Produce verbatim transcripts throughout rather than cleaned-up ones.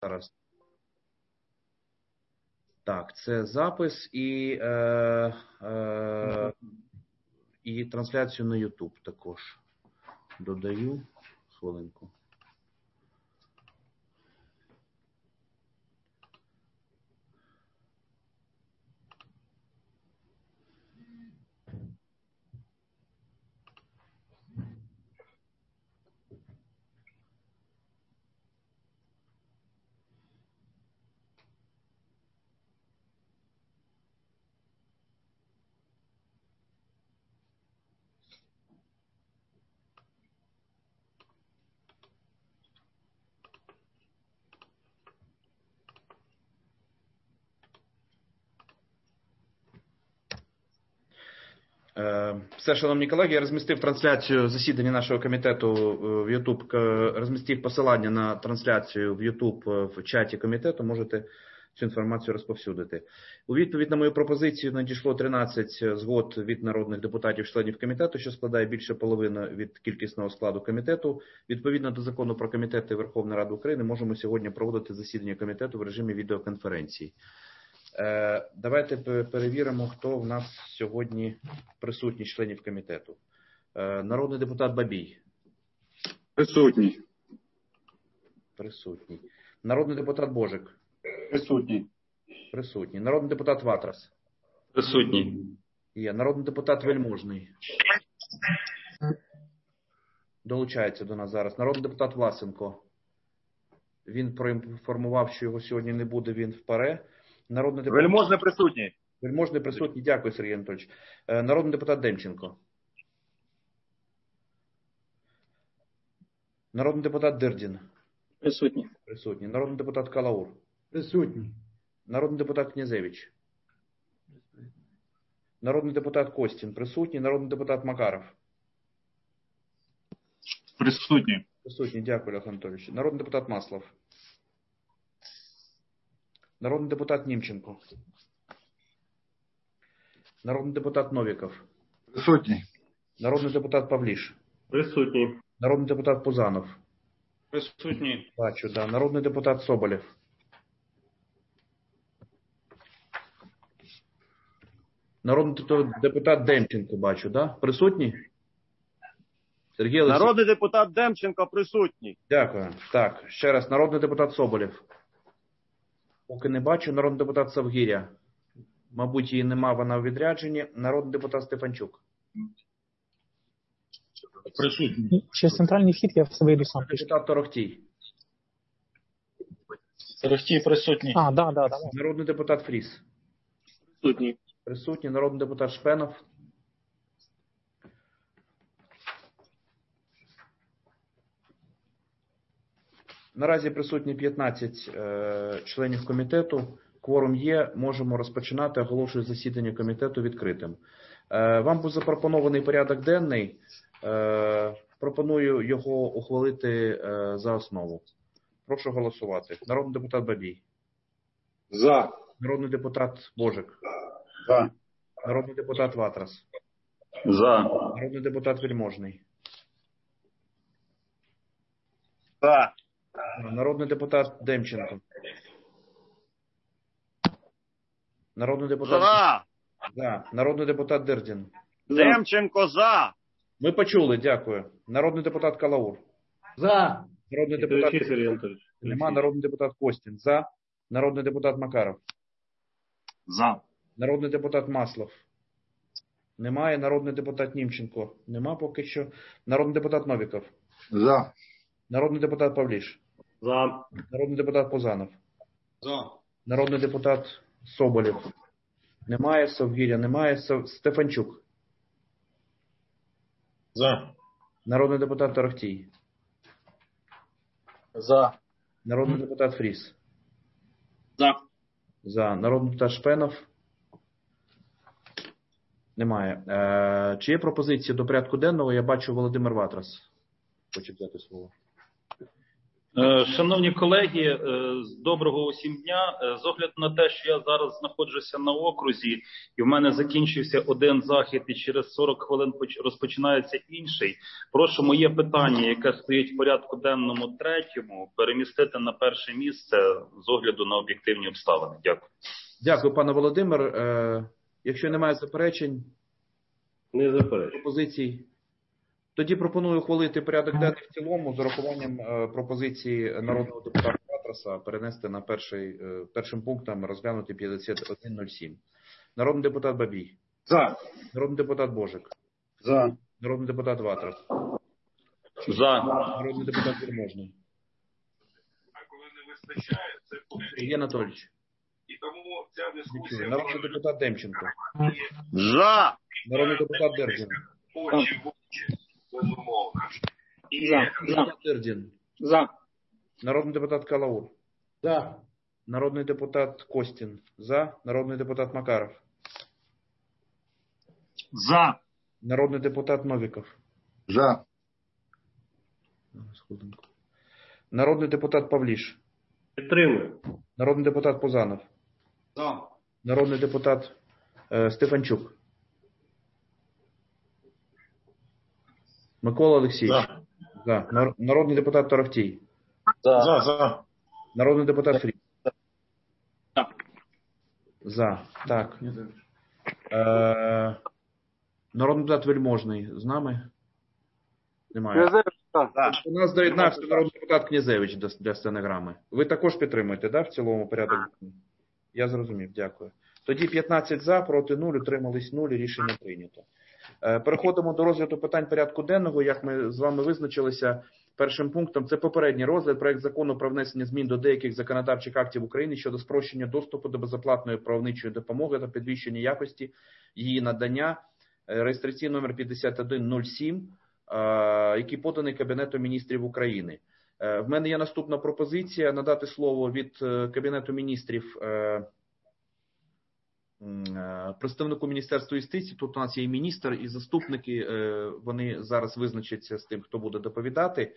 Зараз. Так, це запис і, е, е, і трансляцію на YouTube також. Додаю хвилинку. Все, шановні колеги, я розмістив трансляцію засідання нашого комітету в YouTube, розмістив посилання на трансляцію в YouTube в чаті комітету, можете цю інформацію розповсюдити. У відповідь на мою пропозицію надійшло тринадцять згод від народних депутатів-членів комітету, що складає більше половини від кількісного складу комітету. Відповідно до закону про комітети Верховної Ради України можемо сьогодні проводити засідання комітету в режимі відеоконференції. Давайте перевіримо, хто в нас сьогодні присутній з членів комітету. Народний депутат Бабій. Присутній. Присутній. Народний депутат Божик. Присутній. Присутній. Народний депутат Ватрас. Присутній. Є. Народний депутат Вельможний. Долучається до нас зараз. Народний депутат Власенко. Він проінформував, що його сьогодні не буде, він в ПАРЕ. Народний депутат... Вельможний присутній. Вельможний присутній. Дякую, Сергій Анатольович. Народний депутат Демченко. Народний депутат Дирдін. Присутній. Присутній. Народний депутат Калаур. Присутній. Народний депутат Князевич. Народний депутат Костін. Присутній. Народний депутат Макаров. Присутній. Присутній. Дякую, Олег Анатольович. Народний депутат Маслов. Народний депутат Німченко. Народний депутат Новіков. Присутній. Народний депутат Павліш. Присутній. Народний депутат Пузанов. Присутній. Бачу, да. Народний депутат Соболєв. Народний депутат Демченко, бачу, да? Присутній? Сергій Олексійович. Народний депутат Демченко присутній. Дякую. Так, ще раз. Народний депутат Соболєв. Поки не бачу. Народний депутат Савгіря. Мабуть, її нема, вона в відрядженні. Народний депутат Стефанчук. Присутній. Ще центральний вхід, я все вийду сам. Депутат Торохтій. Торохтій присутній. А, да, да, да. Народний депутат Фріс. Присутній. Присутній. Народний депутат Шпенов. Наразі присутні п'ятнадцять е, членів комітету. Кворум є, можемо розпочинати. Оголошую засідання комітету відкритим. Е, вам був запропонований порядок денний. Е, пропоную його ухвалити е, за основу. Прошу голосувати. Народний депутат Бабій. За. Народний депутат Божик. За. Народний депутат Ватрас. За. Народний депутат Вельможний. За. Народний депутат Демченко. Народний депутат... За. За. Народний депутат Дирдін. Демченко за. Ми почули, дякую. Народний депутат Калаур. За. Народний депутат... Нема. Народний депутат Костін. За. Народний депутат Макаров. За. Народний депутат Маслов. Немає. Народний депутат Німченко. Нема поки що. Народний депутат Новіков. За. Народний депутат Павліш. За. Народний депутат Пузанов. За. Народний депутат Соболєв. Немає. Совгіря. Немає. Стефанчук. За. Народний депутат Торохтій. За. Народний депутат Фріс. За. За. Народний депутат Шпенов. Немає. Е, чи є пропозиції до порядку денного? Я бачу, Володимир Ватрас хоче взяти слово. Шановні колеги, доброго усім дня. З огляду на те, що я зараз знаходжуся на окрузі, і в мене закінчився один захід, і через сорок хвилин розпочинається інший, прошу моє питання, яке стоїть в порядку денному третьому, перемістити на перше місце з огляду на об'єктивні обставини. Дякую. Дякую, пане Володимир. Е, якщо немає заперечень, Не заперечую. пропозицій, тоді пропоную ухвалити порядок денний в цілому з урахуванням е, пропозиції народного депутата Ватраса перенести на перший, е, першим пунктом розглянути п'ятдесят один нуль сім. Народний депутат Бабій. За. Народний депутат Божик. За. Народний депутат Ватрас. За. Народний депутат Вельможний. Сергій Анатолійович. Народний депутат Демченко. За. Народний депутат Дердін. За. Депутат Дердін. За. Народний депутат Калаур. За. Народний депутат Костін. За. Народний депутат Макаров. За. Народний депутат Новіков. За. Сходинку. Народний депутат Павліш. Підтримую. Народний депутат Пузанов. За. Народний депутат е, Стефанчук. Микола Олексійович. За. За. Нар- Народний депутат Торохтій. За. За. За. Народний депутат Фрі. За. За. Так. Е, народний депутат Вельможний з нами? Немає. У нас доєднався народний депутат Князевич до- для стенограми. Ви також підтримуєте, да, в цілому порядок? Я зрозумів, дякую. Тоді п'ятнадцять за, проти нуль, утримались нуль, рішення прийнято. Е, Переходимо до розгляду питань порядку денного. Як ми з вами визначилися, першим пунктом це попередній розгляд проект закону про внесення змін до деяких законодавчих актів України щодо спрощення доступу до безоплатної правничої допомоги та підвищення якості її надання, е, реєстраційний номер п'ятдесят один нуль сім, е, який поданий Кабінетом міністрів України. Е, В мене є наступна пропозиція надати слово від е, Кабінету міністрів е, м, е, представнику Міністерства юстиції. Тут у нас є і міністр, і заступники. е, Вони зараз визначаться з тим, хто буде доповідати.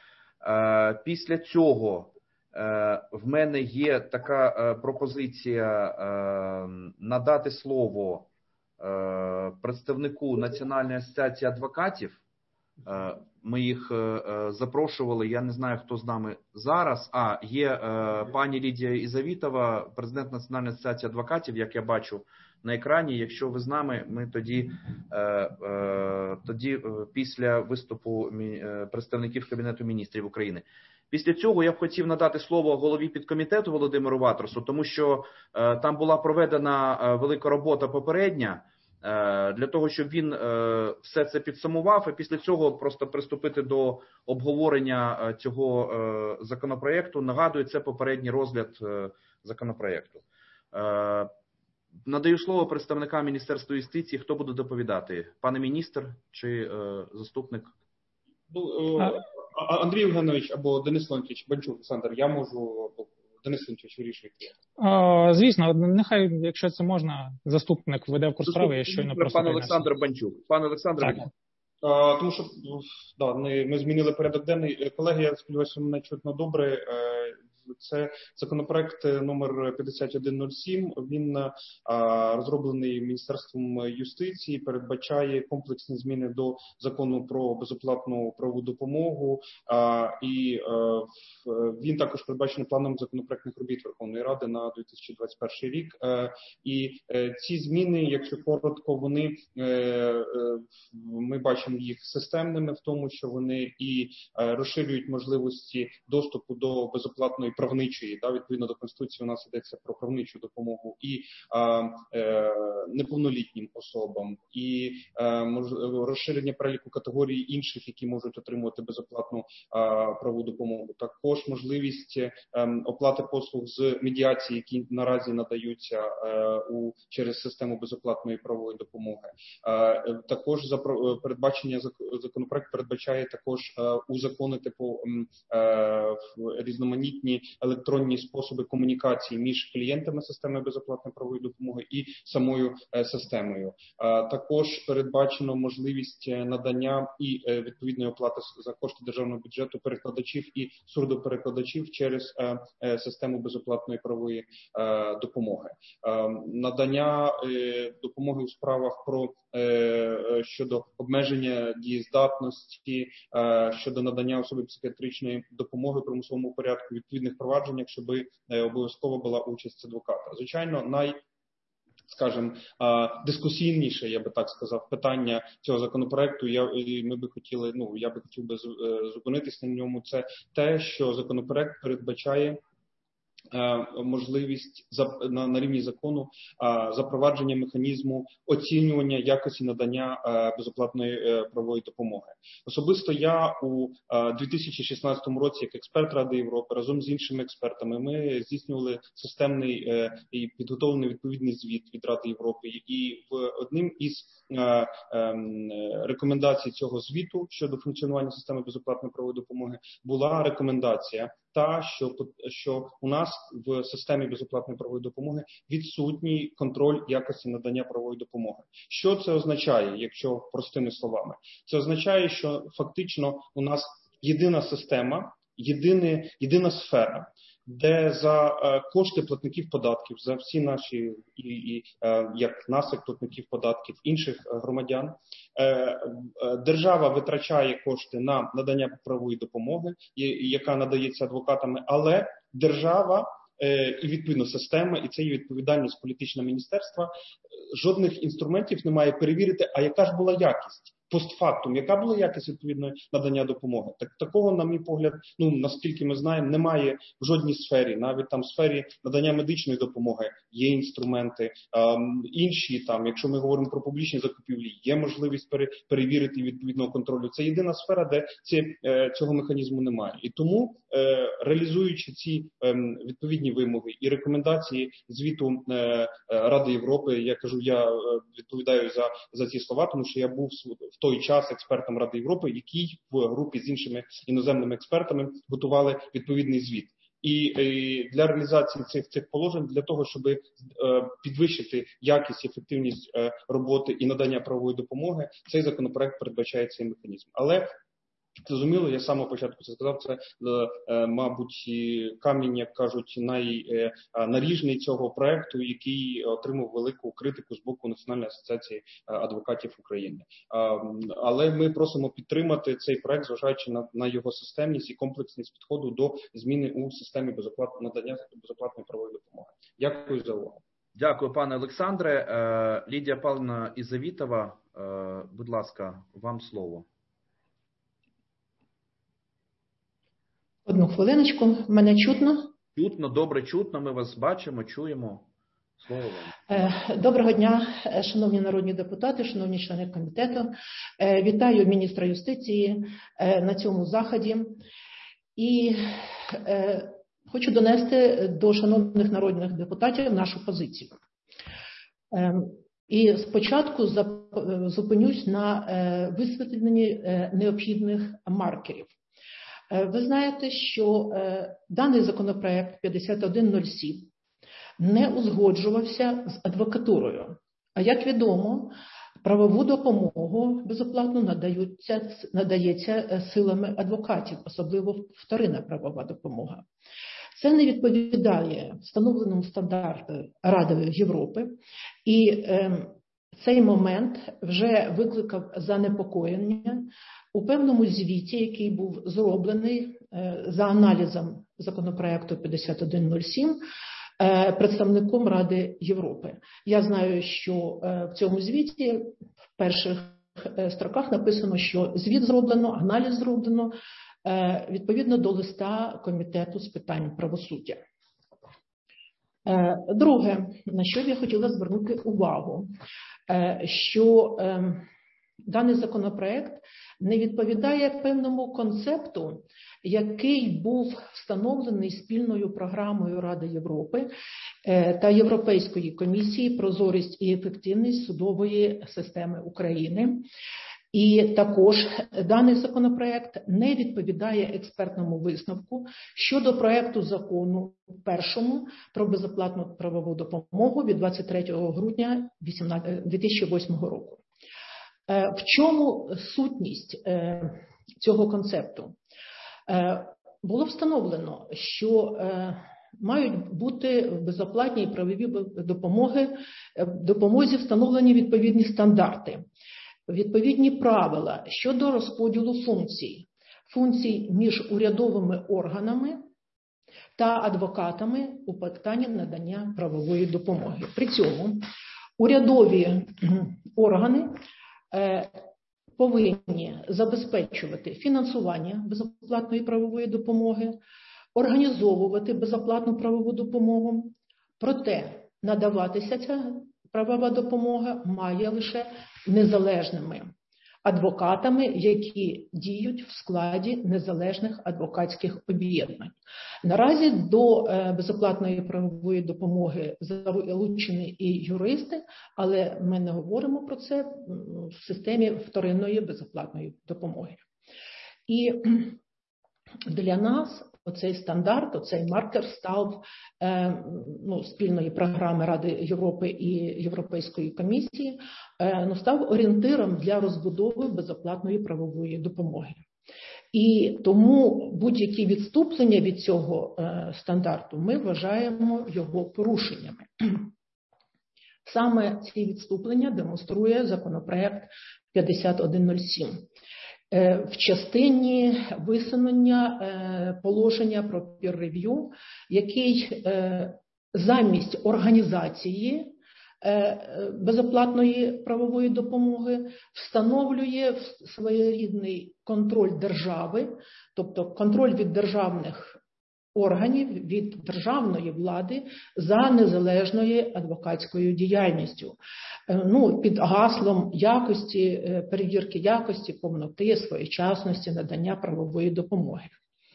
Е, Після цього е, в мене є така е, пропозиція е, надати слово е, представнику Національної асоціації адвокатів. Е, Ми їх е, е, запрошували, я не знаю, хто з нами зараз. А, є е, пані Лідія Ізавітова, президент Національної асоціації адвокатів, як я бачу на екрані. Якщо ви з нами, ми тоді, е, е, тоді е, після виступу мі- е, представників Кабінету міністрів України. Після цього я б хотів надати слово голові підкомітету Володимиру Ватрасу, тому що е, там була проведена е, велика робота попередня, е, для того, щоб він е, все це підсумував, і після цього просто приступити до обговорення е, цього е, законопроекту. Нагадую, це попередній розгляд е, законопроекту. Е, Надаю слово представникам Міністерства юстиції. Хто буде доповідати? Пане міністр чи е, заступник? Ну, е, А- Андрій Євгенович або Денис Леонтійович, Банчук Олександр, я можу, або Денис Леонтійович вирішує. А, звісно, нехай, якщо це можна, заступник веде в курс справи, я щойно просто Пан перенесу. Олександр Банчук. Пане Олександр, Так. А, тому що да, ми, ми змінили порядок денний. Колеги, я сподіваюся, мене чутно добре. Е, Це законопроект номер п'ятдесят один нуль сім. Він а, розроблений Міністерством юстиції, передбачає комплексні зміни до закону про безоплатну правову допомогу. А, і а, в- він також передбачений планом законопроектних робіт Верховної Ради на дві тисячі двадцять перший рік. Е, і е, ці зміни, якщо коротко, вони е, е, ми бачимо їх системними в тому, що вони і е, розширюють можливості доступу до безоплатної правничої, да, відповідно до Конституції у нас йдеться про правничу допомогу і а, е, неповнолітнім особам, і е, мож, розширення переліку категорій інших, які можуть отримувати безоплатну а, правову допомогу. Також можливість е, оплати послуг з медіації, які наразі надаються е, у через систему безоплатної правової допомоги. Е, також запро, передбачення законопроект передбачає також е, узаконити по е, різноманітні електронні способи комунікації між клієнтами системи безоплатної правової допомоги і самою системою. Також передбачено можливість надання і відповідної оплати за кошти державного бюджету перекладачів і сурдоперекладачів через систему безоплатної правової допомоги. Надання допомоги у справах про щодо обмеження дієздатності, щодо надання особи психіатричної допомоги в примусовому порядку, відповідних провадженнях, щоб обов'язково була участь адвоката. Звичайно, най скажімо, дискусійніше, я би так сказав, питання цього законопроекту, я, ми би хотіли, ну, я би хотів би зупинитися на ньому, це те, що законопроект передбачає можливість на, на рівні закону запровадження механізму оцінювання якості надання безоплатної правової допомоги. Особисто я у дві тисячі шістнадцятому році як експерт Ради Європи разом з іншими експертами ми здійснювали системний і підготовлений відповідний звіт від Ради Європи. І в одним із рекомендацій цього звіту щодо функціонування системи безоплатної правової допомоги була рекомендація та, що, що у нас в системі безоплатної правової допомоги відсутній контроль якості надання правової допомоги. Що це означає, якщо простими словами? Це означає, що фактично у нас єдина система, єдине, єдина сфера, де за кошти платників податків, за всі наші, і, і як нас, як платників податків, інших громадян, держава витрачає кошти на надання правової допомоги, яка надається адвокатами, але держава і відповідно система, і це є відповідальність політичного міністерства, жодних інструментів немає перевірити, а яка ж була якість. Постфактум, яка була якість відповідної надання допомоги. Так, такого, на мій погляд, ну, наскільки ми знаємо, немає в жодній сфері. Навіть там в сфері надання медичної допомоги є інструменти, ем, інші там, якщо ми говоримо про публічні закупівлі, є можливість пере, перевірити відповідного контролю. Це єдина сфера, де ці, е, цього механізму немає. І тому, е, реалізуючи ці е, відповідні вимоги і рекомендації звіту е, Ради Європи, я кажу, я відповідаю за, за ці слова, тому що я був в той час експертом Ради Європи, який в групі з іншими іноземними експертами готували відповідний звіт. І, і для реалізації цих цих положень, для того, щоб е, підвищити якість і ефективність е, роботи і надання правової допомоги, цей законопроект передбачає цей механізм. Але зрозуміло, я з самого початку це сказав, це, е, мабуть, камінь, як кажуть, найнаріжний цього проекту, який отримав велику критику з боку Національної асоціації адвокатів України. Е, але ми просимо підтримати цей проект, зважаючи на, на його системність і комплексність підходу до зміни у системі безоплатного надання безоплатної правової допомоги. Дякую за увагу. Дякую, пане Олександре. Е, Лідія Павлівна Ізавітова, е, будь ласка, вам слово. Одну хвилиночку. Мене чутно? Чутно, добре чутно. Ми вас бачимо, чуємо. Слово вам. Доброго дня, шановні народні депутати, шановні члени комітету. Вітаю міністра юстиції на цьому заході. І хочу донести до шановних народних депутатів нашу позицію. І спочатку зупинюсь на висвітленні необхідних маркерів. Ви знаєте, що даний законопроект п'ятдесят один нуль сім не узгоджувався з адвокатурою. А як відомо, правову допомогу безоплатно надається, надається силами адвокатів, особливо вторинна правова допомога. Це не відповідає встановленому стандарту Ради Європи, і е, цей момент вже викликав занепокоєння у певному звіті, який був зроблений е, за аналізом законопроекту п'ятдесят один нуль сім е, представником Ради Європи. Я знаю, що е, в цьому звіті в перших е, строках написано, що звіт зроблено, аналіз зроблено е, відповідно до листа Комітету з питань правосуддя. Е, друге, на що я хотіла звернути увагу, е, що е, даний законопроект не відповідає певному концепту, який був встановлений спільною програмою Ради Європи та Європейської комісії «Прозорість і ефективність судової системи України». І також даний законопроект не відповідає експертному висновку щодо проекту закону першому про безоплатну правову допомогу від двадцять третього грудня дві тисячі восьмого року. В чому сутність цього концепту? Було встановлено, що мають бути в безоплатній правовій допомоги, допомозі встановлені відповідні стандарти, відповідні правила щодо розподілу функцій, функцій між урядовими органами та адвокатами у питанні надання правової допомоги. При цьому урядові органи повинні забезпечувати фінансування безоплатної правової допомоги, організовувати безоплатну правову допомогу, проте надаватися ця правова допомога має лише незалежними адвокатами, які діють в складі незалежних адвокатських об'єднань. Наразі до безоплатної правової допомоги залучені і юристи, але ми не говоримо про це в системі вторинної безоплатної допомоги. І для нас оцей стандарт, оцей маркер став ну, спільної програми Ради Європи і Європейської комісії, ну, став орієнтиром для розбудови безоплатної правової допомоги. І тому будь-які відступлення від цього стандарту ми вважаємо його порушеннями. Саме ці відступлення демонструє законопроект п'ятдесят один нуль сім. В частині висунення положення про peer-review, який замість організації безоплатної правової допомоги встановлює своєрідний контроль держави, тобто контроль від державних органів, від державної влади за незалежною адвокатською діяльністю. Ну, під гаслом якості, перевірки якості, повноти, своєчасності, надання правової допомоги.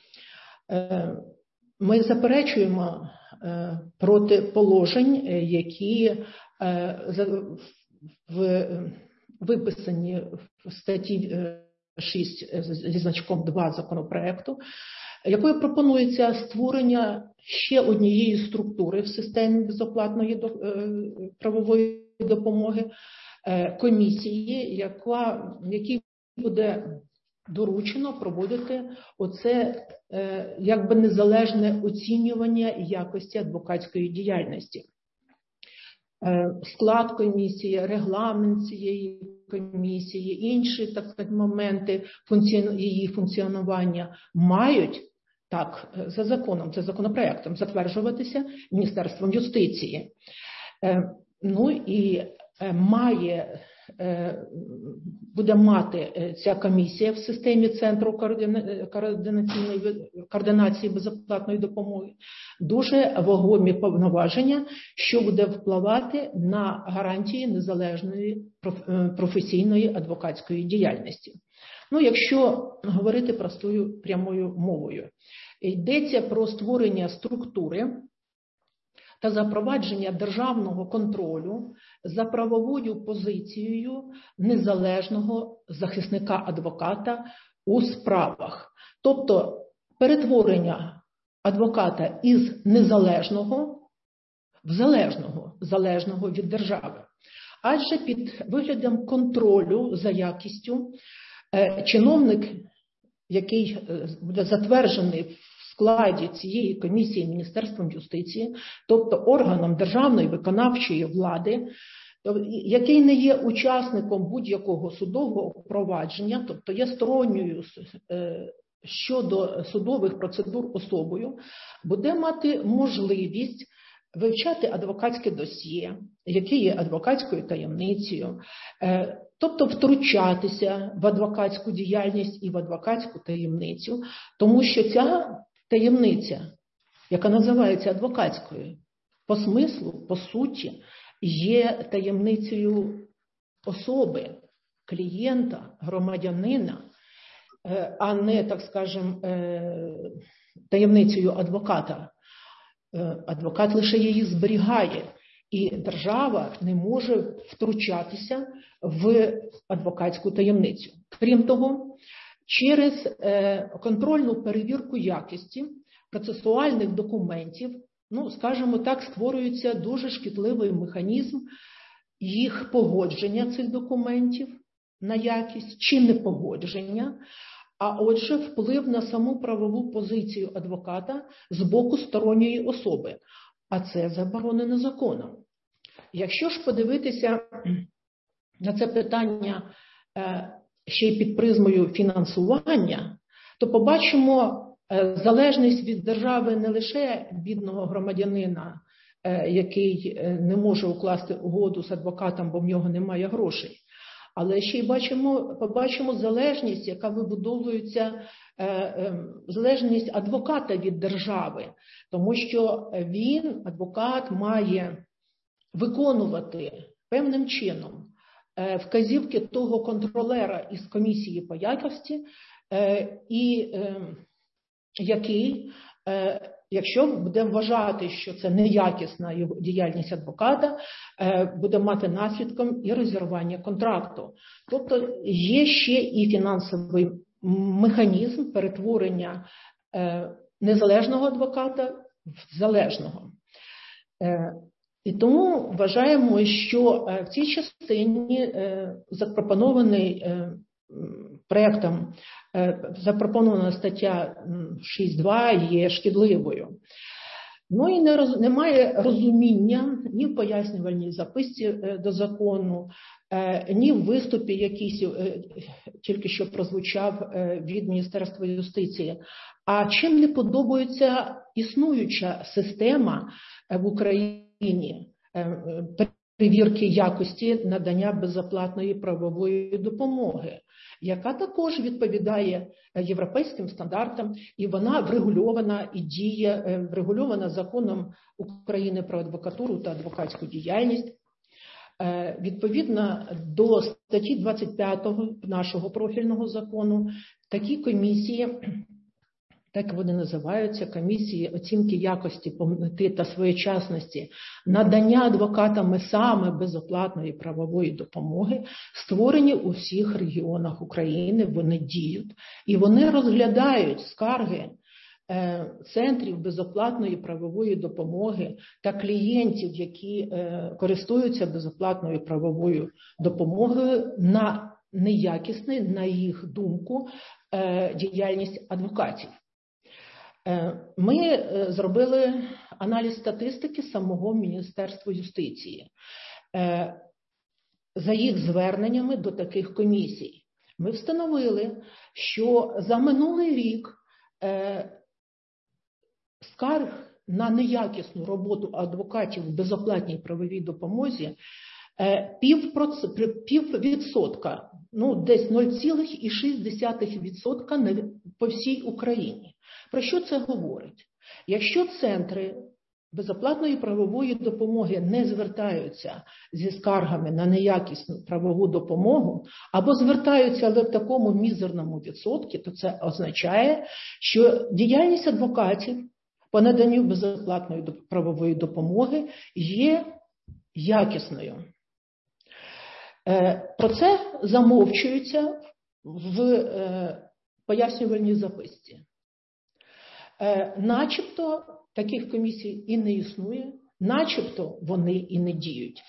Ми заперечуємо проти положень, які виписані в статті шість зі значком два законопроекту, якою пропонується створення ще однієї структури в системі безоплатної правової допомоги, комісії, яка, якій буде доручено проводити оце якби незалежне оцінювання якості адвокатської діяльності. Склад комісії, регламент цієї комісії, інші, так сказати, моменти її функціонування мають, так, за законом, за законопроектом, затверджуватися Міністерством юстиції. Ну і має, буде мати ця комісія в системі Центру координаційної координації безоплатної допомоги дуже вагомі повноваження, що буде впливати на гарантії незалежної професійної адвокатської діяльності. Ну, якщо говорити простою прямою мовою, йдеться про створення структури та запровадження державного контролю за правовою позицією незалежного захисника-адвоката у справах. Тобто перетворення адвоката із незалежного в залежного, залежного від держави. Адже під виглядом контролю за якістю чиновник, який буде затверджений в складі цієї комісії Міністерством юстиції, тобто органом державної виконавчої влади, який не є учасником будь-якого судового провадження, тобто є сторонньою щодо судових процедур особою, буде мати можливість вивчати адвокатське досьє, яке є адвокатською таємницею, тобто втручатися в адвокатську діяльність і в адвокатську таємницю, тому що ця таємниця, яка називається адвокатською, по смислу, по суті, є таємницею особи, клієнта, громадянина, а не, так скажемо, таємницею адвоката. Адвокат лише її зберігає. І держава не може втручатися в адвокатську таємницю. Крім того, через контрольну перевірку якості процесуальних документів, ну, скажімо так, створюється дуже шкідливий механізм їх погодження цих документів на якість чи непогодження, а отже вплив на саму правову позицію адвоката з боку сторонньої особи. А це заборонено законом. Якщо ж подивитися на це питання ще й під призмою фінансування, то побачимо залежність від держави не лише бідного громадянина, який не може укласти угоду з адвокатом, бо в нього немає грошей, але ще й бачимо, побачимо залежність, яка вибудовується, залежність адвоката від держави, тому що він, адвокат, має виконувати певним чином вказівки того контролера із комісії по якості, і який, якщо буде вважати, що це неякісна його діяльність адвоката, буде мати наслідком і розірвання контракту. Тобто є ще і фінансовий механізм перетворення незалежного адвоката в залежного. І тому вважаємо, що в цій частині запропонований проєктом, запропонована стаття шість два є шкідливою. Ну і не роз, немає розуміння ні в пояснювальній записці до закону, ні в виступі, який тільки що прозвучав від Міністерства юстиції. А чим не подобається існуюча система в Україні перевірки якості надання безоплатної правової допомоги, яка також відповідає європейським стандартам, і вона врегульована і діє, врегульована законом України про адвокатуру та адвокатську діяльність. Відповідно до статті двадцять п'ятої нашого профільного закону, такі комісії, так вони називаються, комісії оцінки якості, повноти та своєчасності надання адвокатами саме безоплатної правової допомоги, створені у всіх регіонах України, вони діють. І вони розглядають скарги центрів безоплатної правової допомоги та клієнтів, які користуються безоплатною правовою допомогою, на неякісну, на їх думку, діяльність адвокатів. Ми зробили аналіз статистики самого Міністерства юстиції за їх зверненнями до таких комісій. Ми встановили, що за минулий рік скарг на неякісну роботу адвокатів в безоплатній правовій допомозі пів, пів відсотка, ну десь нуль цілих шість десятих відсотка по всій Україні. Про що це говорить? Якщо центри безоплатної правової допомоги не звертаються зі скаргами на неякісну правову допомогу, або звертаються, але в такому мізерному відсотку, то це означає, що діяльність адвокатів по наданню безоплатної правової допомоги є якісною. Про це замовчується в пояснювальній записці. Начебто таких комісій і не існує, начебто вони і не діють.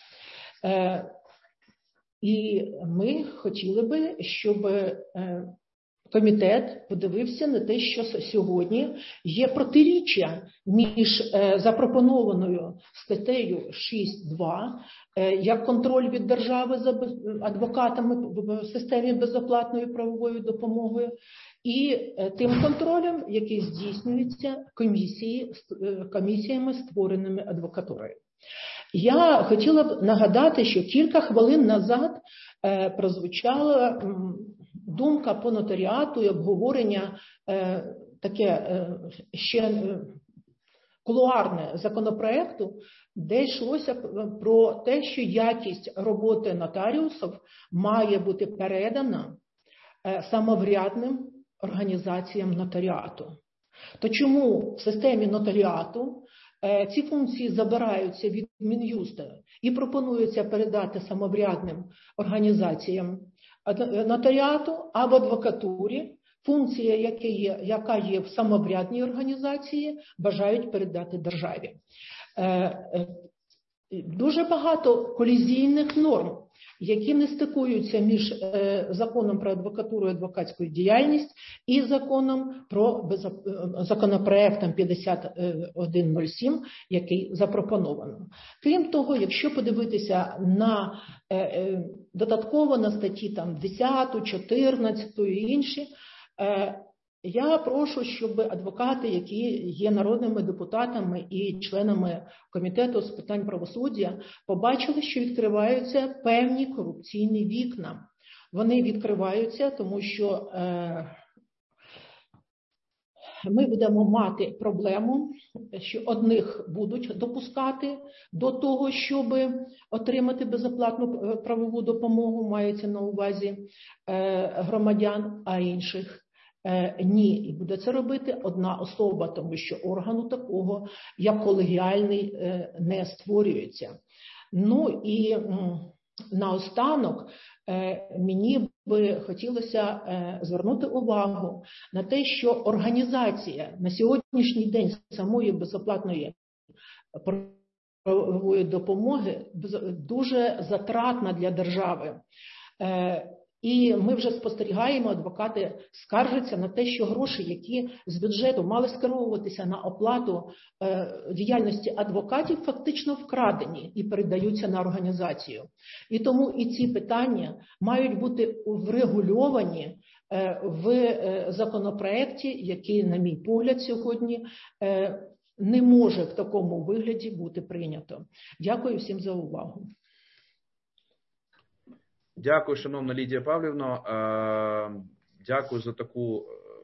І ми хотіли би, щоб комітет подивився на те, що сьогодні є протиріччя між запропонованою статтею шість два, як контроль від держави за адвокатами в системі безоплатної правової допомоги, і тим контролем, який здійснюється комісії, комісіями, створеними адвокатурою. Я хотіла б нагадати, що кілька хвилин назад прозвучала думка по нотаріату і обговорення таке ще кулуарне законопроекту, де йшлося про те, що якість роботи нотаріусів має бути передана самоврядним організаціям нотаріату. То чому в системі нотаріату ці функції забираються від Мін'юсту і пропонується передати самоврядним організаціям нотаріату або адвокатурі, функція, яка є, яка є в самоврядній організації, бажають передати державі. Дуже багато колізійних норм, які не стикуються між законом про адвокатуру і адвокатську діяльність і законом про законопроектом п'ятдесят один нуль сім, який запропоновано. Крім того, якщо подивитися на додатково на статті там десять, чотирнадцять і інші, я прошу, щоб адвокати, які є народними депутатами і членами комітету з питань правосуддя, побачили, що відкриваються певні корупційні вікна. Вони відкриваються, тому що е, ми будемо мати проблему, що одних будуть допускати до того, щоб отримати безоплатну правову допомогу, мається на увазі е, громадян, а інших ні, і буде це робити одна особа, тому що органу такого, як колегіальний, не створюється. Ну і наостанок мені би хотілося звернути увагу на те, що організація на сьогоднішній день самої безоплатної правової допомоги дуже затратна для держави. І ми вже спостерігаємо, адвокати скаржаться на те, що гроші, які з бюджету мали скеровуватися на оплату е, діяльності адвокатів, фактично вкрадені і передаються на організацію. І тому і ці питання мають бути врегульовані е, в е, законопроекті, який, на мій погляд, сьогодні е, не може в такому вигляді бути прийнято. Дякую всім за увагу. Дякую, шановна Лідія Павлівна. Дякую за таку,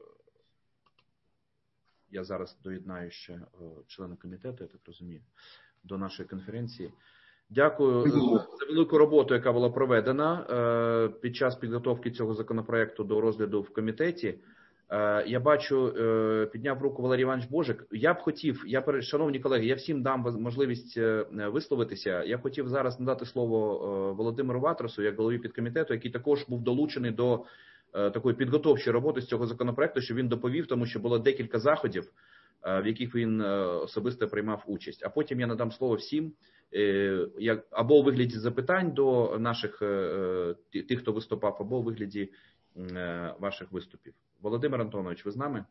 я зараз доєднаю ще члена комітету, я так розумію, до нашої конференції. Дякую за велику роботу, яка була проведена під час підготовки цього законопроекту до розгляду в комітеті. Я бачу, підняв руку Валерій Іванович Божик. Я б хотів, я, шановні колеги, я всім дам можливість висловитися. Я хотів зараз надати слово Володимиру Ватрасу, як голові підкомітету, який також був долучений до такої підготовчої роботи з цього законопроекту, щоб він доповів, тому що було декілька заходів, в яких він особисто приймав участь. А потім я надам слово всім, або у вигляді запитань до наших, тих, хто виступав, або у вигляді ваших виступів. Володимир Антонович, ви з нами?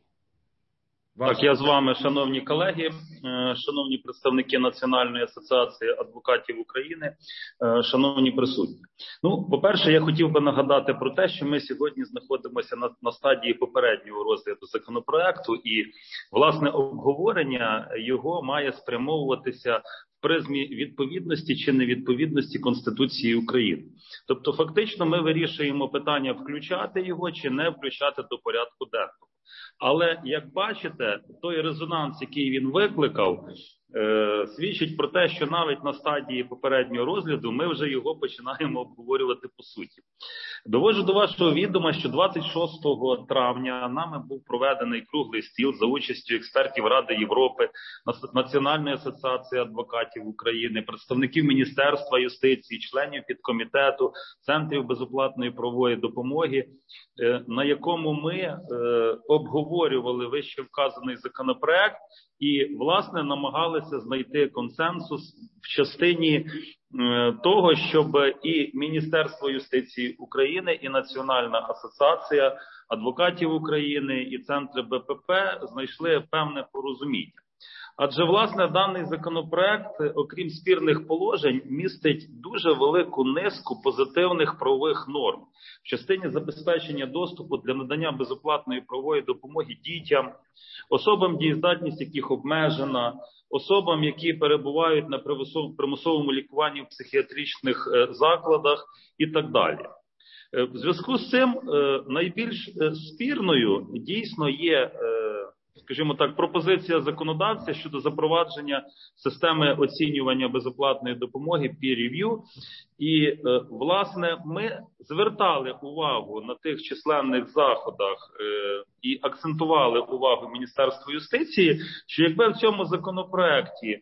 Ваш... Так, я з вами, шановні колеги, шановні представники Національної асоціації адвокатів України, шановні присутні. Ну, по-перше, я хотів би нагадати про те, що ми сьогодні знаходимося на, на стадії попереднього розгляду законопроекту і, власне, обговорення його має спрямовуватися в призмі відповідності чи невідповідності Конституції України. Тобто, фактично, ми вирішуємо питання включати його чи не включати до порядку денного. Але, як бачите, той резонанс, який він викликав, е, свідчить про те, що навіть на стадії попереднього розгляду ми вже його починаємо обговорювати по суті. Доводжу до вашого відома, що двадцять шостого травня нами був проведений круглий стіл за участю експертів Ради Європи, Національної асоціації адвокатів України, представників Міністерства юстиції, членів підкомітету, центрів безоплатної правової допомоги, е, на якому ми е, обговорювали вище вказаний законопроект і, власне, намагалися знайти консенсус в частині е, того, щоб і Міністерство юстиції України, і Національна асоціація адвокатів України, і центри Б П П знайшли певне порозуміння. Адже, власне, даний законопроект, окрім спірних положень, містить дуже велику низку позитивних правових норм в частині забезпечення доступу для надання безоплатної правової допомоги дітям, особам, дієздатність яких обмежена, особам, які перебувають на примусовому лікуванні в психіатричних закладах і так далі. В зв'язку з цим найбільш спірною дійсно є скажімо так, пропозиція законодавця щодо запровадження системи оцінювання безоплатної допомоги peer review. І, власне, ми звертали увагу на тих численних заходах і акцентували увагу Міністерства юстиції, що якби в цьому законопроекті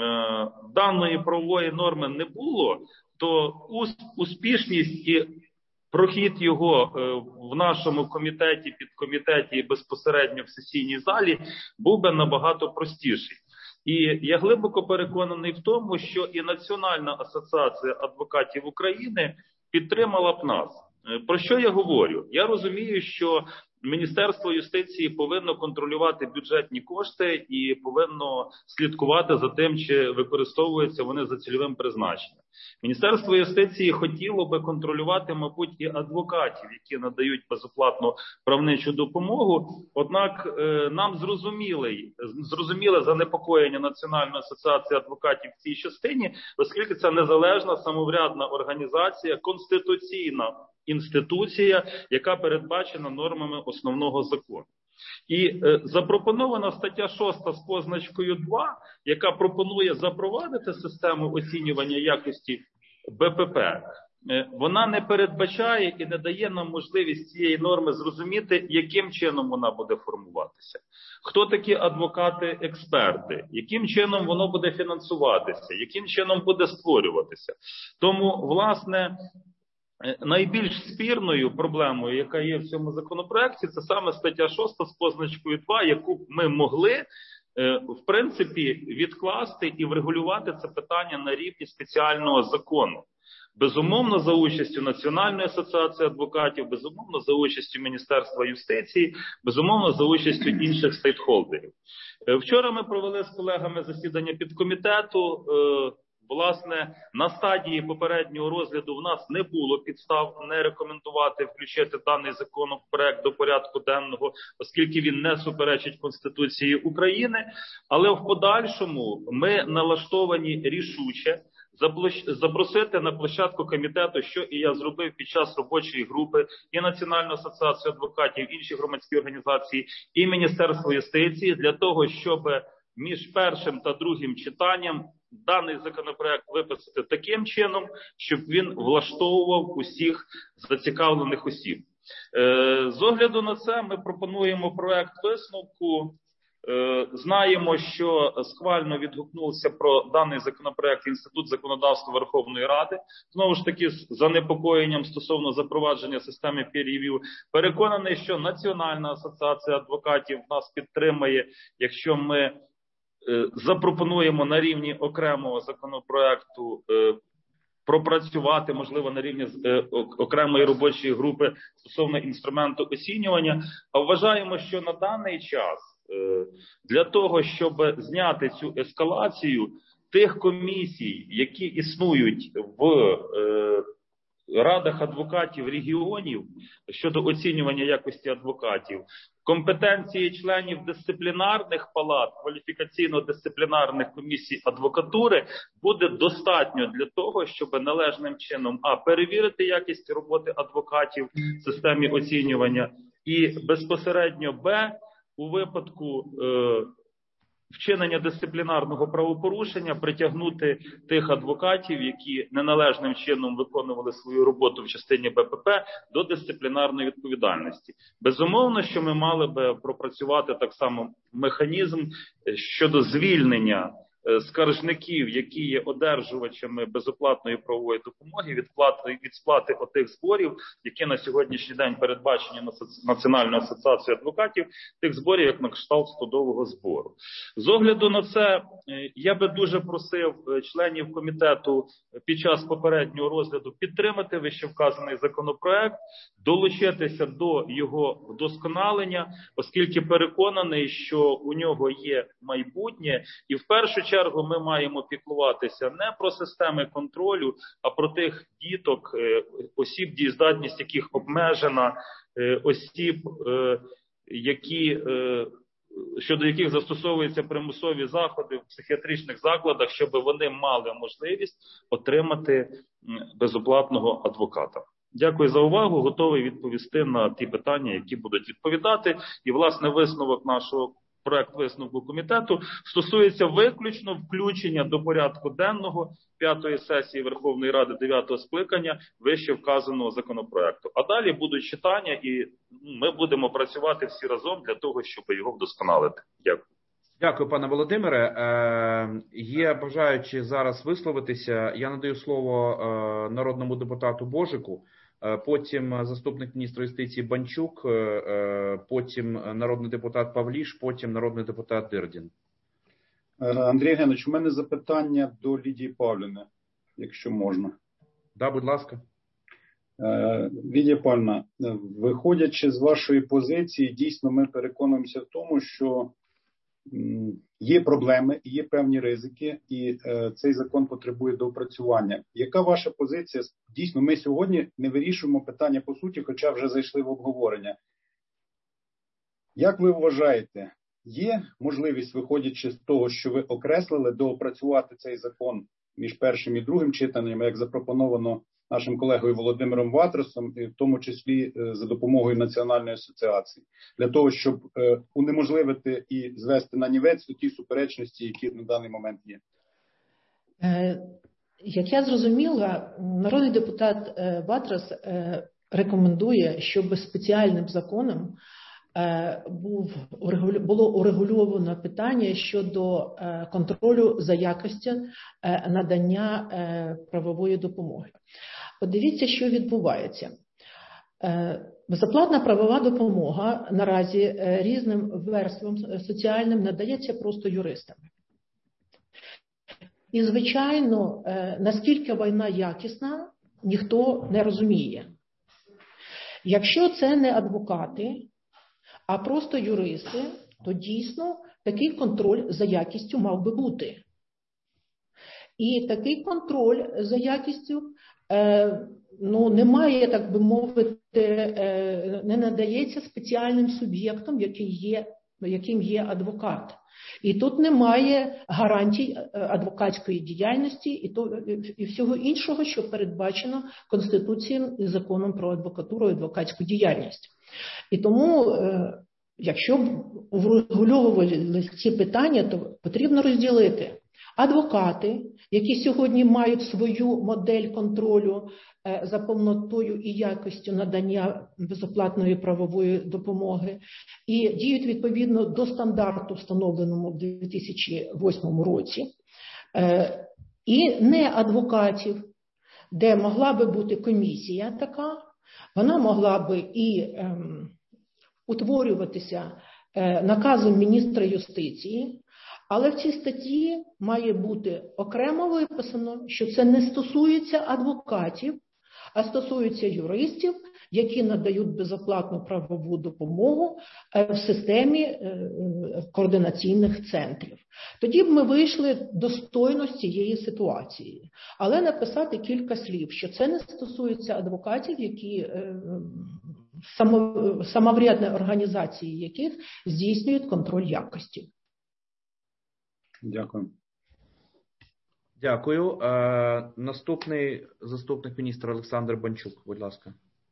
даної правової норми не було, то успішність і прохід його в нашому комітеті, підкомітеті і безпосередньо в сесійній залі був би набагато простіший. І я глибоко переконаний в тому, що і Національна асоціація адвокатів України підтримала б нас. Про що я говорю? Я розумію, що Міністерство юстиції повинно контролювати бюджетні кошти і повинно слідкувати за тим, чи використовуються вони за цільовим призначенням. Міністерство юстиції хотіло би контролювати, мабуть, і адвокатів, які надають безоплатну правничу допомогу. Однак нам зрозуміле, зрозуміле занепокоєння Національної асоціації адвокатів в цій частині, оскільки це незалежна самоврядна організація, конституційна інституція, яка передбачена нормами основного закону. І е, запропонована стаття шоста з позначкою два, яка пропонує запровадити систему оцінювання якості Б П П, е, вона не передбачає і не дає нам можливість цієї норми зрозуміти, яким чином вона буде формуватися. Хто такі адвокати-експерти, яким чином воно буде фінансуватися, яким чином буде створюватися. Тому, власне, найбільш спірною проблемою, яка є в цьому законопроекті, це саме стаття шоста з позначкою два, яку ми могли, в принципі, відкласти і врегулювати це питання на рівні спеціального закону. Безумовно, за участю Національної асоціації адвокатів, безумовно, за участю Міністерства юстиції, безумовно, за участю інших стейкхолдерів. Вчора ми провели з колегами засідання підкомітету. Власне, на стадії попереднього розгляду в нас не було підстав не рекомендувати включити даний законопроект до порядку денного, оскільки він не суперечить Конституції України. Але в подальшому ми налаштовані рішуче запросити на площадку комітету, що і я зробив під час робочої групи, і Національну асоціацію адвокатів, інші громадські організації, і Міністерство юстиції, для того, щоб між першим та другим читанням даний законопроект виписати таким чином, щоб він влаштовував усіх зацікавлених осіб. З огляду на це ми пропонуємо проект висновку. Знаємо, що схвально відгукнувся про даний законопроект Інститут законодавства Верховної Ради, знову ж таки з занепокоєнням стосовно запровадження системи peer review. Переконаний, що Національна асоціація адвокатів нас підтримає, якщо ми запропонуємо на рівні окремого законопроекту пропрацювати, можливо, на рівні окремої робочої групи стосовно інструменту оцінювання. А вважаємо, що на даний час для того, щоб зняти цю ескалацію тих комісій, які існують в радах адвокатів регіонів щодо оцінювання якості адвокатів, компетенції членів дисциплінарних палат, кваліфікаційно-дисциплінарних комісій адвокатури буде достатньо для того, щоб належним чином а. перевірити якість роботи адвокатів в системі оцінювання і безпосередньо б. у випадку е, вчинення дисциплінарного правопорушення притягнути тих адвокатів, які неналежним чином виконували свою роботу в частині Б П П, до дисциплінарної відповідальності. Безумовно, що ми мали би пропрацювати так само механізм щодо звільнення скаржників, які є одержувачами безоплатної правової допомоги, від, плати, від сплати отих зборів, які на сьогоднішній день передбачені Національною асоціацією адвокатів, тих зборів, як на кшталт судового збору. З огляду на це, я би дуже просив членів комітету під час попереднього розгляду підтримати вищевказаний законопроект, долучитися до його вдосконалення, оскільки переконаний, що у нього є майбутнє, і в першу чергу ми маємо піклуватися не про системи контролю, а про тих діток, осіб, дієздатність яких обмежена, осіб, які, щодо яких застосовуються примусові заходи в психіатричних закладах, щоб вони мали можливість отримати безоплатного адвоката. Дякую за увагу, готовий відповісти на ті питання, які будуть відповідати. І, власне, висновок нашого проект висновку комітету, стосується виключно включення до порядку денного п'ятої сесії Верховної Ради дев'ятого скликання вище вказаного законопроекту. А далі будуть читання, і ми будемо працювати всі разом для того, щоб його вдосконалити. Дякую. Дякую, пане Володимире. Е, є бажаючі зараз висловитися. Я надаю слово е, народному депутату Божику, е, потім заступник міністра юстиції Банчук, е, потім народний депутат Павліш, потім народний депутат Дирдін. Андрій Євгенович, у мене запитання до Лідії Павлівни, якщо можна. Да, будь ласка. Е, Лідія Павлівна, виходячи з вашої позиції, дійсно ми переконуємося в тому, що є проблеми, є певні ризики, і е, цей закон потребує доопрацювання. Яка ваша позиція? Дійсно, ми сьогодні не вирішуємо питання по суті, хоча вже зайшли в обговорення. Як ви вважаєте, є можливість, виходячи з того, що ви окреслили, доопрацювати цей закон між першим і другим читанням, як запропоновано нашим колегою Володимиром Ватрасом, і в тому числі за допомогою Національної асоціації, для того, щоб унеможливити і звести на нівець ті суперечності, які на даний момент є? Як я зрозуміла, народний депутат Ватрас рекомендує, щоб спеціальним законом був, було урегульовано питання щодо контролю за якістю надання правової допомоги. Подивіться, що відбувається. Безоплатна правова допомога наразі різним верствам соціальним надається просто юристами. І, звичайно, наскільки вона якісна, ніхто не розуміє. Якщо це не адвокати, а просто юристи, то дійсно такий контроль за якістю мав би бути. І такий контроль за якістю е, ну, немає, так би мовити, е, не надається спеціальним суб'єктом, який є, яким є адвокат. І тут немає гарантій адвокатської діяльності і, то, і всього іншого, що передбачено Конституцією і Законом про адвокатуру і адвокатську діяльність. І тому, якщо б врегульовували ці питання, то потрібно розділити адвокати, які сьогодні мають свою модель контролю за повнотою і якістю надання безоплатної правової допомоги і діють відповідно до стандарту, встановленому в дві тисячі восьмому році, і не адвокатів, де могла би бути комісія така, вона могла би і ем, утворюватися е, наказом міністра юстиції, але в цій статті має бути окремо виписано, що це не стосується адвокатів, а стосується юристів, які надають безоплатну правову допомогу в системі координаційних центрів. Тоді б ми вийшли достойно з цієї ситуації. Але написати кілька слів, що це не стосується адвокатів, які самоврядні організації яких здійснюють контроль якості. Дякую. Дякую. Е, наступний заступник міністра Олександр Банчук, будь ласка.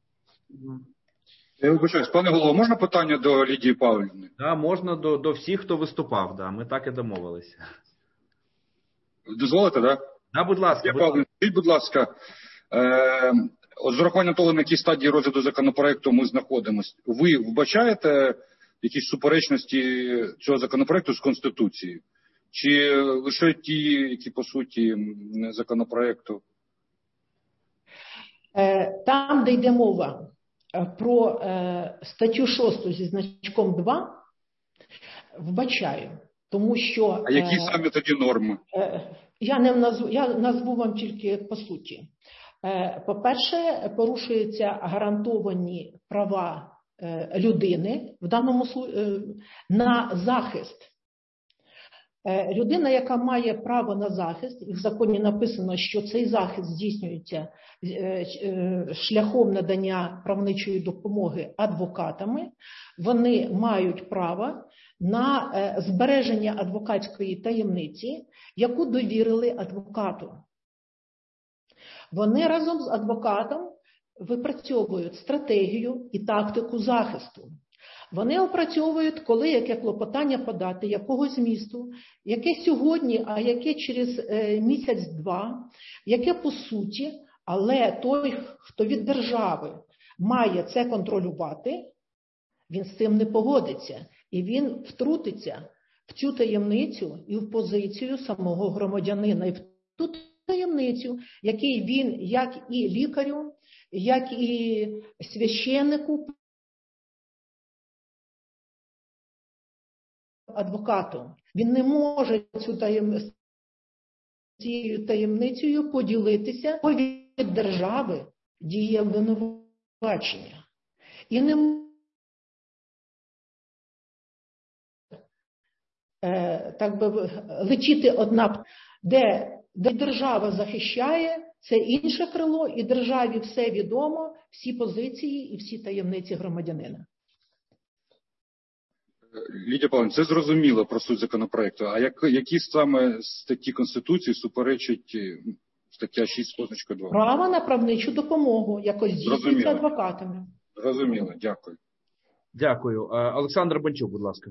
Я вибачаюсь, пане голово, можна питання до Лідії Павлівни? Да, можна до, до всіх, хто виступав, да, ми так і домовилися. Дозволите, так? Да? Да, будь ласка. Лідія Павлівна, скажіть, будь ласка, е, з урахуванням того, на якій стадії розгляду законопроекту ми знаходимося, ви вбачаєте якісь суперечності цього законопроекту з Конституцією? Чи лише ті, які, по суті, законопроекту? Там, де йде мова про статтю шосту зі значком два, вбачаю. Тому що... А які саме тоді норми? Я, не назву, я назву вам тільки по суті. По-перше, порушуються гарантовані права людини в даному на захист. Людина, яка має право на захист, і в законі написано, що цей захист здійснюється шляхом надання правничої допомоги адвокатами, вони мають право на збереження адвокатської таємниці, яку довірили адвокату. Вони разом з адвокатом випрацьовують стратегію і тактику захисту. Вони опрацьовують, коли яке клопотання подати, якого змісту, яке сьогодні, а яке через місяць-два, яке по суті, але той, хто від держави має це контролювати, він з цим не погодиться. І він втрутиться в цю таємницю і в позицію самого громадянина. І в ту таємницю, який він, як і лікарю, як і священнику, адвокату. Він не може цю таємницю, цією таємницею поділитися, бо від держави діє обвинувачення. І не може так би летіти одна, де, де держава захищає, це інше крило, і державі все відомо, всі позиції і всі таємниці громадянина. Лідія Павлівна, це зрозуміло про суть законопроекту. А як, які саме статті Конституції суперечать стаття шість позначка два? Право на правничу допомогу, якось здійснюється адвокатами. Зрозуміло, дякую. Дякую. Олександр Бончук, будь ласка.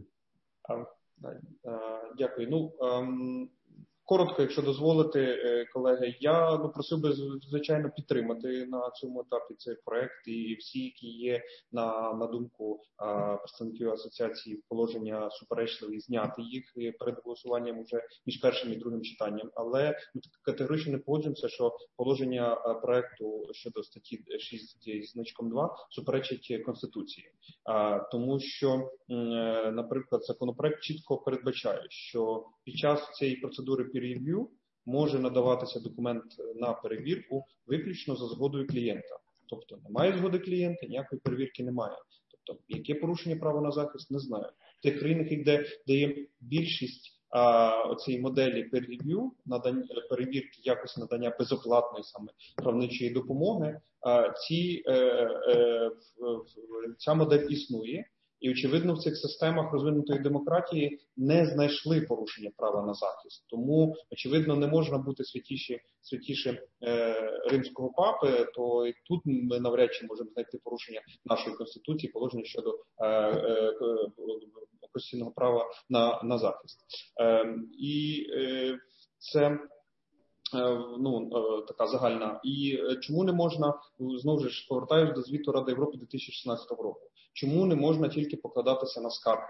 Дякую. Ну, коротко, якщо дозволите, колеги, я ну, просив би, звичайно, підтримати на цьому етапі цей проект і всі, які є, на, на думку представників асоціації, положення суперечливі, зняти їх перед голосуванням уже між першим і другим читанням. Але ми категорично не погоджуємося, що положення проекту щодо статті шість зі значком два суперечить Конституції. Тому що, наприклад, законопроект чітко передбачає, що під час цієї процедури peer review може надаватися документ на перевірку виключно за згодою клієнта. Тобто немає згоди клієнта, ніякої перевірки немає. Тобто, яке порушення права на захист, не знаю. В тих країнах, де, де є більшість а, цієї моделі peer review, надання, перевірки якості надання безоплатної саме правничої допомоги, а, ці, е, е, ця модель існує. І, очевидно, в цих системах розвинутої демократії не знайшли порушення права на захист. Тому, очевидно, не можна бути святіше, святіше е, римського папи, то і тут ми навряд чи можемо знайти порушення нашої Конституції, положення щодо е, е, конституційного права на, на захист. Е, і е, це... Ну, така загальна. І чому не можна, знову ж повертаюся до звіту Ради Європи дві тисячі шістнадцятого року, чому не можна тільки покладатися на скарги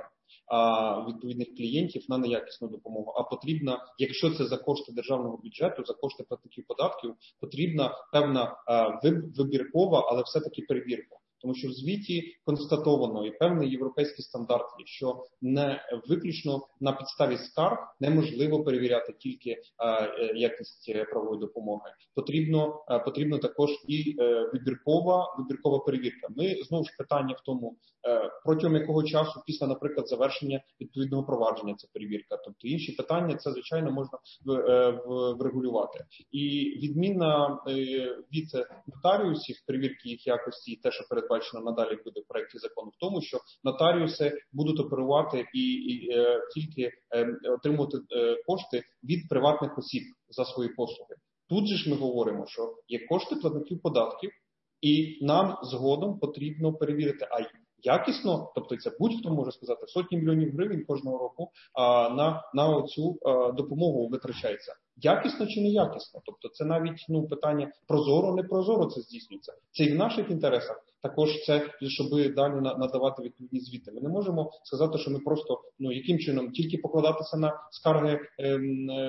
а, відповідних клієнтів на неякісну допомогу, а потрібна, якщо це за кошти державного бюджету, за кошти платників податків, потрібна певна а, вибіркова, але все-таки перевірка. Тому що в звіті констатовано і певний європейський стандарт є, що не виключно на підставі скарг неможливо перевіряти тільки е, якість правової допомоги. Потрібно, е, потрібно також і е, вибіркова, вибіркова перевірка. Ми, знову ж питання в тому, е, протягом якого часу після, наприклад, завершення відповідного провадження ця перевірка. Тобто інші питання, це, звичайно, можна в, е, врегулювати. І відміна е, віце-нотаріусів, перевірки їх якості і те, що передбачено надалі буде в проєкті закону, в тому, що нотаріуси будуть оперувати і, і е, тільки е, отримувати е, кошти від приватних осіб за свої послуги. Тут же ж ми говоримо, що є кошти платників податків, і нам згодом потрібно перевірити, а якісно, тобто це будь-хто може сказати, сотні мільйонів гривень кожного року а, на, на цю а, допомогу витрачається. Якісно чи не якісно? Тобто це навіть ну, питання прозоро, не прозоро це здійснюється. Це і в наших інтересах. Також це, щоб далі надавати відповідні звіти. Ми не можемо сказати, що ми просто, ну, яким чином, тільки покладатися на скарги, е,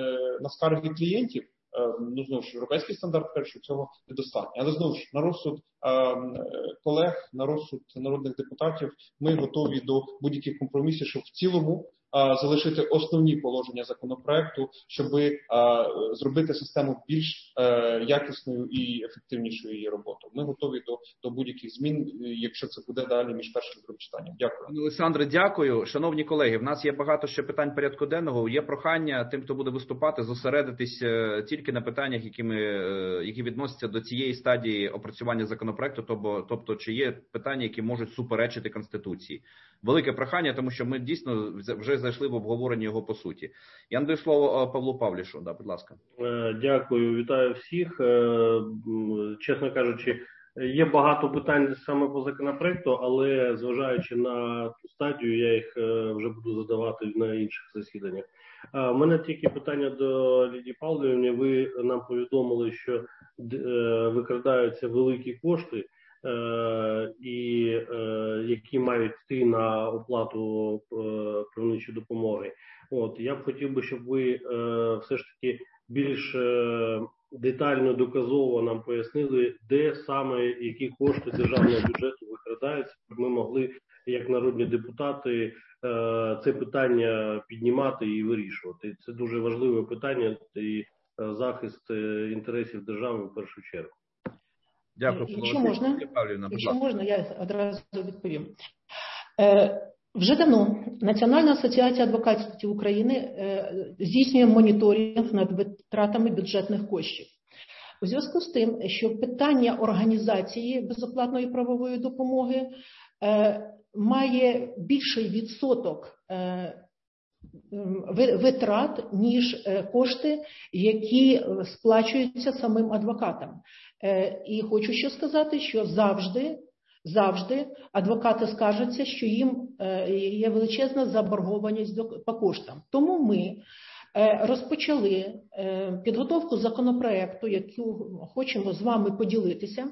на скарги клієнтів. Ну, знову ж, європейський стандарт каже, що цього недостатньо. Але знову ж, на розсуд е, колег, на розсуд народних депутатів, ми готові до будь-яких компромісів, щоб в цілому е, залишити основні положення законопроекту, щоб е, зробити систему більш е, якісною і ефективнішою її роботою. Ми готові до, до будь-яких змін, якщо це буде далі між першим і другим читанням. Дякую. Олександре, дякую. Шановні колеги, в нас є багато ще питань порядку денного. Є прохання тим, хто буде виступати, зосередитись тільки на питаннях, які, ми, які відносяться до цієї стадії опрацювання законопроекту, тобто, тобто чи є питання, які можуть суперечити Конституції. Велике прохання, тому що ми дійсно вже зайшли в обговорення його по суті. Я надаю слово Павлу Павлішу. Да, будь ласка. Дякую, вітаю всіх. Чесно кажучи, Є багато питань саме по законопроекту, але зважаючи на ту стадію, я їх вже буду задавати на інших засіданнях. У мене тільки питання до Лідії Павлівни. Ви нам повідомили, що викрадаються великі кошти, і які мають йти на оплату правничої допомоги. От, я б хотів би, щоб ви все ж таки більш детально, доказово нам пояснили, де саме, які кошти державного бюджету викрадаються, щоб ми могли, як народні депутати, це питання піднімати і вирішувати. Це дуже важливе питання і захист інтересів держави в першу чергу. Дякую. Якщо можна, якщо можна, я одразу відповім. Вже давно Національна асоціація адвокатів України здійснює моніторинг над витратами бюджетних коштів. У зв'язку з тим, що питання організації безоплатної правової допомоги має більший відсоток витрат, ніж кошти, які сплачуються самим адвокатам. І хочу ще сказати, що завжди Завжди адвокати скаржаться, що їм є величезна заборгованість по коштам. Тому ми розпочали підготовку законопроекту, яку хочемо з вами поділитися,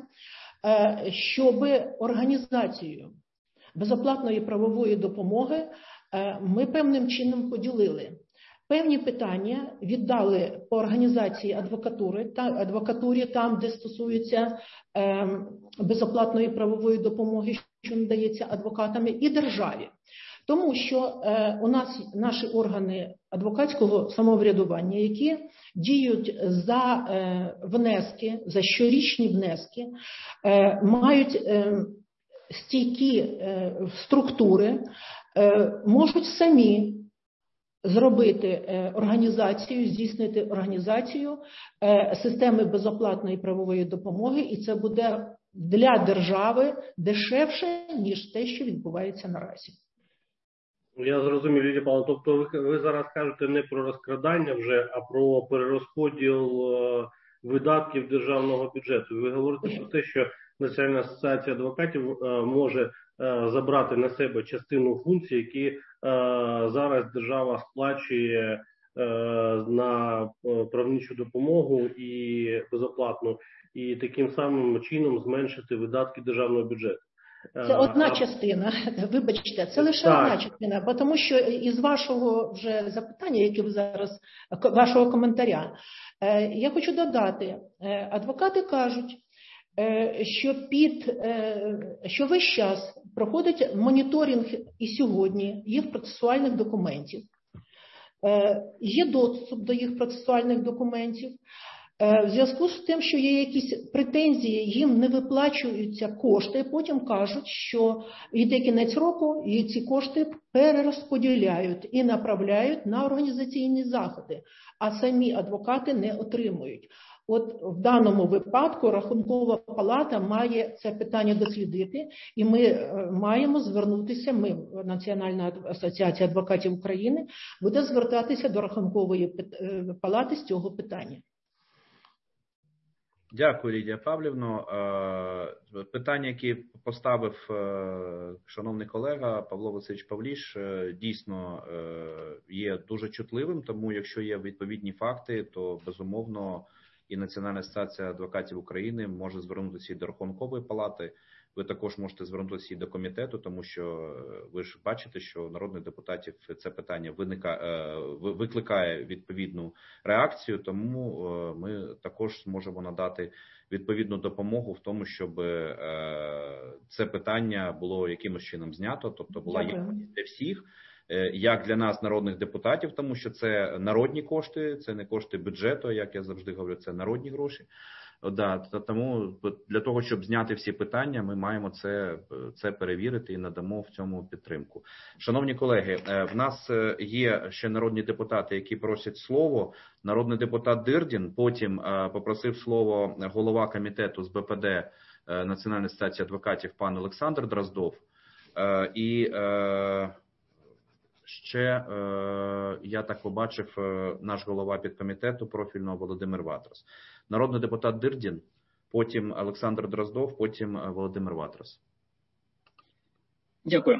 щоб організацію безоплатної правової допомоги ми певним чином поділили. Певні питання віддали по організації адвокатури, та адвокатурі, там, де стосується е, безоплатної правової допомоги, що надається адвокатами, і державі. Тому що е, у нас наші органи адвокатського самоврядування, які діють за е, внески, за щорічні внески, е, мають е, стійкі е, структури, е, можуть самі зробити організацію, здійснити організацію системи безоплатної правової допомоги, і це буде для держави дешевше, ніж те, що відбувається наразі. Я зрозумів, Лідія Павловна. Тобто ви, ви зараз кажете не про розкрадання вже, а про перерозподіл видатків державного бюджету. Ви говорите про те, що Національна асоціація адвокатів може забрати на себе частину функцій, які е, зараз держава сплачує е, на правничу допомогу і безоплатну, і таким самим чином зменшити видатки державного бюджету. Це одна а... частина, вибачте, це лише так. одна частина, бо тому що із вашого вже запитання, яке ви зараз, вашого коментаря, е, я хочу додати, е, адвокати кажуть, що під що весь час проходить моніторинг і сьогодні їх процесуальних документів, є доступ до їх процесуальних документів. В зв'язку з тим, що є якісь претензії, їм не виплачуються кошти, потім кажуть, що йде кінець року і ці кошти перерозподіляють і направляють на організаційні заходи, а самі адвокати не отримують. От в даному випадку Рахункова палата має це питання дослідити, і ми маємо звернутися, ми, Національна асоціація адвокатів України, буде звертатися до Рахункової палати з цього питання. Дякую, Лідія Павлівно. Питання, які поставив шановний колега Павло Васильович Павліш, дійсно є дуже чутливим, тому якщо є відповідні факти, то безумовно і Національна асоціація адвокатів України може звернутися і до Рахункової палати. Ви також можете звернутися і до комітету, тому що ви ж бачите, що народних депутатів це питання виникає, викликає відповідну реакцію, тому ми також зможемо надати відповідну допомогу в тому, щоб це питання було якимось чином знято, тобто була єдність для всіх, як для нас, народних депутатів, тому що це народні кошти, це не кошти бюджету, як я завжди говорю, це народні гроші. Да, тому для того, щоб зняти всі питання, ми маємо це, це перевірити і надамо в цьому підтримку. Шановні колеги, в нас є ще народні депутати, які просять слово. Народний депутат Дирдін, потім попросив слово голова комітету з БПД Національної асоціації адвокатів пан Олександр Дроздов. І ще, я так побачив, наш голова підкомітету профільного Володимир Ватрас. Народний депутат Дирдін, потім Олександр Дроздов, потім Володимир Ватрас. Дякую.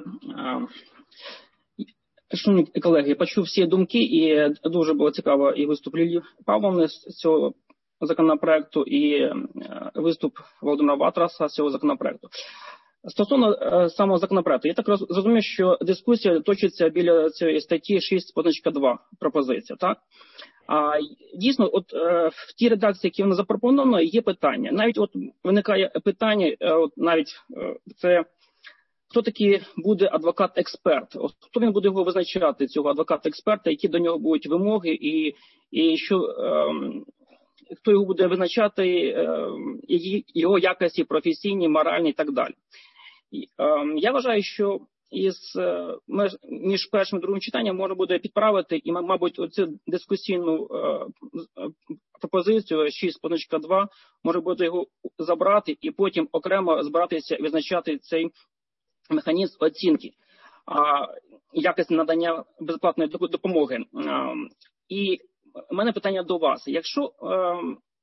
Шановні колеги, я почув всі думки, і дуже було цікаво і виступ Лілії Павловни з цього законопроекту, і виступ Володимира Ватраса з цього законопроекту. Стосовно самого законопроекту, я так розумію, що дискусія точиться біля цієї статті шість позначка два пропозиція, так? А дійсно, от в тій редакції, які вона запропонована, є питання. Навіть от виникає питання, от навіть це хто такий буде адвокат-експерт? От хто він буде його визначати, цього адвоката-експерта, які до нього будуть вимоги, і, і що ем, хто його буде визначати, ем, його якості професійні, моральні і так далі. І, ем, я вважаю, що із, між першим і другим читанням можна буде підправити і, мабуть, оцю дискусійну е, пропозицію шість позначка два може буде його забрати і потім окремо збиратися і визначати цей механізм оцінки а, якості надання безплатної допомоги. А, і в мене питання до вас. Якщо а,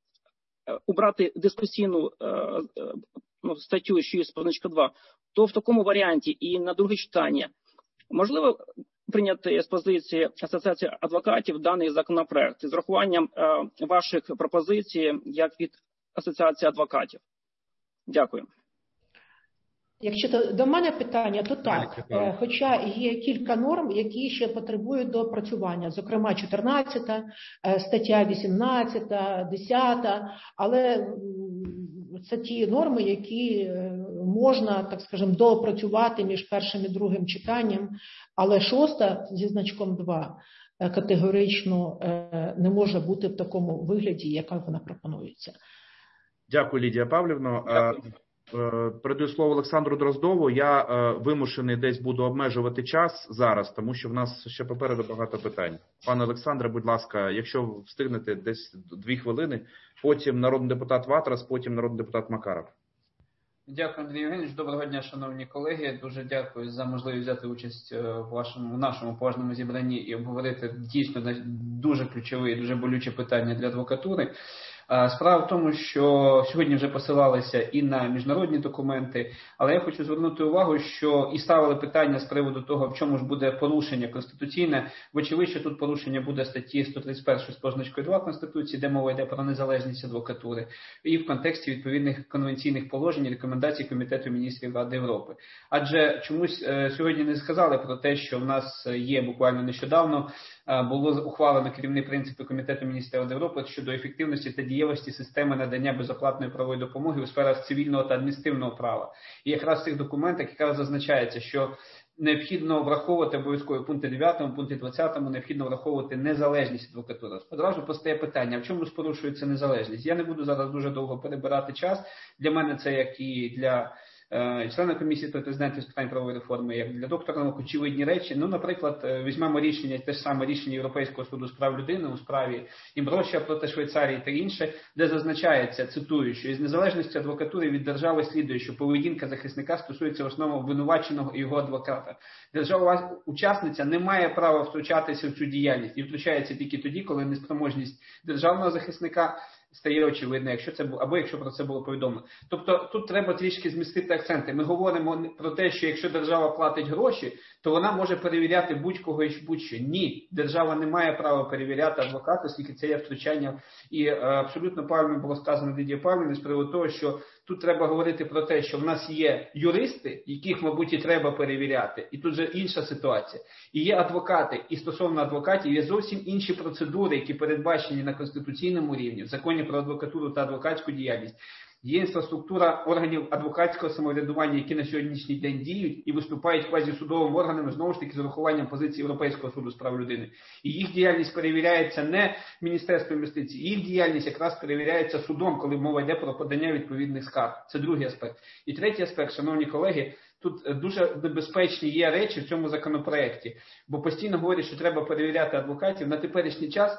убрати дискусійну а, ну, статтю шість позначка два, то в такому варіанті і на друге читання можливо прийняти з позиції Асоціації адвокатів даний законопроект з урахуванням а, ваших пропозицій як від Асоціації адвокатів? Дякую. Якщо до мене питання, то так. Хоча є кілька норм, які ще потребують доопрацювання. Зокрема, чотирнадцята, стаття вісімнадцята, десята. Але це ті норми, які можна, так скажемо, доопрацювати між першим і другим читанням. Але шоста зі значком два категорично не може бути в такому вигляді, яка вона пропонується. Дякую, Лідія Павлівна. Дякую. Передаю слово Олександру Дроздову. Я вимушений десь буду обмежувати час зараз, тому що в нас ще попереду багато питань. Пане Олександре, будь ласка, якщо встигнете, десь дві хвилини. Потім народний депутат Ватрас, потім народний депутат Макаров. Дякую, Андрій Євгенович. Доброго дня, шановні колеги. Дуже дякую за можливість взяти участь в вашому в нашому поважному зібранні і обговорити дійсно дуже ключове і дуже болюче питання для адвокатури. Справа в тому, що сьогодні вже посилалися і на міжнародні документи, але я хочу звернути увагу, що і ставили питання з приводу того, в чому ж буде порушення конституційне. Вочевидь, що тут порушення буде статті сто тридцять першої з позначкою два Конституції, де мова йде про незалежність адвокатури, і в контексті відповідних конвенційних положень і рекомендацій Комітету міністрів Ради Європи. Адже чомусь сьогодні не сказали про те, що в нас є буквально нещодавно було ухвалено керівні принципи Комітету міністрів Ради Європи щодо ефективності та дієвості системи надання безоплатної правової допомоги у сферах цивільного та адміністративного права. І якраз в цих документах якраз зазначається, що необхідно враховувати обов'язково пункти дев'ятому, пункті двадцятому, необхідно враховувати незалежність адвокатури. Одразу постає питання, в чому ж порушується незалежність? Я не буду зараз дуже довго перебирати час. Для мене це як і для члена комісії президента з питань правової реформи, як для доктора наук, очевидні речі. Ну, наприклад, візьмемо рішення, те ж саме рішення Європейського суду з прав людини у справі Імброшія проти Швейцарії та інше, де зазначається, цитую, що із незалежності адвокатури від держави слідує, що поведінка захисника стосується в основному обвинуваченого і його адвоката. Держава-учасниця не має права втручатися в цю діяльність і втручається тільки тоді, коли неспроможність державного захисника стає очевидно, якщо це або якщо про це було повідомлено. Тобто тут треба трішки змістити акценти. Ми говоримо про те, що якщо держава платить гроші, то вона може перевіряти будь-кого і будь-що. Ні, держава не має права перевіряти адвоката, оскільки це є втручання. І е, абсолютно правильно було сказано Лідією Павлівною з приводу того, що тут треба говорити про те, що в нас є юристи, яких, мабуть, і треба перевіряти. І тут же інша ситуація. І є адвокати. І стосовно адвокатів є зовсім інші процедури, які передбачені на конституційному рівні, в законі про адвокатуру та адвокатську діяльність. Є інфраструктура органів адвокатського самоврядування, які на сьогоднішній день діють і виступають квазісудовими органами, знову ж таки, з урахуванням позиції Європейського суду з прав людини. І їх діяльність перевіряється не Міністерством юстиції, їх діяльність якраз перевіряється судом, коли мова йде про подання відповідних скарг. Це другий аспект. І третій аспект, шановні колеги, тут дуже небезпечні є речі в цьому законопроекті, бо постійно говорять, що треба перевіряти адвокатів. На теперішній час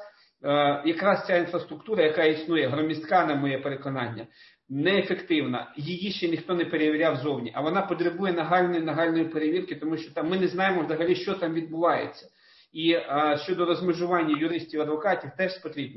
якраз ця інфраструктура, яка існує, громістка, на моє переконання, неефективна, її ще ніхто не перевіряв зовні, а вона потребує нагальної нагальної перевірки, тому що там ми не знаємо взагалі, що там відбувається. І а, щодо розмежування юристів і адвокатів теж потрібно.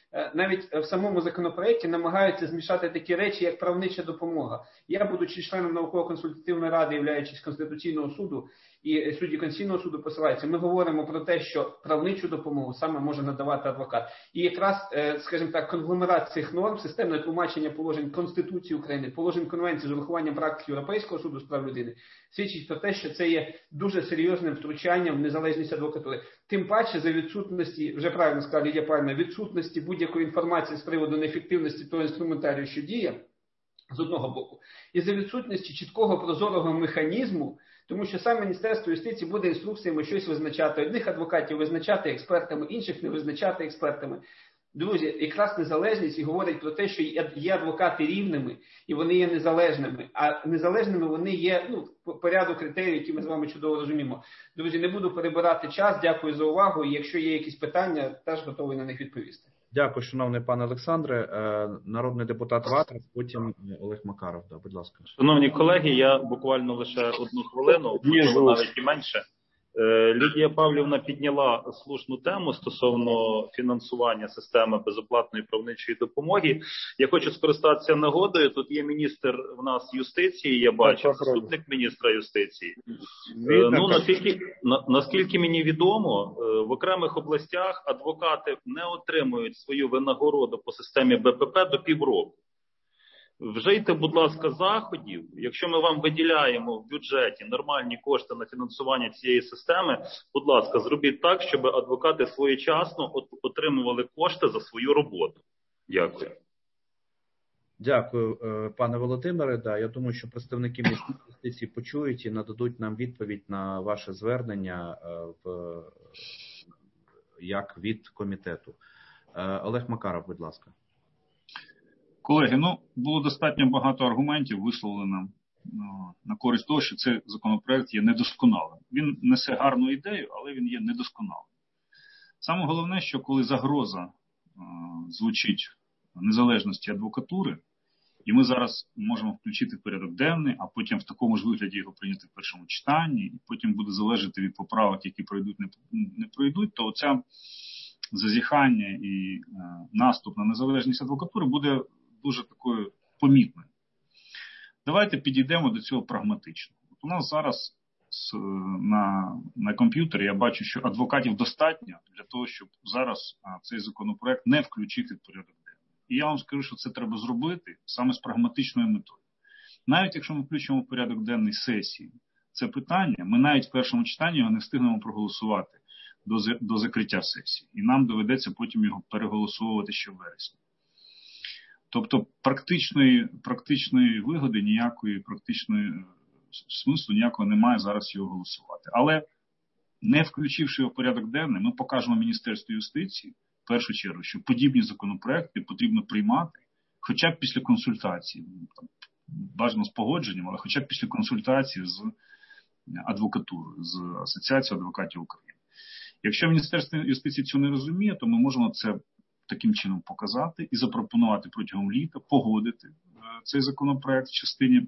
навіть в самому законопроекті намагаються змішати такі речі, як правнича допомога. Я, будучи членом науково-консультативної ради, являючись Конституційного суду, і судді Конституційного суду посилаються, ми говоримо про те, що правничу допомогу саме може надавати адвокат. І якраз, скажімо так, конгломерат цих норм, системне тлумачення положень Конституції України, положень Конвенції з урахуванням практики Європейського суду з прав людини, свідчить про те, що це є дуже серйозним втручанням в незалежність адвокатури. Тим паче за відсутності, вже правильно сказав Лідія Павлівна, відсутності будь-якої інформації з приводу неефективності того інструментарію, що діє, з одного боку, і за відсутності чіткого прозорого механізму, тому що саме Міністерство юстиції буде інструкціями щось визначати. Одних адвокатів визначати експертами, інших не визначати експертами. Друзі, якраз незалежність і говорить про те, що є адвокати рівними і вони є незалежними. А незалежними вони є, ну, по ряду критерій, які ми з вами чудово розуміємо. Друзі, не буду перебирати час. Дякую за увагу. І якщо є якісь питання, теж готовий на них відповісти. Дякую, шановний пане Олександре. Народний депутат Ватрас, потім Олег Макаров. Да, будь ласка. Шановні колеги, я буквально лише одну хвилину, можливо, навіть і менше. Лідія Павлівна підняла слушну тему стосовно фінансування системи безоплатної правничої допомоги. Я хочу скористатися нагодою. Тут є міністр в нас юстиції, я бачу, заступник міністра юстиції. Ну, наскільки, на, наскільки мені відомо, в окремих областях адвокати не отримують свою винагороду по системі Б П П до півроку. Вжийте, будь ласка, заходів. Якщо ми вам виділяємо в бюджеті нормальні кошти на фінансування цієї системи, будь ласка, зробіть так, щоб адвокати своєчасно отримували кошти за свою роботу. Дякую. Дякую, пане Володимире. Да, я думаю, що представники Міністерства юстиції почують і нададуть нам відповідь на ваше звернення в, як від комітету. Олег Макаров, будь ласка. Колеги, ну, було достатньо багато аргументів висловлено ну, на користь того, що цей законопроект є недосконалим. Він несе гарну ідею, але він є недосконалим. Саме головне, що коли загроза е, звучить незалежності адвокатури, і ми зараз можемо включити в порядок денний, а потім в такому ж вигляді його прийняти в першому читанні, і потім буде залежати від поправок, які пройдуть, не, не пройдуть, то оця зазіхання і е, наступ на незалежність адвокатури буде дуже такою помітною. Давайте підійдемо до цього прагматично. От у нас зараз на, на комп'ютері я бачу, що адвокатів достатньо для того, щоб зараз а, цей законопроект не включити в порядок денний. І я вам скажу, що це треба зробити саме з прагматичною метою. Навіть якщо ми включимо в порядок денний сесії це питання, ми навіть в першому читанні його не встигнемо проголосувати до, до закриття сесії. І нам доведеться потім його переголосовувати ще в вересні. Тобто практичної, практичної вигоди ніякої, практичної смислу ніякого немає зараз його голосувати. Але не включивши його в порядок денний, ми покажемо Міністерству юстиції, в першу чергу, що подібні законопроекти потрібно приймати, хоча б після консультації, там, бажано з погодженням, але хоча б після консультації з адвокатурою, з Асоціацією адвокатів України. Якщо Міністерство юстиції цього не розуміє, то ми можемо це таким чином показати і запропонувати протягом літа погодити цей законопроект в частині,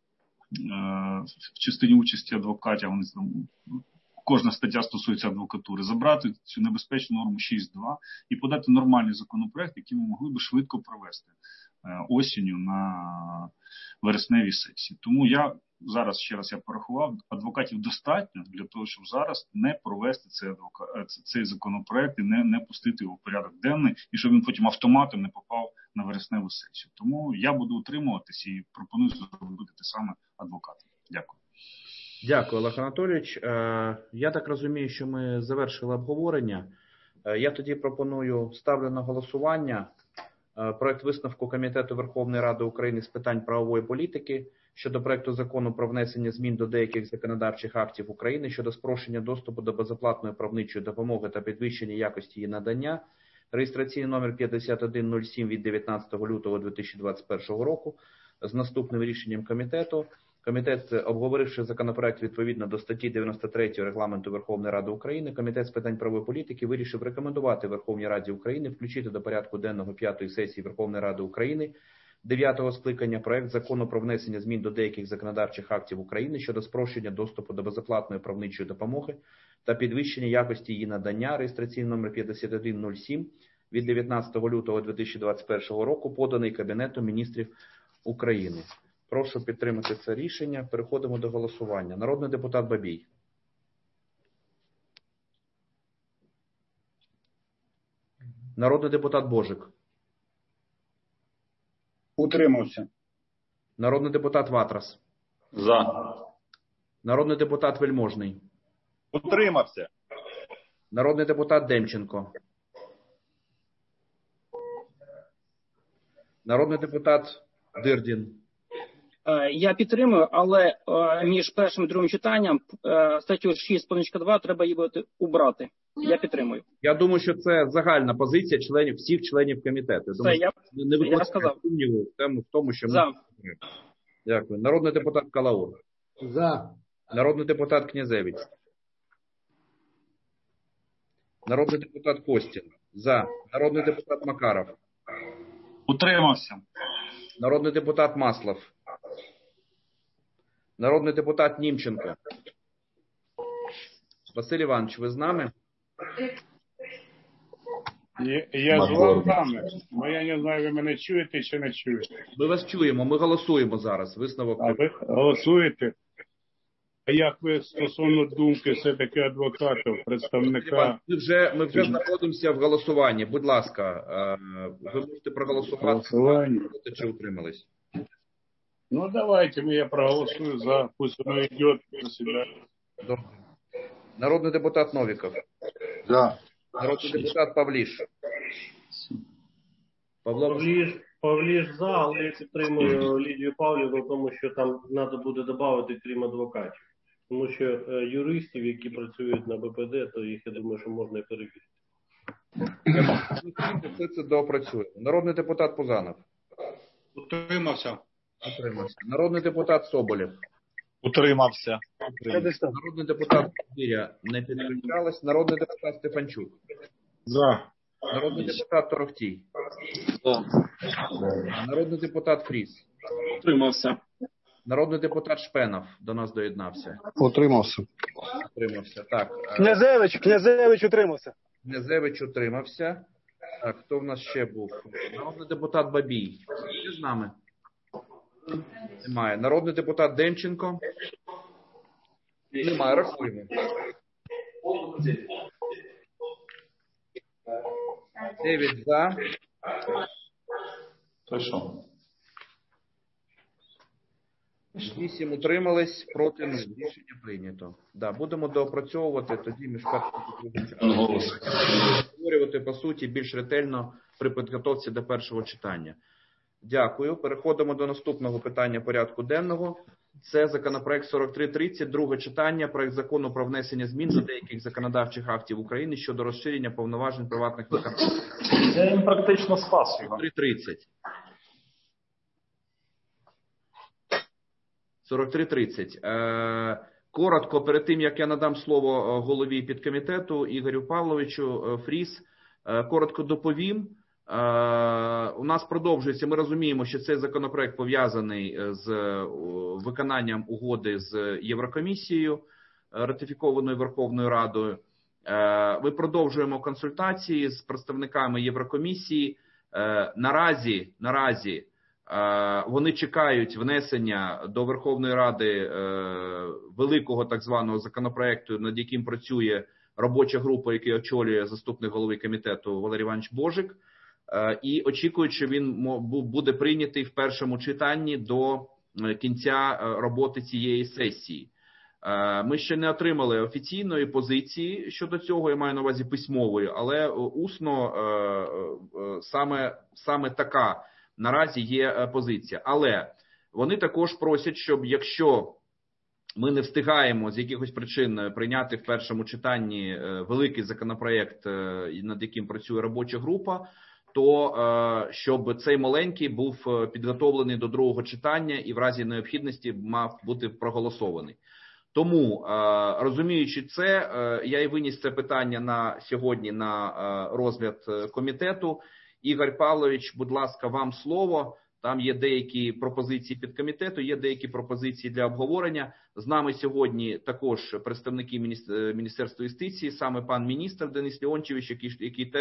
в частині участі адвокатів. Вони там, кожна стаття стосується адвокатури. Забрати цю небезпечну норму шість два і подати нормальний законопроект, який ми могли би швидко провести осінню на вересневій сесії. Тому я зараз, ще раз я порахував, адвокатів достатньо для того, щоб зараз не провести цей, адвока... цей законопроект і не, не пустити його в порядок денний, і щоб він потім автоматом не попав на вересневу сесію. Тому я буду утримуватись і пропоную зробити те саме адвокатам. Дякую. Дякую, Олег Анатолійович. Я так розумію, що ми завершили обговорення. Я тоді пропоную, ставлю на голосування проект висновку Комітету Верховної Ради України з питань правової політики щодо проекту закону про внесення змін до деяких законодавчих актів України щодо спрощення доступу до безоплатної правничої допомоги та підвищення якості її надання, реєстраційний номер п'ятдесят один нуль сім від дев'ятнадцятого лютого дві тисячі двадцять першого року, з наступним рішенням комітету. Комітет, обговоривши законопроект відповідно до статті дев'яносто три Регламенту Верховної Ради України, Комітет з питань правової політики вирішив рекомендувати Верховній Раді України включити до порядку денного п'ятої сесії Верховної Ради України дев'ятого скликання проект закону про внесення змін до деяких законодавчих актів України щодо спрощення доступу до безоплатної правничої допомоги та підвищення якості її надання, реєстраційний номер п'ятдесят один нуль сім від дев'ятнадцятого лютого дві тисячі двадцять першого року, поданий Кабінетом міністрів України. Прошу підтримати це рішення. Переходимо до голосування. Народний депутат Бабій. Народний депутат Божик. Утримався. Народний депутат Ватрас. За. Народний депутат Вельможний. Утримався. Народний депутат Демченко. Народний депутат Дирдін. Я підтримую, але між першим і другим читанням статтю шість позначка два треба її буде убрати. Я підтримую. Я думаю, що це загальна позиція членів, всіх членів комітету. Це я, не викликає сумніву в тому, що ми... За. Дякую. Народний депутат Калаур. За. Народний депутат Князевич. Народний депутат Костін. За. Народний депутат Макаров. Утримався. Народний депутат Маслов. Народний депутат Німченко. Василь Іванович, ви з нами? Я, я з вами, але я не знаю, ви мене чуєте чи не чуєте. Ми вас чуємо, ми голосуємо зараз. Висновок. А ви голосуєте? А як ви стосовно думки все-таки адвокатів, представника? Ми вже, ми вже знаходимося в голосуванні. Будь ласка, ви можете проголосувати за, чи утримались? Ну, давайте, я проголосую за, пусть воно йде на себя. Добре. Народний депутат Новіков. За. Народний депутат Павліш. Павло... Павліш, Павліш за, але я підтримую Лідію Павлівну, тому що там треба буде додати, крім адвокатів. Тому що е, юристів, які працюють на Б П Д, то їх, я думаю, що можна і перевірити. Ми це доопрацюємо. Народний депутат Пузанов. Утримався. Утримався. Народний депутат Соболєв. Утримався. Утримався. Народний депутат Віря не підключалась. Народний депутат Стефанчук. За. Народний депутат Торохтій. За. Народний депутат Фріс. Утримався. Народний депутат Шпенов до нас доєднався. Утримався. Утримався. Так. Князевич, Князевич утримався. Князевич утримався. Так, хто в нас ще був? Народний депутат Бабій. Є з нами? Немає. Народний депутат Демченко. Немає. Рахуємо. Дев'ять за. То що? Вісім утримались, проти нуль. Рішення прийнято. Да, будемо доопрацьовувати тоді між першим і другим читанням. Створювати, по суті, більш ретельно при підготовці до першого читання. Дякую. Переходимо до наступного питання порядку денного. Це законопроект сорок три тридцять, друге читання, проект закону про внесення змін до деяких законодавчих актів України щодо розширення повноважень приватних виконавців. Я їм практично спас його. сорок три тридцять. сорок три тридцять. Е, коротко, перед тим, як я надам слово голові підкомітету Ігорю Павловичу Фріс, е, коротко доповім. Е, у нас продовжується, ми розуміємо, що цей законопроект пов'язаний з виконанням угоди з Єврокомісією, ратифікованою Верховною Радою. Е, ми продовжуємо консультації з представниками Єврокомісії. Е, наразі, наразі вони чекають внесення до Верховної Ради великого так званого законопроекту, над яким працює робоча група, яку очолює заступник голови комітету Валерій Іванович Божик. І очікують, що він буде прийнятий в першому читанні до кінця роботи цієї сесії. Ми ще не отримали офіційної позиції щодо цього, я маю на увазі письмової, але усно саме, саме така наразі є позиція. Але вони також просять, щоб якщо ми не встигаємо з якихось причин прийняти в першому читанні великий законопроєкт, над яким працює робоча група, то щоб цей маленький був підготовлений до другого читання і в разі необхідності мав бути проголосований. Тому, розуміючи це, я і виніс це питання на сьогодні на розгляд комітету. Ігор Павлович, будь ласка, вам слово. Там є деякі пропозиції підкомітету, є деякі пропозиції для обговорення. З нами сьогодні також представники Міністерства юстиції, саме пан міністр Денис Леонтьєвич, який, який теж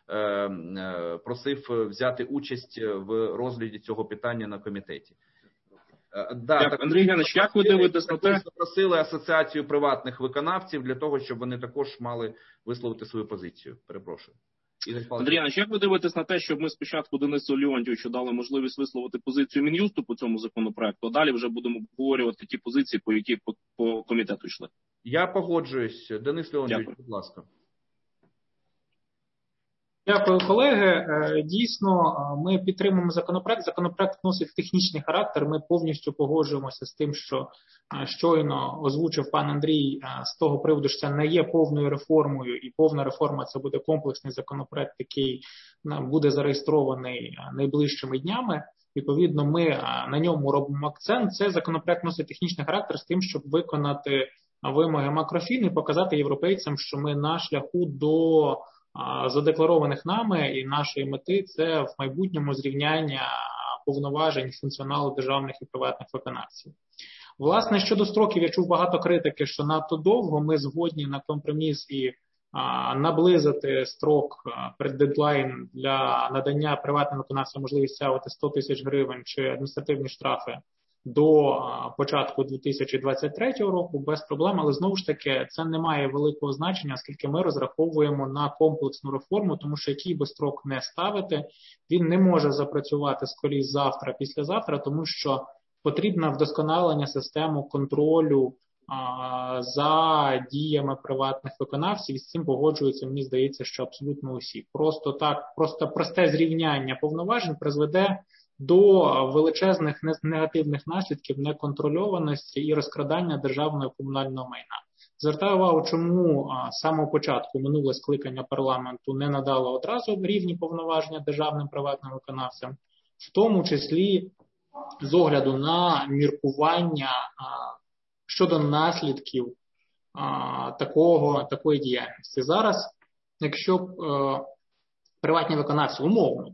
просив взяти участь в розгляді цього питання на комітеті. Да, так, Андрій Євгенович, як ви дивитесь на те? Запросили асоціацію приватних виконавців для того, щоб вони також мали висловити свою позицію. Перепрошую. Андрій Євгенович, як ви дивитесь на те, щоб ми спочатку Денису Леонтійовичу дали можливість висловити позицію Мін'юсту по цьому законопроекту, а далі вже будемо обговорювати ті позиції, по які по, по комітету йшли? Я погоджуюсь. Денис Леонтійович, будь ласка. Дякую, колеги. Дійсно, ми підтримуємо законопроект. Законопроект носить технічний характер. Ми повністю погоджуємося з тим, що щойно озвучив пан Андрій з того приводу, що це не є повною реформою, і повна реформа – це буде комплексний законопроект, який буде зареєстрований найближчими днями. Відповідно, ми на ньому робимо акцент. Цей законопроект носить технічний характер з тим, щоб виконати вимоги Макрофін і показати європейцям, що ми на шляху до задекларованих нами і нашої мети – це в майбутньому зрівняння повноважень функціоналу державних і приватних виконавців. Власне, щодо строків, я чув багато критики, що надто довго. Ми згодні на компроміс і а, наблизити строк, преддедлайн для надання приватним виконавцям можливість стягувати сто тисяч гривень чи адміністративні штрафи до початку дві тисячі двадцять третього року без проблем, але знову ж таки це не має великого значення, оскільки ми розраховуємо на комплексну реформу, тому що який би строк не ставити, він не може запрацювати скоріше завтра, післязавтра, тому що потрібно вдосконалення системи контролю а, за діями приватних виконавців, і з цим погоджуються, мені здається, що абсолютно усі. Просто так, просто просте зрівняння повноважень призведе до величезних негативних наслідків неконтрольованості і розкрадання державного і комунального майна. Звертаю увагу, чому з самого початку минуле скликання парламенту не надало одразу рівні повноваження державним приватним виконавцям, в тому числі з огляду на міркування щодо наслідків такого, такої діяльності. Зараз, якщо б приватні виконавці умовно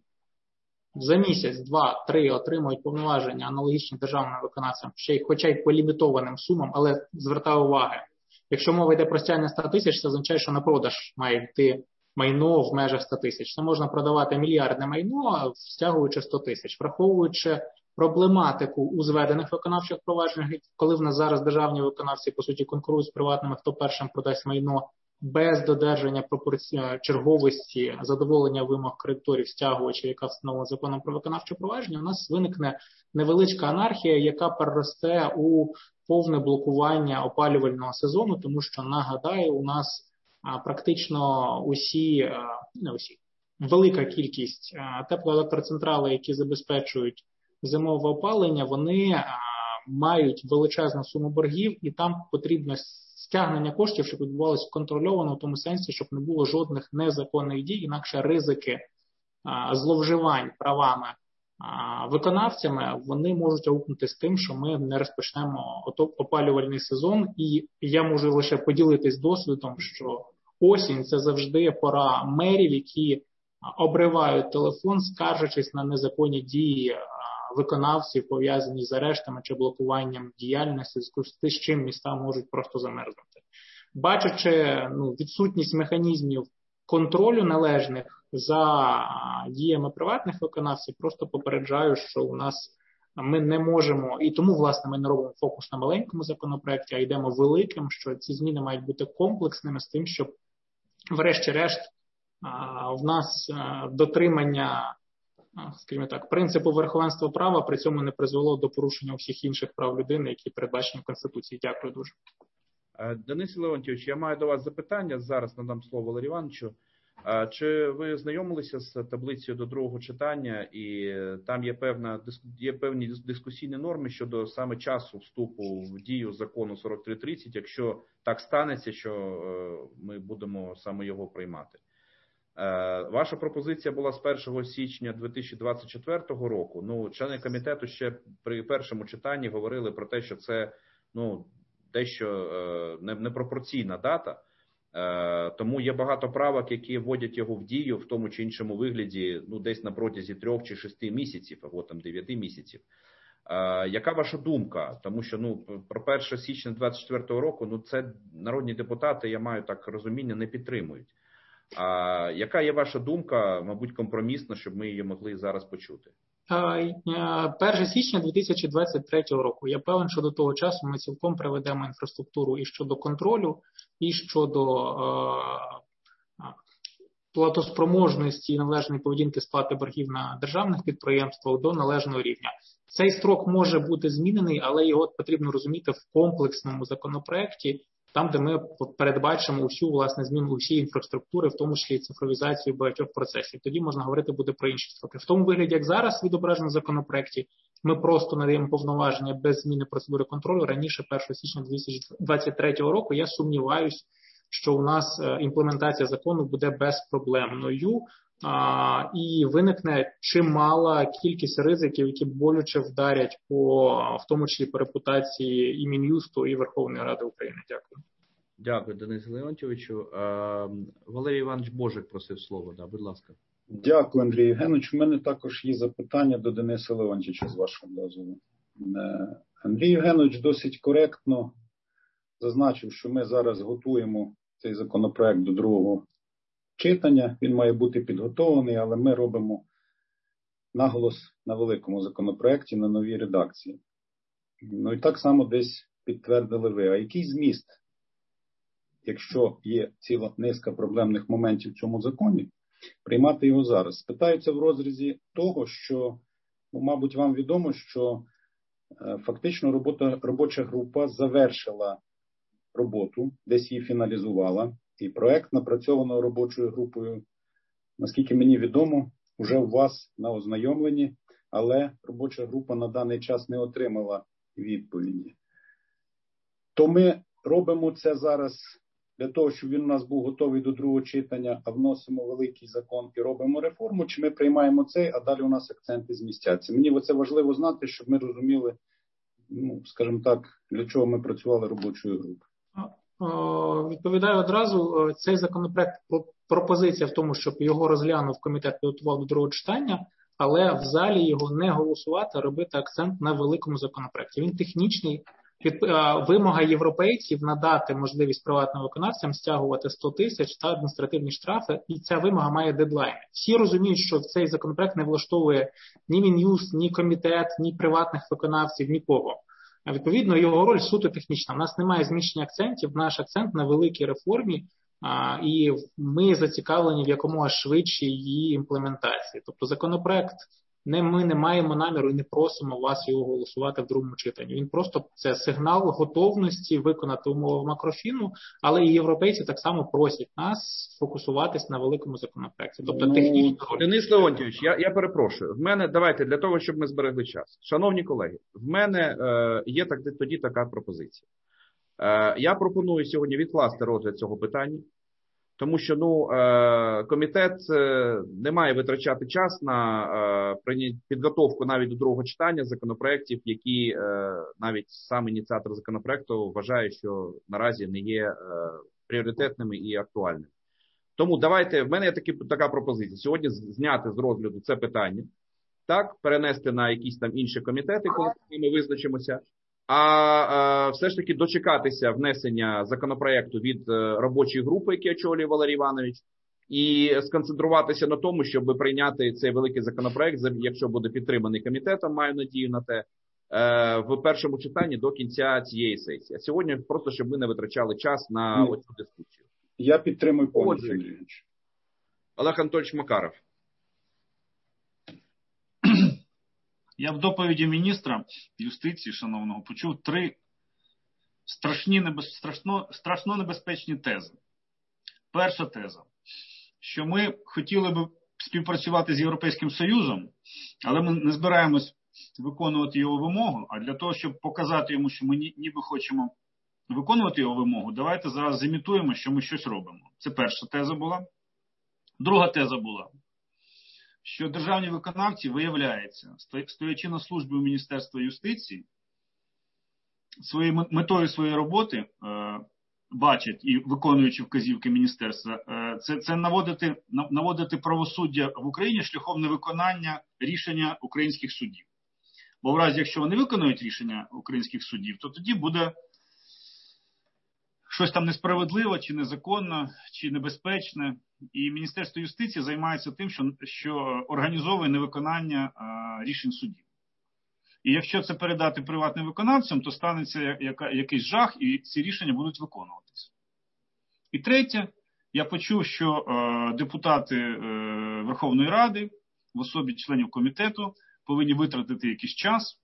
за місяць, два, три отримують повноваження аналогічні державним виконавцям, ще й, хоча й по лімітованим сумам, але звертаю увагу, якщо мова йде про стягнення ста тисяч, це означає, що на продаж має йти майно в межах ста тисяч. Це можна продавати мільярдне майно, стягуючи сто тисяч. Враховуючи проблематику у зведених виконавчих провадженнях, коли в нас зараз державні виконавці, по суті, конкурують з приватними, хто першим продасть майно, без додержання пропорції черговості, задоволення вимог кредиторів стягувачів, яка встановлена законом про виконавче провадження, у нас виникне невеличка анархія, яка переросте у повне блокування опалювального сезону, тому що, нагадаю, у нас а, практично усі, а, не усі, велика кількість а, теплоелектроцентралей, які забезпечують зимове опалення, вони а, мають величезну суму боргів, і там потрібно стягнення коштів, щоб відбувалося контрольовано в тому сенсі, щоб не було жодних незаконних дій, інакше ризики а, зловживань правами а, виконавцями, вони можуть аукнути з тим, що ми не розпочнемо опалювальний сезон. І я можу лише поділитись досвідом, що осінь – це завжди пора мерів, які обривають телефон, скаржачись на незаконні дії виконавців, пов'язані з арештами чи блокуванням діяльності, з чим міста можуть просто замерзнути. Бачачи ну, відсутність механізмів контролю належних за діями приватних виконавців, просто попереджаю, що у нас ми не можемо, і тому, власне, ми не робимо фокус на маленькому законопроекті, а йдемо великим, що ці зміни мають бути комплексними з тим, щоб врешті-решт в нас дотримання, скажімо так, принципу верховенства права при цьому не призвело до порушення всіх інших прав людини, які передбачені в Конституції. Дякую дуже. Денис Леонтійович, я маю до вас запитання. Зараз надам слово Валерію Івановичу. Чи ви знайомилися з таблицею до другого читання, і там є певна є певні дискусійні норми щодо саме часу вступу в дію закону сорок три тридцять, якщо так станеться, що ми будемо саме його приймати? Ваша пропозиція була з першого січня дві тисячі двадцять четвертого року. Ну, члени комітету ще при першому читанні говорили про те, що це ну, дещо непропорційна дата. Тому є багато правок, які вводять його в дію в тому чи іншому вигляді, ну, десь на протязі трьох чи шести місяців, або там дев'яти місяців. Яка ваша думка? Тому що ну, про перше січня двадцять четвертого року, ну, це народні депутати, я маю так розуміння, не підтримують. А яка є ваша думка, мабуть, компромісна, щоб ми її могли зараз почути? перше січня дві тисячі двадцять третього року. Я певен, що до того часу ми цілком приведемо інфраструктуру і щодо контролю, і щодо е, платоспроможності і належної поведінки сплати боргів на державних підприємствах до належного рівня. Цей строк може бути змінений, але його потрібно розуміти в комплексному законопроекті, там, де ми передбачимо усю, власне, зміну усієї інфраструктури, в тому числі і цифровізацію багатьох процесів. Тоді можна говорити буде про інші строки. В тому вигляді, як зараз відображено в законопроекті, ми просто надаємо повноваження без зміни процедури контролю раніше першого січня дві тисячі двадцять третього року. Я сумніваюсь, що у нас імплементація закону буде безпроблемною. А, і виникне чимала кількість ризиків, які болюче вдарять по, в тому числі по репутації і Мін'юсту, і Верховної Ради України. Дякую. Дякую, Денис Леонтьовичу. А, Валерій Іванович Божик просив слово. Да, будь ласка. Дякую, Андрій Євгенович. У мене також є запитання до Дениса Леонтьовича, з вашого дозволу. Андрій Євгенович досить коректно зазначив, що ми зараз готуємо цей законопроект до другого читання, він має бути підготовлений, але ми робимо наголос на великому законопроекті, на новій редакції. Ну і так само десь підтвердили ви. А який зміст, якщо є ціла низка проблемних моментів в цьому законі, приймати його зараз? Спитаються в розрізі того, що, ну, мабуть, вам відомо, що е, фактично робота, робоча група завершила роботу, десь її фіналізувала. І проект, напрацьований робочою групою, наскільки мені відомо, вже у вас на ознайомленні, але робоча група на даний час не отримала відповіді. То ми робимо це зараз для того, щоб він у нас був готовий до другого читання, а вносимо великий закон і робимо реформу, чи ми приймаємо цей, а далі у нас акценти змістяться. Мені оце важливо знати, щоб ми розуміли, ну, скажімо так, для чого ми працювали робочою групою. Відповідаю одразу, цей законопроект, пропозиція в тому, щоб його розглянув комітет, підготував до другого читання, але в залі його не голосувати, а робити акцент на великому законопроекті. Він технічний. Вимога європейців надати можливість приватним виконавцям стягувати сто тисяч та адміністративні штрафи, і ця вимога має дедлайн. Всі розуміють, що цей законопроект не влаштовує ні Мін'юст, ні комітет, ні приватних виконавців, нікого. Відповідно, його роль суто технічна. У нас немає зміщення акцентів, наш акцент на великій реформі, а, і ми зацікавлені в якомога швидшій її імплементації. Тобто законопроект, не, ми не маємо наміру і не просимо вас його голосувати в другому читанні. Він просто це сигнал готовності виконати умови макрофіну, але і європейці так само просять нас сфокусуватись на великому законопроекті. Тобто ну, технічно. Денис Леонтьович, я, я перепрошую. В мене, давайте, для того, щоб ми зберегли час. Шановні колеги, в мене е, є так, тоді така пропозиція. Е, я пропоную сьогодні відкласти розгляд цього питання. Тому що ну, комітет не має витрачати час на підготовку навіть до другого читання законопроєктів, які навіть сам ініціатор законопроєкту вважає, що наразі не є пріоритетними і актуальними. Тому давайте, в мене є такі, така пропозиція. Сьогодні зняти з розгляду це питання, так, перенести на якісь там інші комітети, коли ми визначимося. А все ж таки дочекатися внесення законопроекту від робочої групи, які очолює Валерій Іванович, і сконцентруватися на тому, щоб прийняти цей великий законопроект, якщо буде підтриманий комітетом, маю надію на те, в першому читанні до кінця цієї сесії. А сьогодні просто, щоб ми не витрачали час на ну, оцю дискусію. Я підтримую повністю. Олег Анатольович Макаров. Я в доповіді міністра юстиції, шановного, почув три страшні, небез... страшно... страшно небезпечні тези. Перша теза, що ми хотіли б співпрацювати з Європейським Союзом, але ми не збираємось виконувати його вимогу, а для того, щоб показати йому, що ми ніби хочемо виконувати його вимогу, давайте зараз зімітуємо, що ми щось робимо. Це перша теза була. Друга теза була, що державні виконавці, виявляється, стоячи на службі у Міністерства юстиції, своєю метою своєї роботи е, бачать і виконуючи вказівки міністерства, е, це, це наводити, наводити правосуддя в Україні шляхом невиконання рішення українських судів. Бо в разі, якщо вони виконують рішення українських судів, то тоді буде щось там несправедливе, чи незаконне, чи небезпечне, і Міністерство юстиції займається тим, що, що організовує невиконання а, рішень судів. І якщо це передати приватним виконавцям, то станеться яка, якийсь жах, і ці рішення будуть виконуватися. І третє, я почув, що е, депутати е, Верховної Ради в особі членів комітету повинні витратити якийсь час,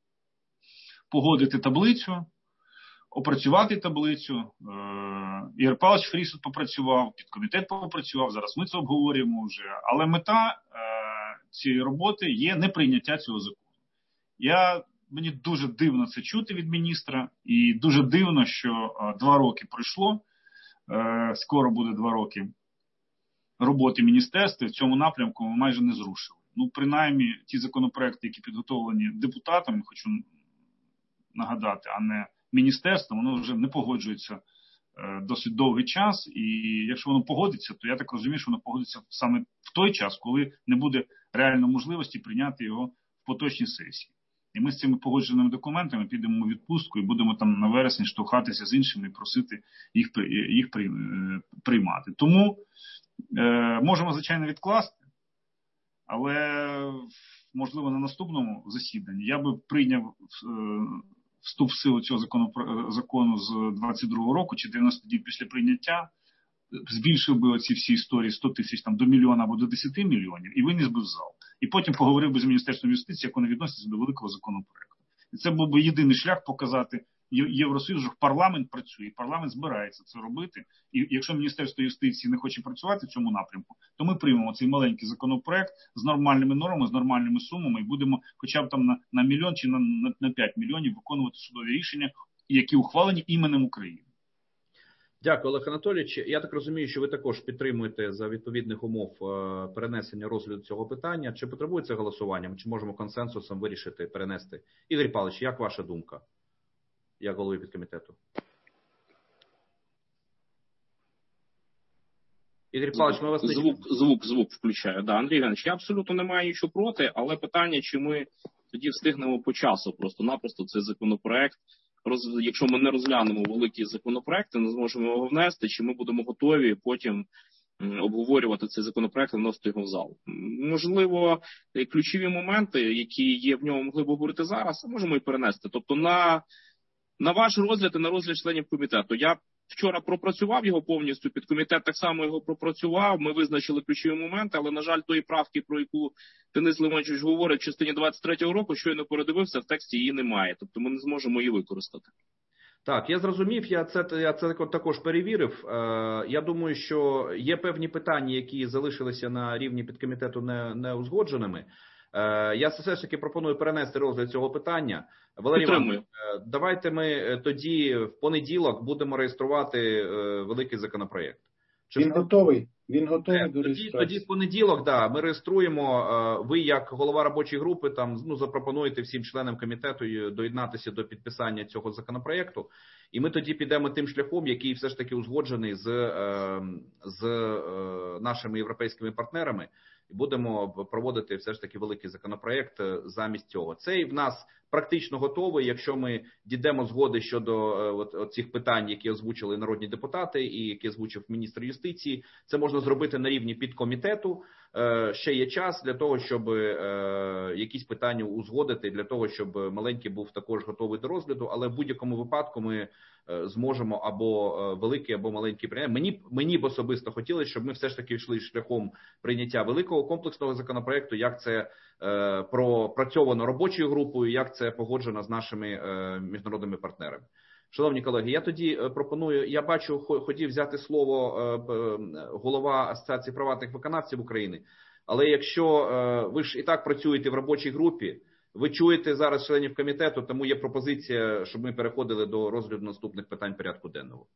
погодити таблицю, опрацювати таблицю. Е, Ігор Павлович Фрісов попрацював, підкомітет попрацював, зараз ми це обговорюємо вже. Але мета е, цієї роботи є неприйняття цього закону. Я, мені дуже дивно це чути від міністра, і дуже дивно, що е, два роки пройшло, е, скоро буде два роки роботи міністерства, в цьому напрямку ми майже не зрушили. Ну, принаймні, ті законопроекти, які підготовлені депутатами, хочу нагадати, а не міністерством, воно вже не погоджується е, досить довгий час, і якщо воно погодиться, то я так розумію, що воно погодиться саме в той час, коли не буде реально можливості прийняти його в поточній сесії. І ми з цими погодженими документами підемо у відпустку і будемо там на вересні штовхатися з іншими і просити їх, їх приймати. Тому е, можемо, звичайно, відкласти, але, можливо, на наступному засіданні я би прийняв е, вступ в силу цього закону, закону з двадцять другого року чи дев'яносто днів після прийняття, збільшив би оці всі історії сто тисяч там, до мільйона або до десяти мільйонів і виніс би в зал. І потім поговорив би з Міністерством юстиції, як вони відносяться до великого законопроекту. І це був би єдиний шлях показати Євросоюзу, що парламент працює, парламент збирається це робити. І якщо Міністерство юстиції не хоче працювати в цьому напрямку, то ми приймемо цей маленький законопроект з нормальними нормами, з нормальними сумами і будемо хоча б там на, на мільйон чи на, на, на п'ять мільйонів виконувати судові рішення, які ухвалені іменем України. Дякую, Олег Анатолійович. Я так розумію, що ви також підтримуєте за відповідних умов перенесення розгляду цього питання. Чи потребує це голосуванням, чи можемо консенсусом вирішити перенести? Ігор Павлович, як ваша думка, як голови підкомітету? Ігор Павлович, ми вас не звук, звук, звук включаю. Да, Андрій Іванович, я абсолютно не маю нічого проти, але питання, чи ми тоді встигнемо по часу просто-напросто цей законопроект. Роз, якщо ми не розглянемо великі законопроекти, не зможемо його внести, чи ми будемо готові потім обговорювати цей законопроект і вносити його в зал. Можливо, ключові моменти, які є в ньому, могли б говорити зараз, можемо і перенести. Тобто на, на ваш розгляд і на розгляд членів комітету. Я вчора пропрацював його повністю, підкомітет так само його пропрацював, ми визначили ключові моменти, але, на жаль, тої правки, про яку Денис Леонтійович говорить в частині двадцять третього року, щойно передивився, в тексті її немає. Тобто ми не зможемо її використати. Так, я зрозумів, я це, я це також перевірив. Я думаю, що є певні питання, які залишилися на рівні підкомітету не, не узгодженими. Я все ж таки пропоную перенести розгляд цього питання. Валерій Іванович, давайте ми тоді в понеділок будемо реєструвати великий законопроєкт. Чи він готовий? Він готовий до реєстрації. Тоді, тоді в понеділок, да, ми реєструємо. Ви, як голова робочої групи, там ну запропонуєте всім членам комітету доєднатися до підписання цього законопроєкту. І ми тоді підемо тим шляхом, який все ж таки узгоджений з, з нашими європейськими партнерами. І будемо проводити все ж таки великий законопроєкт замість цього. Цей в нас практично готовий, якщо ми дійдемо згоди щодо от, от цих питань, які озвучили народні депутати і які озвучив міністр юстиції. Це можна зробити на рівні підкомітету. Ще є час для того, щоб якісь питання узгодити, для того, щоб маленький був також готовий до розгляду. Але в будь-якому випадку ми зможемо або великий, або маленький прийняти. Мені, мені б особисто хотілося, щоб ми все ж таки йшли шляхом прийняття великого комплексного законопроекту, як це е, пропрацьовано робочою групою, як це погоджено з нашими е, міжнародними партнерами. Шановні колеги, я тоді пропоную, я бачу, хотів взяти слово е, голова Асоціації приватних виконавців України, але якщо е, ви ж і так працюєте в робочій групі, ви чуєте зараз членів комітету, тому є пропозиція, щоб ми переходили до розгляду наступних питань порядку денного.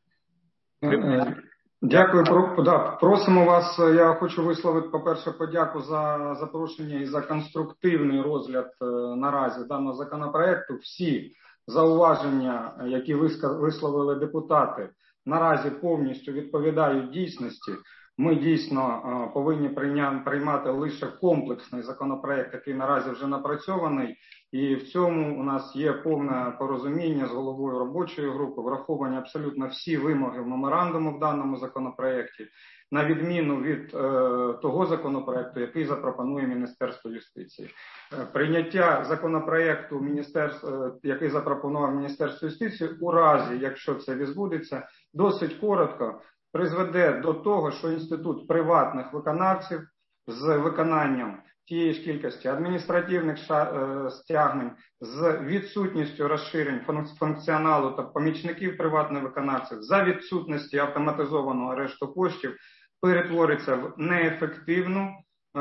Дякую. Просимо вас, я хочу висловити, по-перше, подяку за запрошення і за конструктивний розгляд наразі даного законопроекту. Всі зауваження, які висловили депутати, наразі повністю відповідають дійсності. Ми дійсно повинні приймати лише комплексний законопроект, який наразі вже напрацьований. І в цьому у нас є повне порозуміння з головою робочої групи, враховані абсолютно всі вимоги в меморандуму в даному законопроекті, на відміну від е, того законопроекту, який запропонує Міністерство юстиції. Е, прийняття законопроекту, Міністерство, який запропонував Міністерство юстиції, у разі, якщо це відбудеться, досить коротко, призведе до того, що інститут приватних виконавців з виконанням тієї ж кількості адміністративних стягнень, з відсутністю розширень функціоналу та помічників приватних виконавців, за відсутності автоматизованого арешту коштів, перетвориться в неефективну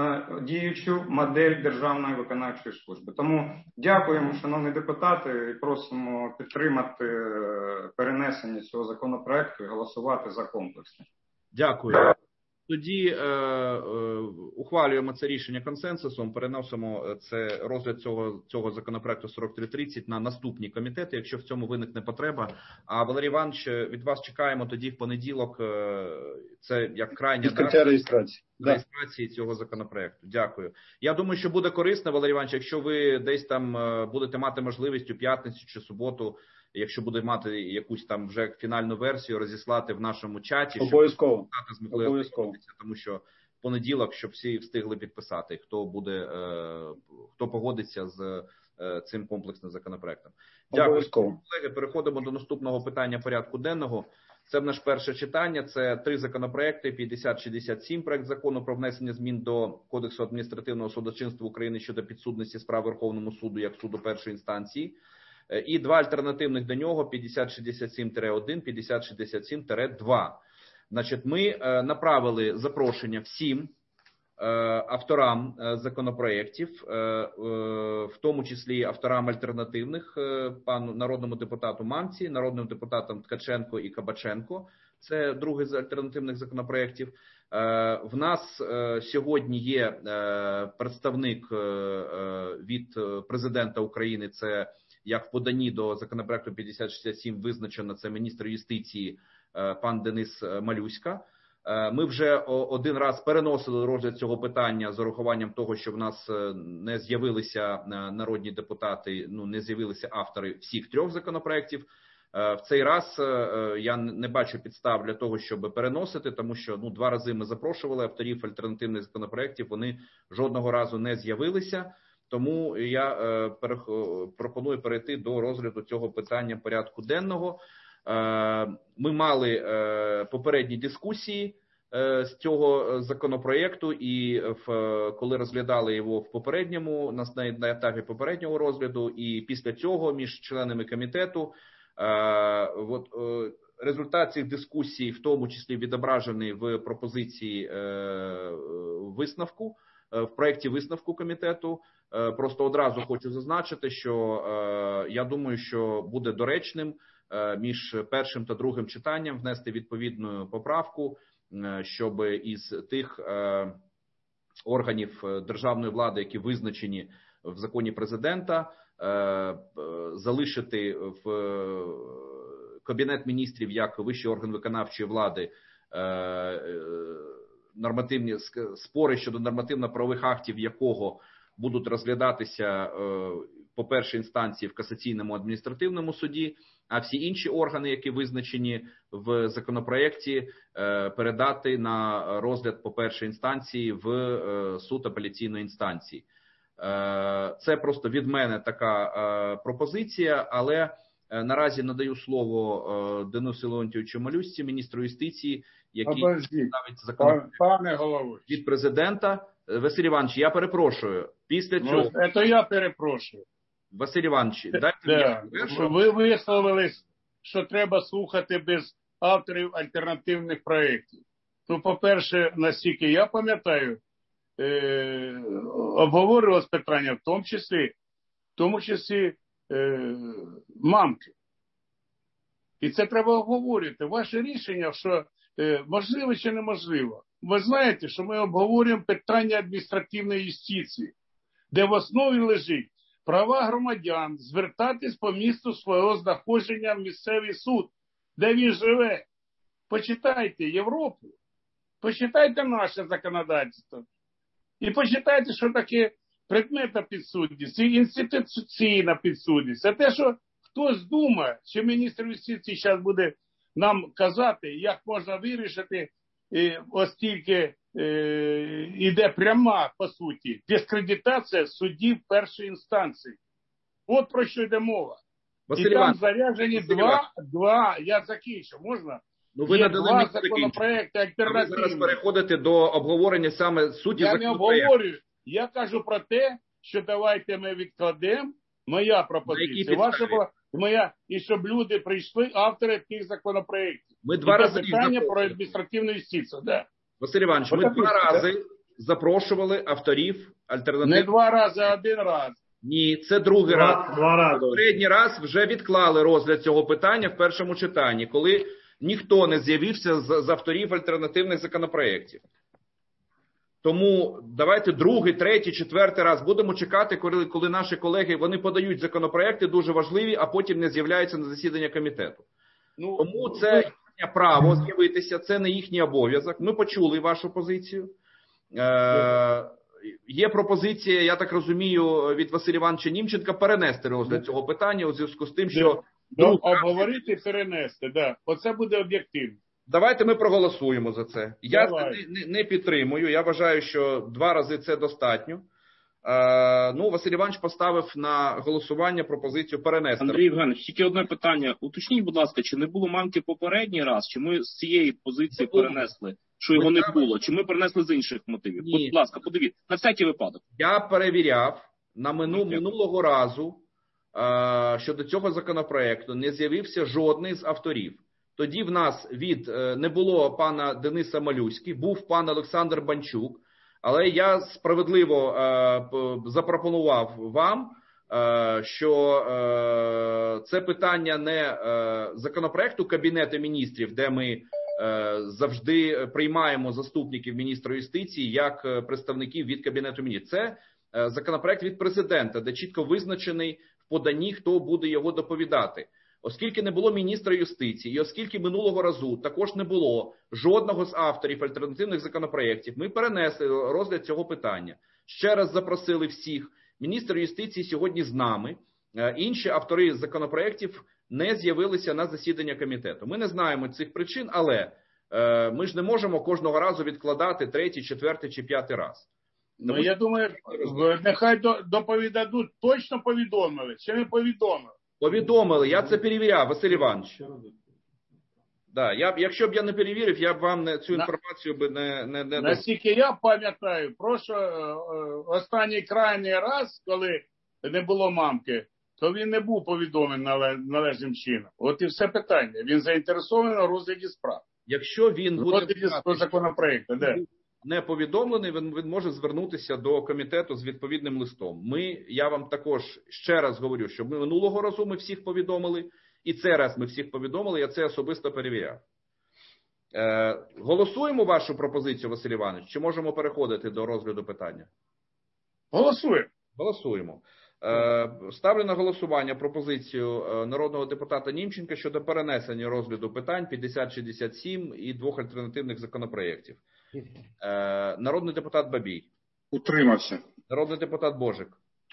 діючу модель Державної виконавчої служби. Тому дякуємо, шановні депутати, і просимо підтримати перенесення цього законопроекту і голосувати за комплексне. Дякую. Тоді е, е, ухвалюємо це рішення консенсусом, переносимо це розгляд цього, цього законопроекту сорок три тридцять на наступні комітети, якщо в цьому виникне потреба. А Валерій Іванович, від вас чекаємо тоді в понеділок, е, це як крайня дата реєстрації. реєстрації цього законопроекту. Дякую. Я думаю, що буде корисно, Валерій Іванович, якщо ви десь там будете мати можливість у п'ятницю чи суботу, якщо буде мати якусь там вже фінальну версію, розіслати в нашому чаті. Обов'язково. Щоб Обов'язково. Тому що в понеділок, щоб всі встигли підписати, хто буде, хто погодиться з цим комплексним законопроектом. Дякую, колеги. Переходимо до наступного питання порядку денного. Це в наш перше читання. Це три законопроекти: п'ятдесят шістдесят сім, проект закону про внесення змін до Кодексу адміністративного судочинства України щодо підсудності справ Верховному суду як суду першої інстанції. І два альтернативних до нього: п'ятдесят шістдесят сім один, п'ятдесят шістдесят сім два. Значить, ми направили запрошення всім авторам законопроєктів, в тому числі авторам альтернативних, пану народному депутату Мамці, народним депутатам Ткаченко і Кабаченко. Це другий з альтернативних законопроєктів. В нас сьогодні є представник від президента України, це як в поданні до законопроекту п'ятдесят шістдесят сім визначено, це міністр юстиції пан Денис Малюська. Ми вже один раз переносили розгляд цього питання з урахуванням того, що в нас не з'явилися народні депутати, ну не з'явилися автори всіх трьох законопроєктів. В цей раз я не бачу підстав для того, щоб переносити, тому що ну два рази ми запрошували авторів альтернативних законопроєктів, вони жодного разу не з'явилися. Тому я е, перех... пропоную перейти до розгляду цього питання порядку денного. Е, ми мали е, попередні дискусії е, з цього законопроєкту, і в, коли розглядали його в попередньому, на, на етапі попереднього розгляду, і після цього між членами комітету, е, от, е, результат цих дискусій в тому числі відображений в пропозиції е, висновку, е, в проєкті висновку комітету. Просто одразу хочу зазначити, що е, я думаю, що буде доречним е, між першим та другим читанням внести відповідну поправку, е, щоб із тих е, органів державної влади, які визначені в законі президента, е, залишити в Кабінет міністрів як вищий орган виконавчої влади е, нормативні спори щодо нормативно-правових актів, якого будуть розглядатися по першій інстанції в касаційному адміністративному суді, а всі інші органи, які визначені в законопроєкті, передати на розгляд по першій інстанції в суд апеляційної інстанції. Це просто від мене така пропозиція, але наразі надаю слово Денису Леонтійовичу Малюсці, міністру юстиції, який ставить законопроєкт пане головуючий від президента. Василь Іванович, я перепрошую. Після цього... Ну, це я перепрошую. Василь Іванович, дайте да. мені... Ви висловились, що треба слухати без авторів альтернативних проєктів. Ну, по-перше, наскільки я пам'ятаю, е- обговорювалось питання, в тому числі, в тому числі е- мамки. І це треба обговорювати. Ваше рішення, що е- можливо чи неможливо. Ви знаєте, що ми обговорюємо питання адміністративної юстиції, де в основі лежить права громадян звертатись по місту свого знаходження в місцевий суд, де він живе. Почитайте Європу. Почитайте наше законодавство. І почитайте, що таке предметна підсудність, і інституційна підсудність. А те, що хтось думає, що міністр юстиції зараз буде нам казати, як можна вирішити, оскільки е, іде пряма, по суті, дискредитація суддів першої інстанції. От про що йде мова. Василь І там Іванович, заряджені Василь два, Іванович. два, я закінчу, можна? Ну, ви Є надали два мені законопроекти закінчити. А ви зараз альтернативні. переходите до обговорення саме суті Я не законопроекту. обговорюю. Я кажу про те, що давайте ми відкладемо. Моя пропозиція, ваша була, моя, і щоб люди прийшли, автори тих законопроєктів. Ми два і рази питання їх про адміністративну юстицію. Да. Василь Іванович, ми Отак, два так. рази запрошували авторів альтернативних. Не два рази, а один раз. Ні, це другий Два- раз. два рази. Попередній раз вже відклали розгляд цього питання в першому читанні, коли ніхто не з'явився з, з авторів альтернативних законопроєктів. Тому давайте другий, третій, четвертий раз будемо чекати, коли, коли наші колеги, вони подають законопроекти дуже важливі, а потім не з'являються на засідання комітету. Ну, Тому це їхнє право з'явитися, це не їхній обов'язок. Ми почули вашу позицію. Е, є пропозиція, я так розумію, від Василя Івановича Німченка перенести розгляд цього питання у зв'язку з тим, що... Ну, обговорити і перенести, да. Оце буде об'єктивно. Давайте ми проголосуємо за це. Я Давай. це не, не, не підтримую. Я вважаю, що два рази це достатньо. Е, ну, Василь Іванович поставив на голосування пропозицію перенести. Андрій Євгенович, тільки одне питання. Уточніть, будь ласка, чи не було мамки попередній раз, чи ми з цієї позиції Не було. перенесли, що його не було, чи ми перенесли з інших мотивів? Ні. Будь ласка, подивіться, на всякий випадок. Я перевіряв на мину, минулого разу, е, що до цього законопроекту не з'явився жодний з авторів. Тоді в нас від е, не було пана Дениса Малюськи, був пан Олександр Банчук, але я справедливо е, п- запропонував вам, е, що е, це питання не е, законопроекту Кабінету міністрів, де ми е, завжди приймаємо заступників міністра юстиції як е, представників від Кабінету міністрів. Це е, законопроект від президента, де чітко визначений в поданні, хто буде його доповідати. Оскільки не було міністра юстиції, і оскільки минулого разу також не було жодного з авторів альтернативних законопроєктів, ми перенесли розгляд цього питання. Ще раз запросили всіх. Міністр юстиції сьогодні з нами. Е, Інші автори законопроєктів не з'явилися на засідання комітету. Ми не знаємо цих причин, але е, ми ж не можемо кожного разу відкладати третій, четвертий чи п'ятий раз. Ну, я думаю, нехай до- доповідадуть, точно повідомили, чи не повідомили. Повідомили, я це перевіряв, Василь Іванович. Да, я б, якщо б я не перевірив, я б вам не, цю інформацію би не, не, не дав. Наскільки я пам'ятаю, прошу, е, е, останній крайній раз, коли не було мамки, то він не був повідомлений нале- належним чином. От і все питання. Він заінтересований у розгляді справ. Якщо він буде розгляді знати, законопроекту, де? не повідомлений, він, він може звернутися до комітету з відповідним листом. Ми, я вам також ще раз говорю, що ми минулого разу ми всіх повідомили, і цей раз ми всіх повідомили, я це особисто перевіряв. Е, голосуємо вашу пропозицію, Василь Іванович, чи можемо переходити до розгляду питання? Голосуємо. Голосуємо. Е, ставлю на голосування пропозицію е, народного депутата Німченка щодо перенесення розгляду питань п'ятдесят шістдесят сім і двох альтернативних законопроєктів. Е, народний депутат Бабій. Утримався. Народний депутат Божик.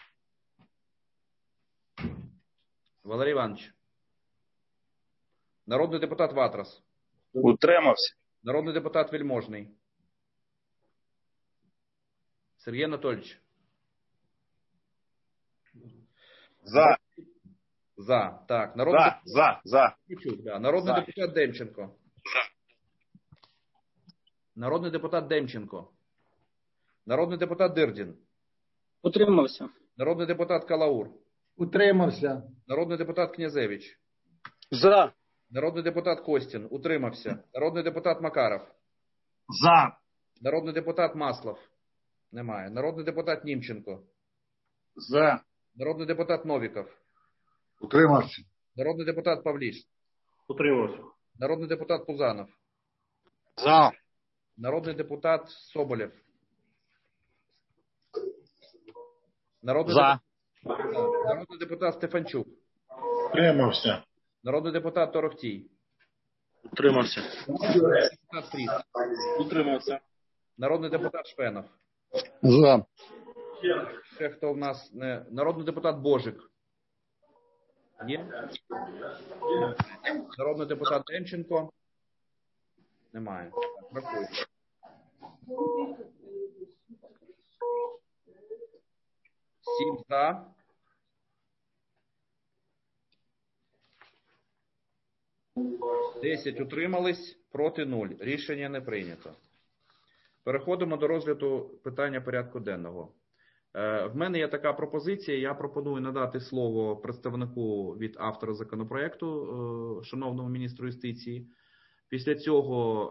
Валерій Іванович. Народний депутат Ватрас. Утримався. Народний депутат Вельможний. Сергій Анатольович. За. За. Так. Народний За. депутат... За. За. Кучук, да. Народний За. депутат Демченко. За. Народний депутат Демченко. Народний депутат Дирдін. Утримався. Народний депутат Калаур. Утримався. Народний депутат Князевич. За. Народний депутат Костін. Утримався. Народний депутат Макаров. За. Народний депутат Маслов. Немає. Народний депутат Німченко. За. Народний депутат Новіков. Утримався. Народний депутат Павліш. Утримався. Народний депутат Пузанов. За. Народний депутат Соболєв. Народний, За. депутат... Народний депутат Стефанчук. Утримався. Народний депутат Торохтій. Утримався. Депутат Фріс. Утримався. Народний депутат Шпенов. За. Ще хто в нас не... Народний депутат Божик. Є? Народний депутат Демченко. Немає. Рахуй. Сім за. Десять утримались, проти нуль. Рішення не прийнято. Переходимо до розгляду питання порядку денного. В мене є така пропозиція. Я пропоную надати слово представнику від автора законопроекту, шановному міністру юстиції. Після цього,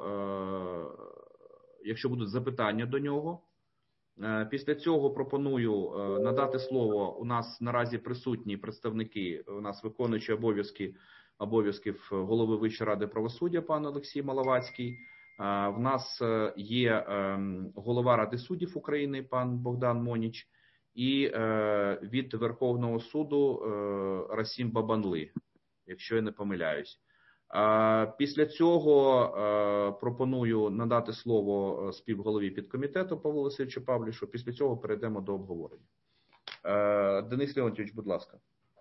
якщо будуть запитання до нього, після цього пропоную надати слово. У нас наразі присутні представники, у нас виконуючі обов'язки обов'язків голови Вищої ради правосуддя пан Олексій Маловацький. В нас є голова Ради суддів України пан Богдан Моніч і від Верховного суду Расім Бабанли, якщо я не помиляюсь. Після цього пропоную надати слово співголові підкомітету Павлу Васильовичу Павлішу. Після цього перейдемо до обговорення. Денис Леонтійович, будь ласка.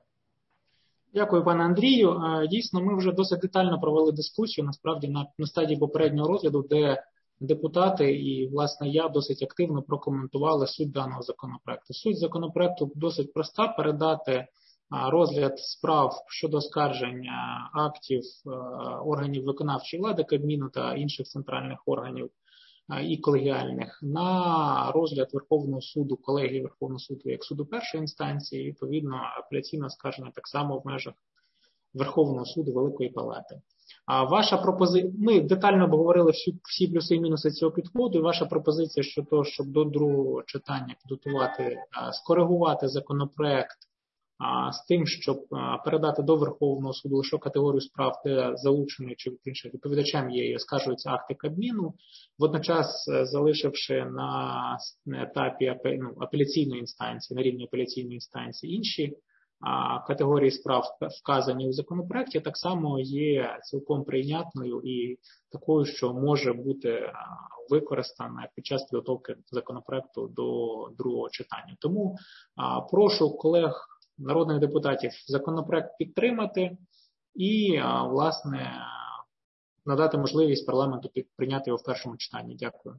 Дякую, пане Андрію. Дійсно, ми вже досить детально провели дискусію, насправді, на, на стадії попереднього розгляду, де депутати і, власне, я досить активно прокоментували суть даного законопроекту. Суть законопроекту досить проста – передати розгляд справ щодо оскарження актів органів виконавчої влади, Кабміну та інших центральних органів і колегіальних на розгляд Верховного суду, колегії Верховного суду як суду першої інстанції, відповідно апеляційне оскарження так само в межах Верховного суду Великої Палати. А ваша пропозиція, ми детально обговорили всі, всі плюси і мінуси цього підходу, і ваша пропозиція щодо того, щоб до другого читання підготувати, скоригувати законопроект з тим, щоб передати до Верховного суду лише категорію справ, де залучений чи іншим відповідачем є і оскаржуються акти Кабміну, водночас залишивши на етапі ну, апеляційної інстанції, на рівні апеляційної інстанції інші категорії справ, вказані у законопроекті, так само є цілком прийнятною і такою, що може бути використана під час підготовки законопроекту до другого читання. Тому прошу колег народних депутатів законопроект підтримати і, власне, надати можливість парламенту прийняти його в першому читанні. Дякую.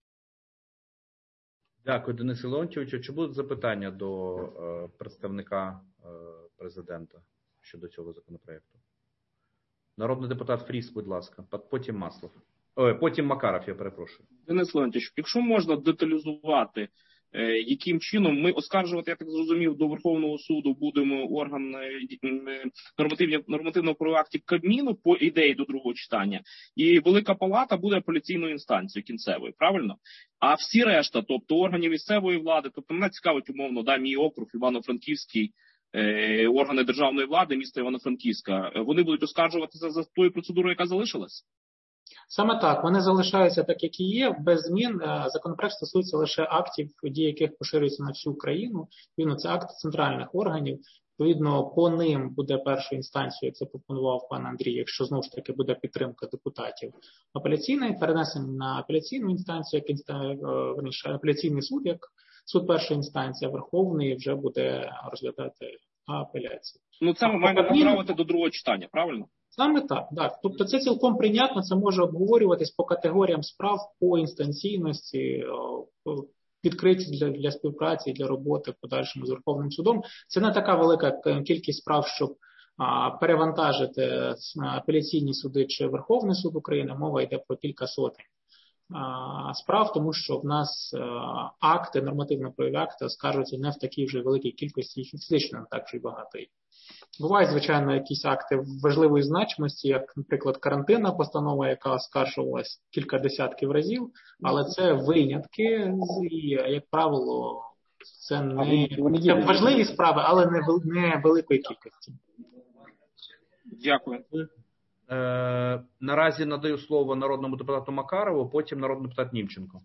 Дякую, Денису Леонтійовичу. Чи будуть запитання до е, представника е, президента щодо цього законопроекту? Народний депутат Фріс, будь ласка. Потім Маслов. Ой, потім Макаров, я перепрошую. Денис Леонтійович, якщо можна деталізувати, яким чином ми оскаржувати, я так зрозумів, до Верховного суду будемо орган нормативно-правових актів Кабміну по ідеї до другого читання, і Велика Палата буде апеляційною інстанцією кінцевою, правильно? А всі решта, тобто органів місцевої влади, тобто мене цікавить умовно, да, мій округ, Івано-Франківський, е, органи державної влади, міста Івано-Франківська, вони будуть оскаржуватися за тою процедурою, яка залишилась? Саме так, вони залишаються так, як і є, без змін. Законопроект стосується лише актів, дії яких поширюються на всю країну. Відповідно, це акти центральних органів. Відповідно, по ним буде першою інстанцією, як це пропонував пан Андрій, якщо знову ж таки буде підтримка депутатів апеляційної, перенесення на апеляційну інстанцію, як інста... верніше, апеляційний суд, як суд першої інстанції, а Верховний вже буде розглядати апеляцію. Ну це ми маємо направити до другого читання, правильно? Саме так, так. Тобто це цілком прийнятно, це може обговорюватись по категоріям справ, по інстанційності, відкриті для, для співпраці, для роботи в подальшому з Верховним судом. Це не така велика кількість справ, щоб а, перевантажити апеляційні суди чи Верховний суд України. Мова йде про кілька сотень а, справ, тому що в нас а, акти, нормативно-правові акти оскаржуються не в такій вже великій кількості, їх фізично не так вже й багато. Бувають, звичайно, якісь акти важливої значимості, як, наприклад, карантинна постанова, яка оскаржувалась кілька десятків разів, але це винятки, і, як правило, це не це важливі справи, але не, не великої кількості. Дякую. Е, наразі надаю слово народному депутату Макарову, потім народний депутат Німченко.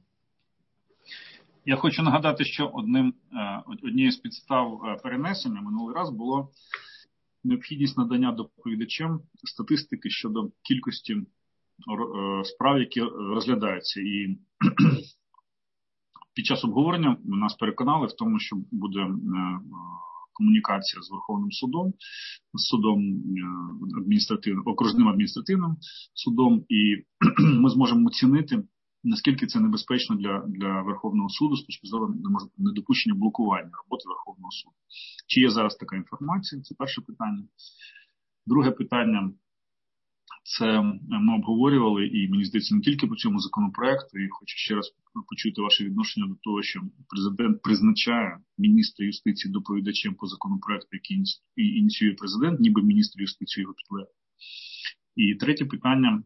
Я хочу нагадати, що одним, однією з підстав перенесення минулий раз було необхідність надання доповідачам статистики щодо кількості справ, які розглядаються. І під час обговорення нас переконали в тому, що буде комунікація з Верховним судом, з судом адміністративним, окружним адміністративним судом, і ми зможемо оцінити, наскільки це небезпечно для, для Верховного суду з точки зору недопущення блокування роботи Верховного суду. Чи є зараз така інформація? Це перше питання. Друге питання. Це ми обговорювали, і мені здається, не тільки по цьому законопроекту, і хочу ще раз почути ваше відношення до того, що президент призначає міністра юстиції доповідачем по законопроекту, який ініціює президент, ніби міністр юстиції його підлеглий. І третє питання.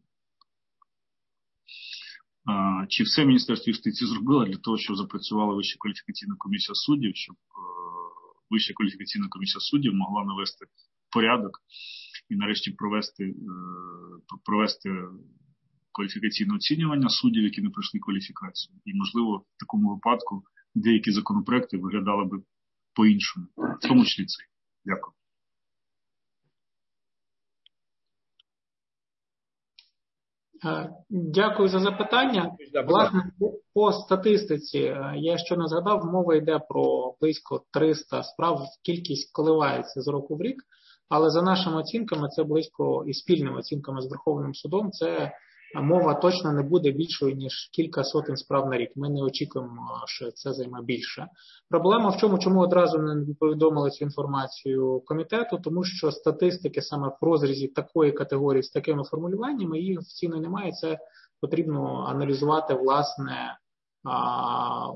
Чи все Міністерство юстиції зробило для того, щоб запрацювала Вища кваліфікаційна комісія суддів, щоб Вища кваліфікаційна комісія суддів могла навести порядок і нарешті провести, провести кваліфікаційне оцінювання суддів, які не пройшли кваліфікацію. І, можливо, в такому випадку деякі законопроекти виглядали би по-іншому, в тому числі цей. Дякую. Дякую за запитання. Власне, по статистиці, я ще не згадав, мова йде про близько триста справ, кількість коливається з року в рік, але за нашими оцінками, це близько, і спільними оцінками з Верховним судом, це мова точно не буде більшою, ніж кілька сотень справ на рік. Ми не очікуємо, що це займе більше. Проблема в чому, чому одразу не повідомили цю інформацію комітету, тому що статистики саме в розрізі такої категорії з такими формулюваннями, їх офіційно немає, це потрібно аналізувати, власне, а,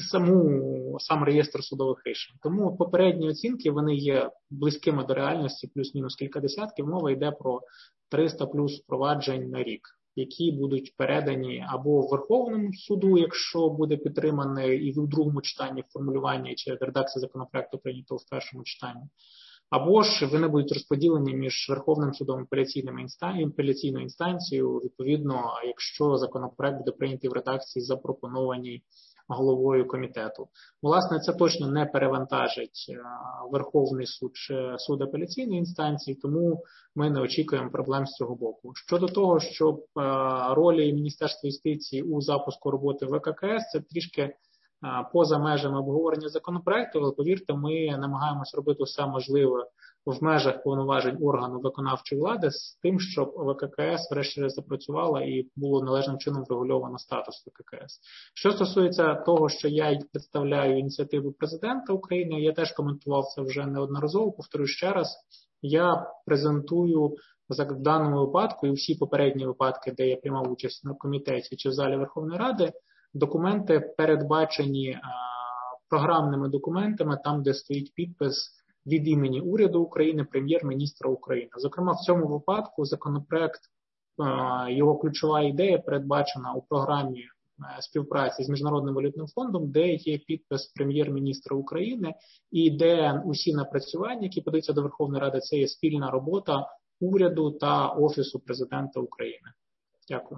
саму, сам реєстр судових рішень. Тому попередні оцінки, вони є близькими до реальності, плюс-мінус кілька десятків, мова йде про триста плюс проваджень на рік, які будуть передані або в Верховному суду, якщо буде підтримане і в другому читанні формулювання чи редакція законопроекту прийнято в першому читанні, або ж вони будуть розподілені між Верховним судом і апеляційною інстанцією, відповідно, якщо законопроект буде прийнятий в редакції, запропонованій головою комітету. Власне, це точно не перевантажить Верховний суд чи суд апеляційної інстанції, тому ми не очікуємо проблем з цього боку. Щодо того, що ролі Міністерства юстиції у запуску роботи ВККС, це трішки поза межами обговорення законопроекту, але, повірте, ми намагаємося робити все можливе в межах повноважень органу виконавчої влади з тим, щоб ВККС врешті-решт запрацювала і було належним чином врегульовано статус ВККС. Що стосується того, що я представляю ініціативу президента України, я теж коментував це вже неодноразово, повторюю ще раз, я презентую в даному випадку і всі попередні випадки, де я приймав участь на комітеті чи в залі Верховної Ради, документи передбачені а, програмними документами, там, де стоїть підпис від імені уряду України, прем'єр-міністра України. Зокрема, в цьому випадку законопроект, а, його ключова ідея передбачена у програмі а, співпраці з Міжнародним валютним фондом, де є підпис прем'єр-міністра України і де усі напрацювання, які подаються до Верховної Ради, це є спільна робота уряду та Офісу президента України. Дякую.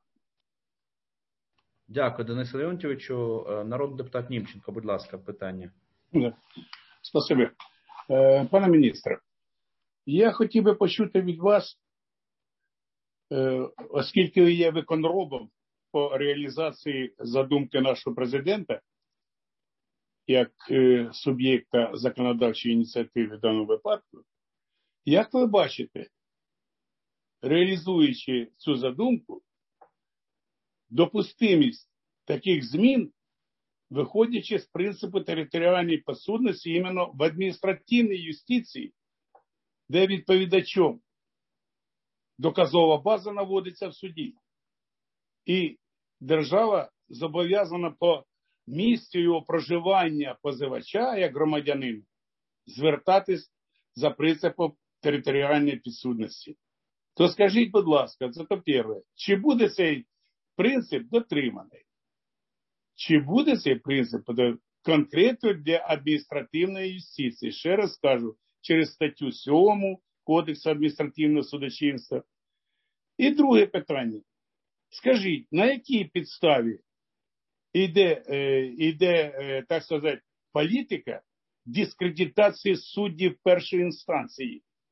Дякую, Денису Леонтьовичу. Народний депутат Німченко, будь ласка, питання. Спасибі. Пане міністре, я хотів би почути від вас, оскільки ви є виконробом по реалізації задумки нашого президента, як суб'єкта законодавчої ініціативи в даному випадку, як ви бачите, реалізуючи цю задумку, допустимість таких змін, виходячи з принципу територіальної підсудності іменно в адміністративній юстиції, де відповідачом доказова база наводиться в суді. І держава зобов'язана по місцю його проживання позивача, як громадянин, звертатись за принципом територіальної підсудності. То скажіть, будь ласка, це то перше, чи буде цей принцип дотриманий? Чи буде цей принцип конкретно для адміністративної юстиції? Ще раз скажу, через статтю сьому Кодексу адміністративного судочинства. І друге питання. Скажіть, на якій підставі йде, йде, так сказати, політика дискредитації суддів першої інстанції?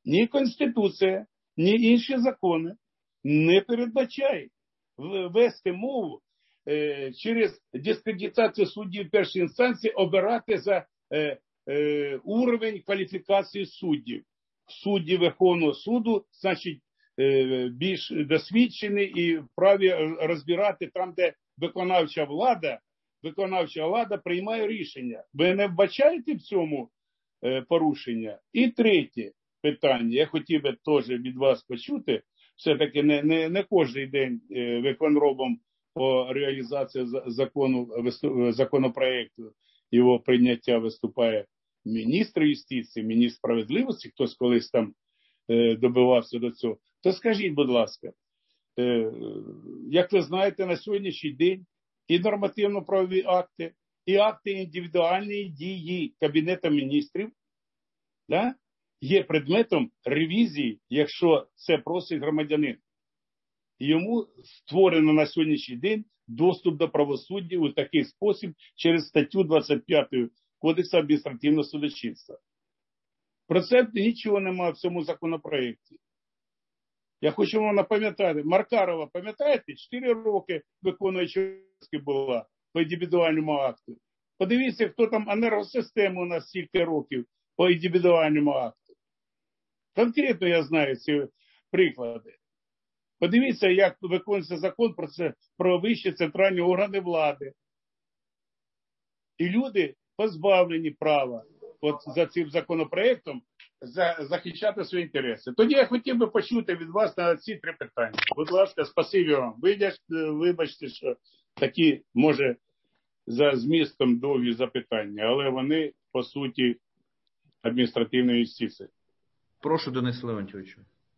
ні Конституція, ні інші закони не передбачають вести мову е, через дискредитацію суддів першої інстанції, обирати за е, е, уровень кваліфікації суддів. Судді Верховного суду, значить, е, більш досвідчені і вправі розбирати там, де виконавча влада, виконавча влада приймає рішення. Ви не вбачаєте в цьому е, порушення? І третє питання, я хотів би теж від вас почути, все-таки не, не, не кожен день е, виконробом по реалізації закону, законопроекту, його прийняття виступає міністр юстиції, міністр справедливості, хтось колись там е, добивався до цього. То скажіть, будь ласка, е, як ви знаєте, на сьогоднішній день і нормативно-правові акти, і акти індивідуальної дії Кабінету міністрів, да, є предметом ревізії, якщо це просить громадянин. Йому створено на сьогоднішній день доступ до правосуддя у такий спосіб через статтю двадцять п'яту Кодексу адміністративного судочинства. Про це нічого немає в цьому законопроєкті. Я хочу вам напам'ятати, Маркарова, пам'ятаєте, чотири роки виконуюча була по індивідуальному акту. Подивіться, хто там енергосистему у нас стільки років по індивідуальному акту. Конкретно я знаю ці приклади. Подивіться, як виконується закон про це, про вищі центральні органи влади. І люди позбавлені права от за цим законопроектом за, захищати свої інтереси. Тоді я хотів би почути від вас на ці три питання. Будь ласка, спасибі вам. Вибачте, що такі, може, за змістом довгі запитання, але вони, по суті, адміністративної юстиції. Прошу, Денис Леонтьович.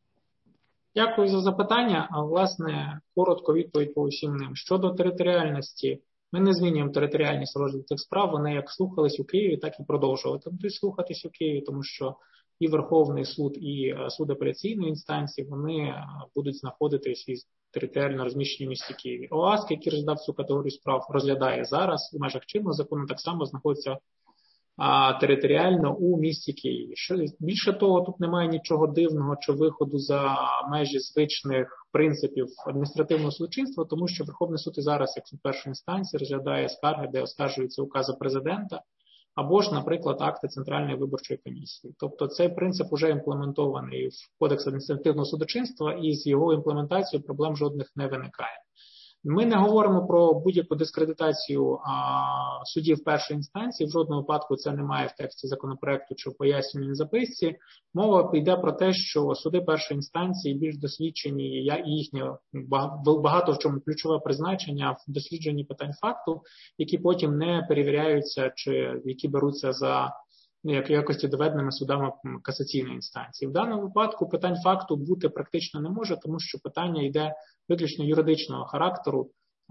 Дякую за запитання. А власне, коротко відповідь по усім ним. Щодо територіальності, ми не змінюємо територіальність розгляду цих справ. Вони як слухались у Києві, так і продовжувати будуть слухатись у Києві, тому що і Верховний суд, і суд апеляційної інстанції, вони будуть знаходитись із територіально розміщені в місті Києві. ОАСК, який розглядав цю категорію справ, розглядає зараз у межах чинного закону, так само знаходиться а, територіально у місті Києві. Що, більше того, тут немає нічого дивного чи виходу за межі звичних принципів адміністративного судочинства, тому що Верховний суд і зараз, як суд першої інстанції, розглядає скарги, де оскаржуються укази президента, або ж, наприклад, акти Центральної виборчої комісії. Тобто цей принцип вже імплементований в Кодекс адміністративного судочинства, і з його імплементацією проблем жодних не виникає. Ми не говоримо про будь-яку дискредитацію а, судів першої інстанції, в жодному випадку це немає в тексті законопроекту чи в пояснювальній записці. Мова йде про те, що суди першої інстанції більш досвідчені, і їхнє багато в чому ключове призначення в дослідженні питань факту, які потім не перевіряються чи які беруться за як якості доведеними судами касаційної інстанції. В даному випадку питань факту бути практично не може, тому що питання йде виключно юридичного характеру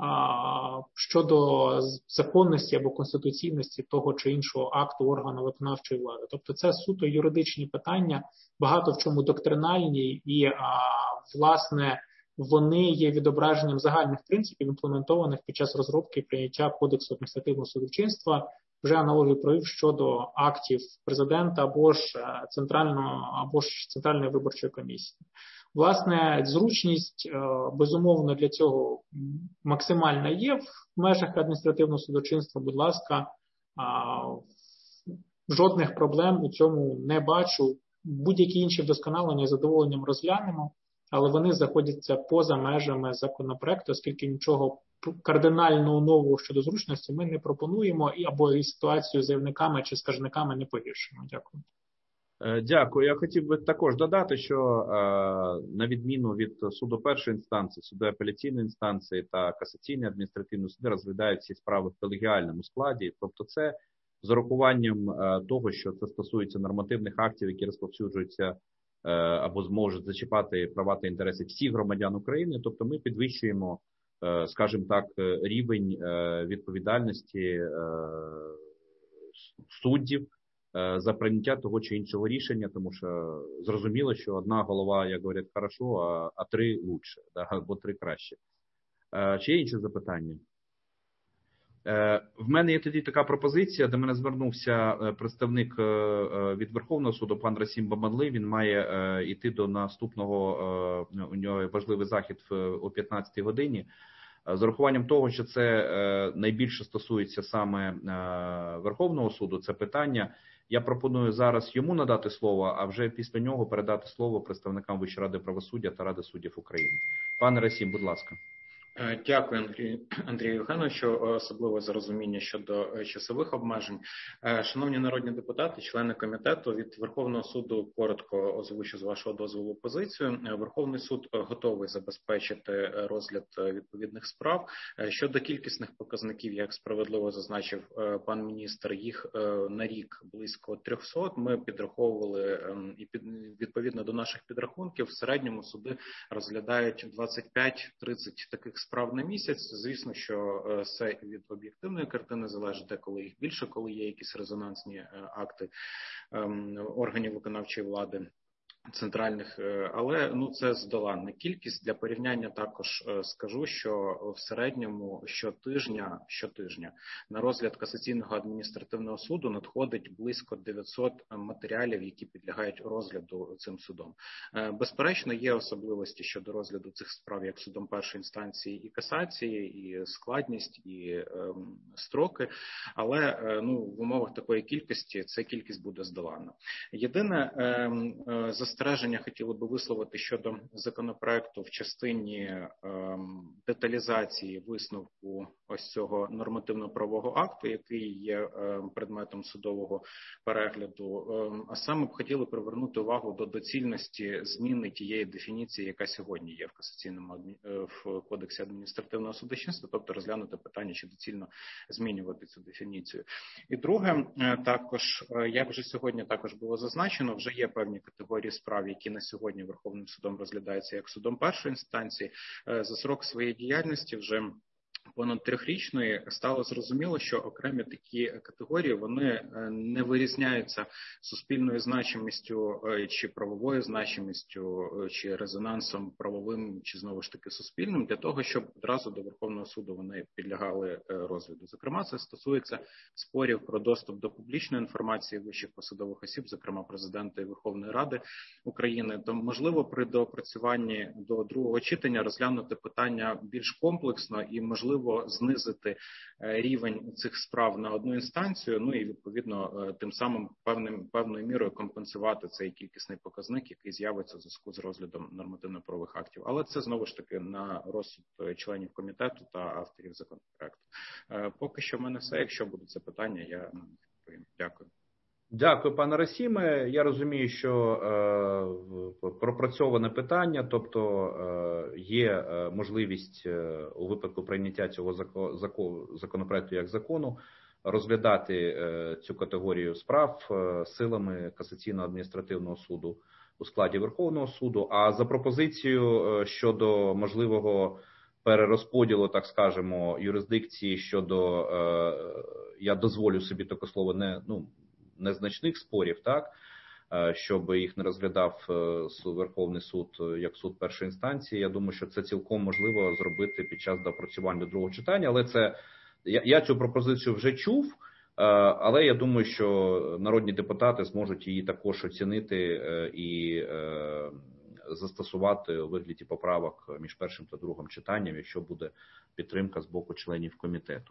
а, щодо законності або конституційності того чи іншого акту органу виконавчої влади. Тобто це суто юридичні питання, багато в чому доктринальні і, а, власне, вони є відображенням загальних принципів, імплементованих під час розробки і прийняття Кодексу адміністративного судочинства. Вже аналогію провів щодо актів президента або ж центрального або ж центральної виборчої комісії. Власне, зручність, безумовно, для цього максимальна є в межах адміністративного судочинства. Будь ласка, жодних проблем у цьому не бачу. Будь-які інші вдосконалення з задоволенням розглянемо, але вони знаходяться поза межами законопроекту, оскільки нічого кардинально нового щодо зручності ми не пропонуємо і або і ситуацію з заявниками чи скаржниками не погіршимо. Дякую. Дякую. Я хотів би також додати, що на відміну від суду першої інстанції, суду апеляційної інстанції та касаційної адміністративної суди розглядають ці справи в колегіальному складі. Тобто це з урахуванням того, що це стосується нормативних актів, які розповсюджуються або зможуть зачіпати права та інтереси всіх громадян України. Тобто ми підвищуємо, скажімо так, рівень відповідальності суддів за прийняття того чи іншого рішення, тому що зрозуміло, що одна голова, як говорять, хорошо, а, а три лучше, да, або три краще. Чи є інші запитання? В мене є тоді така пропозиція, до мене звернувся представник від Верховного суду, пан Расім Бабанли. Він має йти до наступного, у нього важливий захід о п'ятнадцятій годині. З урахуванням того, що це найбільше стосується саме Верховного суду, це питання, я пропоную зараз йому надати слово, а вже після нього передати слово представникам Вищої ради правосуддя та Ради суддів України. Пане Расім, будь ласка. Дякую, Андрію, Андрію Євгеновичу, особливо за розуміння щодо часових обмежень. Шановні народні депутати, члени комітету, від Верховного суду коротко озвучу з вашого дозволу позицію. Верховний суд готовий забезпечити розгляд відповідних справ. Щодо кількісних показників, як справедливо зазначив пан міністр, їх на рік близько трьохсот. Ми підраховували, і відповідно до наших підрахунків, в середньому суди розглядають двадцять п'ять - тридцять таких справ на місяць. Звісно, що це від об'єктивної картини залежить, деколи їх більше, коли є якісь резонансні акти органів виконавчої влади центральних, але ну це здоланна кількість. Для порівняння також скажу, що в середньому щотижня, щотижня на розгляд касаційного адміністративного суду надходить близько дев'ятсот матеріалів, які підлягають розгляду цим судом. Безперечно, є особливості щодо розгляду цих справ як судом першої інстанції і касації, і складність, і е, строки, але е, ну в умовах такої кількості ця кількість буде здоланна. Єдине е, е, застереження хотіли би висловити щодо законопроекту в частині е, деталізації висновку ось цього нормативно-правового акту, який є е, предметом судового перегляду. Е, а саме б хотіли привернути увагу до доцільності зміни тієї дефініції, яка сьогодні є в касаційному е, в кодексі адміністративного судочинства, тобто розглянути питання, чи доцільно змінювати цю дефініцію. І друге, е, також, е, як вже сьогодні також було зазначено, вже є певні категорії справ, які на сьогодні Верховним судом розглядаються як судом першої інстанції. Е, за срок своєї діяльності вже понад трьохрічної стало зрозуміло, що окремі такі категорії вони не вирізняються суспільною значимістю чи правовою значимістю, чи резонансом правовим, чи знову ж таки суспільним, для того, щоб одразу до Верховного суду вони підлягали розгляду. Зокрема, це стосується спорів про доступ до публічної інформації вищих посадових осіб, зокрема президента і Верховної Ради України. То можливо при доопрацюванні до другого читання розглянути питання більш комплексно і можливо знизити рівень цих справ на одну інстанцію, ну і відповідно тим самим певним певною мірою компенсувати цей кількісний показник, який з'явиться в зв'язку з розглядом нормативно-правових актів. Але це знову ж таки на розсуд членів комітету та авторів законопроекту. Поки що в мене все. Якщо будуть запитання, я відповім. Дякую. Дякую, пане Расіме. Я розумію, що е, пропрацьоване питання, тобто е, є е, можливість е, у випадку прийняття цього зако, зако, законопроекту як закону розглядати е, цю категорію справ е, силами касаційного адміністративного суду у складі Верховного суду. А за пропозицією е, щодо можливого перерозподілу, так скажемо, юрисдикції щодо, е, я дозволю собі таке слово, не, ну, незначних спорів, так, щоб їх не розглядав Верховний суд як суд першої інстанції. Я думаю, що це цілком можливо зробити під час доопрацювання до другого читання, але це, я, я цю пропозицію вже чув, але я думаю, що народні депутати зможуть її також оцінити і застосувати у вигляді поправок між першим та другим читанням, якщо буде підтримка з боку членів комітету.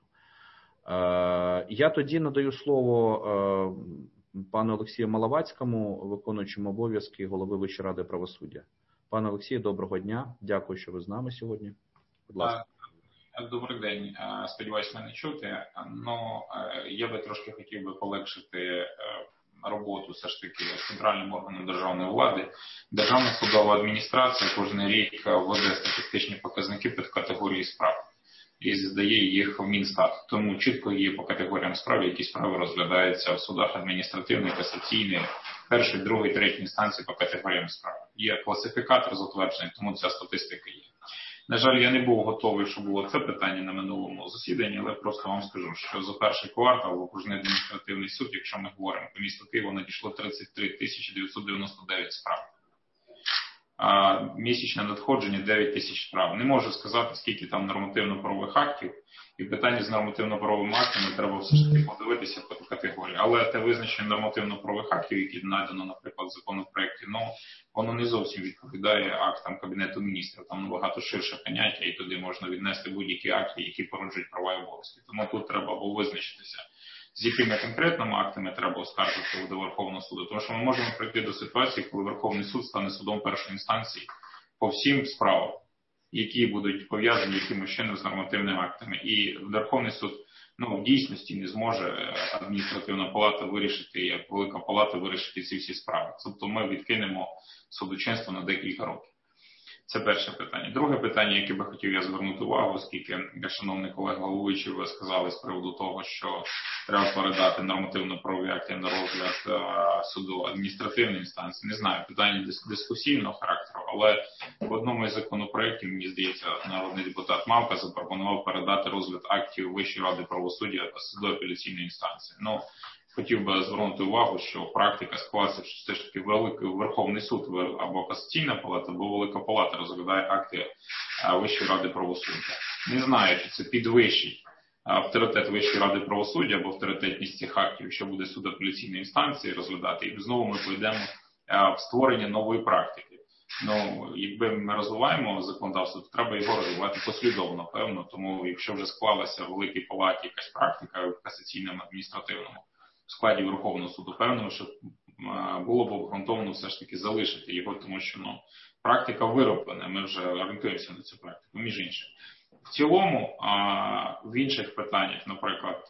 Я тоді надаю слово пану Олексію Маловацькому, виконуючому обов'язки голови Вищої ради правосуддя. Пане Олексію, доброго дня. Дякую, що ви з нами сьогодні. Будь ласка. Добрий день. Сподіваюсь, мене чути. Ну, я би трошки хотів би полегшити роботу все ж таки центральним органом державної влади. Державна судова адміністрація кожен рік вводить статистичні показники під категорії справ і здає їх в Мінстат. Тому чітко є по категоріям справ, які справи розглядаються в судах адміністративних, касаційних, першої, другої, третьої інстанції по категоріям справ. Є класифікатор затверджений, тому ця статистика є. На жаль, я не був готовий, що було це питання на минулому засіданні, але просто вам скажу, що за перший квартал в окружний адміністративний суд, якщо ми говоримо по місту Києва, надійшло тридцять три тисячі дев'ятсот дев'яносто дев'ять справ. а місячне надходження дев'ять тисяч справ. Не можу сказати, скільки там нормативно-правових актів, і питання з нормативно-правовими актами треба все ж таки подивитися по категорії. Але те визначення нормативно-правових актів, які надано, наприклад, в законопроекті, ну, воно не зовсім відповідає актам Кабінету міністрів. Там набагато ширше поняття, і туди можна віднести будь-які акти, які породжують права і обов'язки. Тому тут треба було визначитися, з якими конкретними актами треба оскаржувати до Верховного суду. Тому що ми можемо прийти до ситуації, коли Верховний суд стане судом першої інстанції по всім справам, які будуть пов'язані якимось чином з нормативними актами. І Верховний суд, ну, в дійсності не зможе адміністративна палата вирішити, як Велика Палата вирішити ці всі справи. Тобто ми відкинемо судочинство на декілька років. Це перше питання. Друге питання, яке би хотів я звернути увагу, оскільки, шановний колега головуючий, ви сказали з приводу того, що треба передати нормативно-правові акти на розгляд а, суду адміністративної інстанції. Не знаю, питання дис- дискусійного характеру, але в одному із законопроєктів, мені здається, народний депутат Мавка запропонував передати розгляд актів Вищої ради правосуддя суду апеляційної інстанції. Ну, хотів би звернути увагу, що практика склалася, що все ж таки Великий Верховний суд або Касаційна палата, або Велика Палата розглядає акти Вищої ради правосуддя. Не знаю, чи це підвищить авторитет Вищої ради правосуддя або авторитетність цих актів, що буде суд апеляційної інстанції розглядати. І знову ми пойдемо в створення нової практики. Ну, якби ми розвиваємо законодавство, то треба його розвивати послідовно, певно. Тому якщо вже склалася в Великій Палаті якась практика в касаційному адміністративному в складі Верховного суду, певно, що було б обґрунтовано все ж таки залишити його, тому що, ну, практика вироблена, ми вже орієнтуємося на цю практику, між іншим. В цілому, в інших питаннях, наприклад,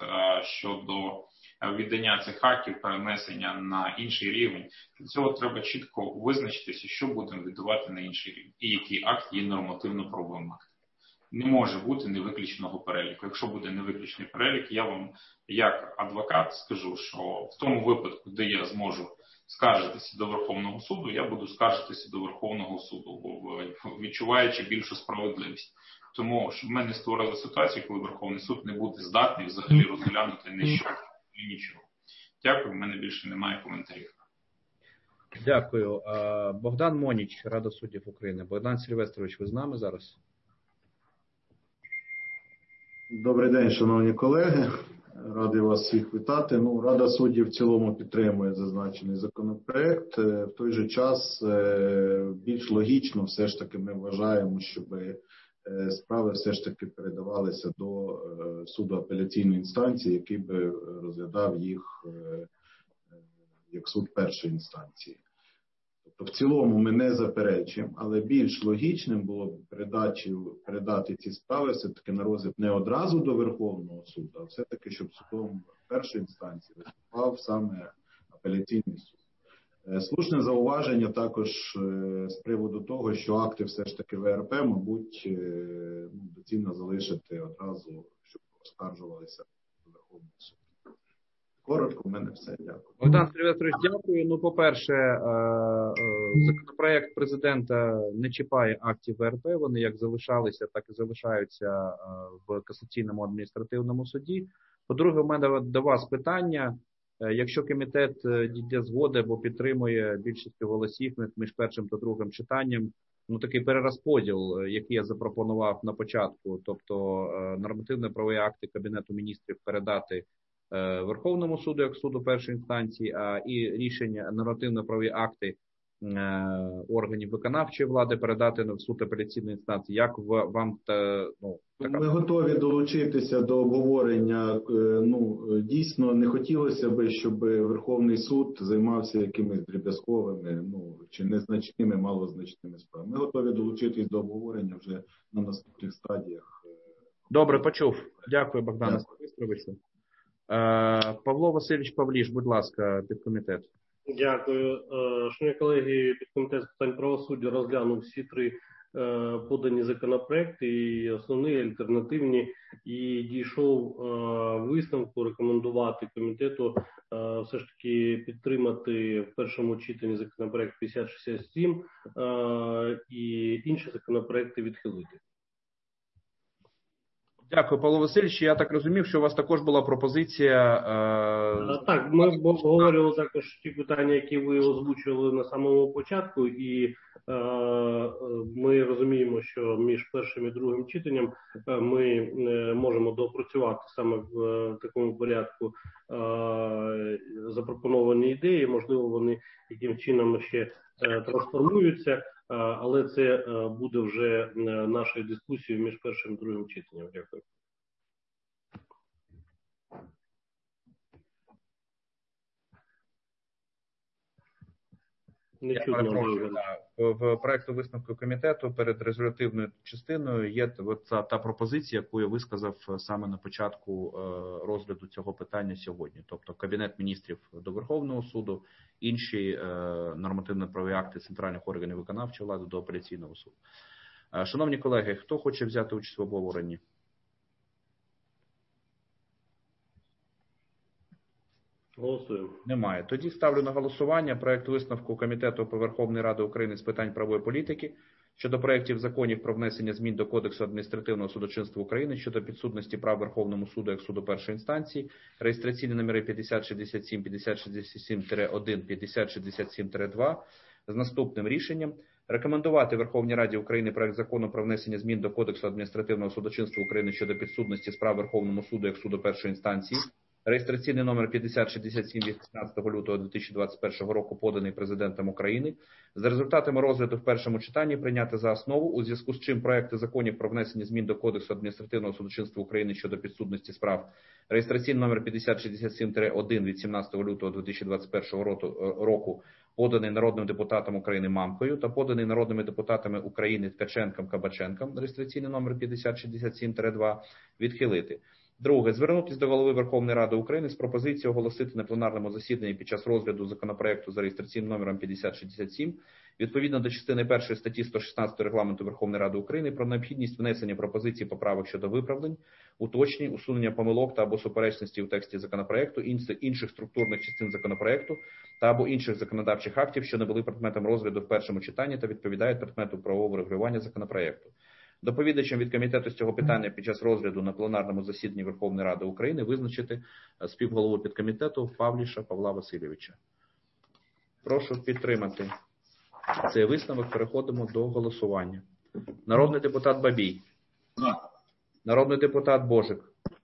щодо віддання цих актів, перенесення на інший рівень, для цього треба чітко визначитися, що будемо віддавати на інший рівень, і який акт є нормативно-правовим актом. Не може бути невиключеного переліку. Якщо буде невиключений перелік, я вам, як адвокат, скажу, що в тому випадку, де я зможу скаржитися до Верховного суду, я буду скаржитися до Верховного суду, відчуваючи більшу справедливість. Тому, щоб ми не створили ситуацію, коли Верховний суд не буде здатний взагалі розглянути нічого. нічого. Дякую, в мене більше немає коментарів. Дякую. Богдан Моніч, Рада суддів України. Богдан Сильвестрович, ви з нами зараз? Добрий день, шановні колеги. Радий вас всіх вітати. Ну, Рада суддів в цілому підтримує зазначений законопроект. В той же час більш логічно все ж таки ми вважаємо, щоб справи все ж таки передавалися до суду апеляційної інстанції, який би розглядав їх як суд першої інстанції. Тобто в цілому ми не заперечуємо, але більш логічним було б передачі, передати ці справи все-таки на розгляд не одразу до Верховного суду, а все-таки, щоб судом першої інстанції виступав саме апеляційний суд. Слушне зауваження також з приводу того, що акти все ж таки ВРП, мабуть, доцільно залишити одразу, щоб оскаржувалися до Верховного суду. Коротко, в мене все. Дякую. Богдан Сильвестрович, дякую. Ну, по-перше, законопроект президента не чіпає актів ВРП. Вони як залишалися, так і залишаються в касаційному адміністративному суді. По-друге, в мене до вас питання. Якщо комітет дійде згоди або підтримує більшістю голосів між першим та другим читанням, ну такий перерозподіл, який я запропонував на початку, тобто нормативно-правові акти Кабінету міністрів передати Верховному суду як суду першої інстанції, а і рішення нормативно-правові акти органів виконавчої влади передати в суд апеляційної інстанції. Як вам та, ну, така... Ми готові долучитися до обговорення. Ну, дійсно, не хотілося б, щоб Верховний суд займався якимись дріб'язковими, ну, чи незначними, малозначними справами. Ми готові долучитись до обговорення вже на наступних стадіях. Добре, почув. Дякую, Богдане Сильвестровичу. Павло Васильович Павліш, будь ласка, підкомітет. Дякую. Шановні колеги, підкомітет з питань правосуддя розглянув всі три подані законопроекти, і основні, і альтернативні, і дійшов висновку рекомендувати комітету все ж таки підтримати в першому читанні законопроект п'ятдесят шістдесят сім і інші законопроекти відхилити. Дякую, Павло Васильович. Я так розумів, що у вас також була пропозиція... Е... Так, ми обговорювали також ті питання, які ви озвучували на самому початку, і ми розуміємо, що між першим і другим читанням ми можемо доопрацювати саме в такому порядку запропоновані ідеї. Можливо, вони яким чином ще трансформуються, але це буде вже нашою дискусією між першим і другим читанням. Дякую. Я перепрошую, да. В проекту висновку комітету перед резолютивною частиною є та, та пропозиція, яку я висказав саме на початку розгляду цього питання сьогодні. Тобто Кабінет міністрів до Верховного суду, інші нормативно-правові акти центральних органів виконавчої влади до апеляційного суду. Шановні колеги, хто хоче взяти участь в обговоренні? Голосуємо. Немає. Тоді ставлю на голосування проект висновку Комітету Верховної Ради України з питань правової політики щодо проєктів законів про внесення змін до Кодексу адміністративного судочинства України щодо підсудності прав Верховному суду як суду першої інстанції, реєстраційні номери п'ятдесят шістдесят сім, п'ятдесят шістдесят сім один, п'ятдесят шістдесят сім два з наступним рішенням. Рекомендувати Верховній Раді України проект закону про внесення змін до Кодексу адміністративного судочинства України щодо підсудності справ Верховному суду як суду першої інстанції, реєстраційний номер п'ятдесят шістдесят сім від п'ятнадцятого лютого дві тисячі двадцять першого року, поданий Президентом України, за результатами розгляду в першому читанні прийняти за основу, у зв'язку з чим проекти законів про внесення змін до Кодексу адміністративного судочинства України щодо підсудності справ, реєстраційний номер п'ятдесят шістдесят сім один від сімнадцятого лютого дві тисячі двадцять першого року, поданий народним депутатом України Мамкою та поданий народними депутатами України Ткаченком, Кабаченком, реєстраційний номер п'ятдесят шістдесят сім два, відхилити. Друге. Звернутися до Голови Верховної Ради України з пропозицією оголосити на пленарному засіданні під час розгляду законопроекту за реєстраційним номером п'ятдесят шістдесят сім, відповідно до частини першої статті сто шістнадцять Регламенту Верховної Ради України, про необхідність внесення пропозицій поправок щодо виправлень, уточнень, усунення помилок та або суперечності у тексті законопроекту, інших структурних частин законопроекту та або інших законодавчих актів, що не були предметом розгляду в першому читанні та відповідають предмету правового регулювання законопроекту. Доповідачем від комітету з цього питання під час розгляду на пленарному засіданні Верховної Ради України визначити співголову підкомітету Павліша Павла Васильовича. Прошу підтримати цей висновок. Переходимо до голосування. Народний депутат Бабій. За. Народний депутат Божик.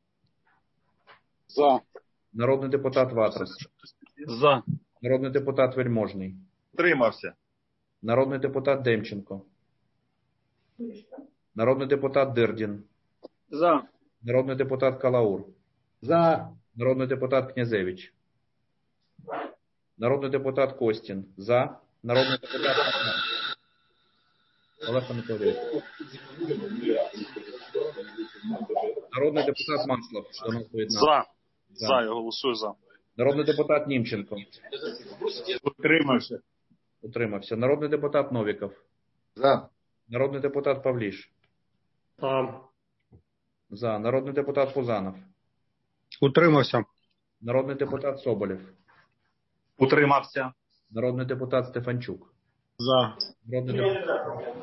За. Народний депутат Ватрас. За. Народний депутат Вельможний. Утримався. Народний депутат Демченко. Народний депутат Дирдін. За. Народний депутат Калаур. За. Народний депутат Князевич. Народний депутат Костін. За. Народний депутат Олег Анатолійович. Народний депутат Маслов. За. За. Я голосую за. Народний депутат Німченко. Утримався. Утримався. Народний депутат Новіков. За. Народний депутат Павліш. За. За. Народний депутат Пузанов. Утримався. Народний депутат Соболєв. Утримався. Народний депутат Стефанчук. За. Народний депутат,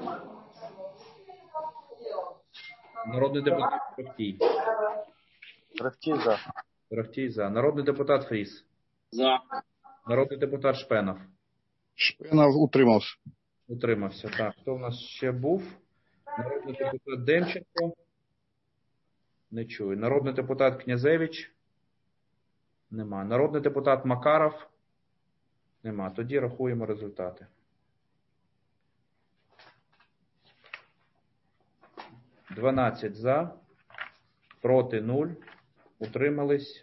Народний депутат Рахтій. Рахтій за. Рахтій за. Народний депутат Фріс. За. Народний депутат Шпенов. Шпенов утримався. Утримався. Так, хто в нас ще був? Народний депутат Демченко. Не чую. Народний депутат Князевич. Нема. Народний депутат Макаров. Нема. Тоді рахуємо результати. дванадцять за, проти нуль, утримались.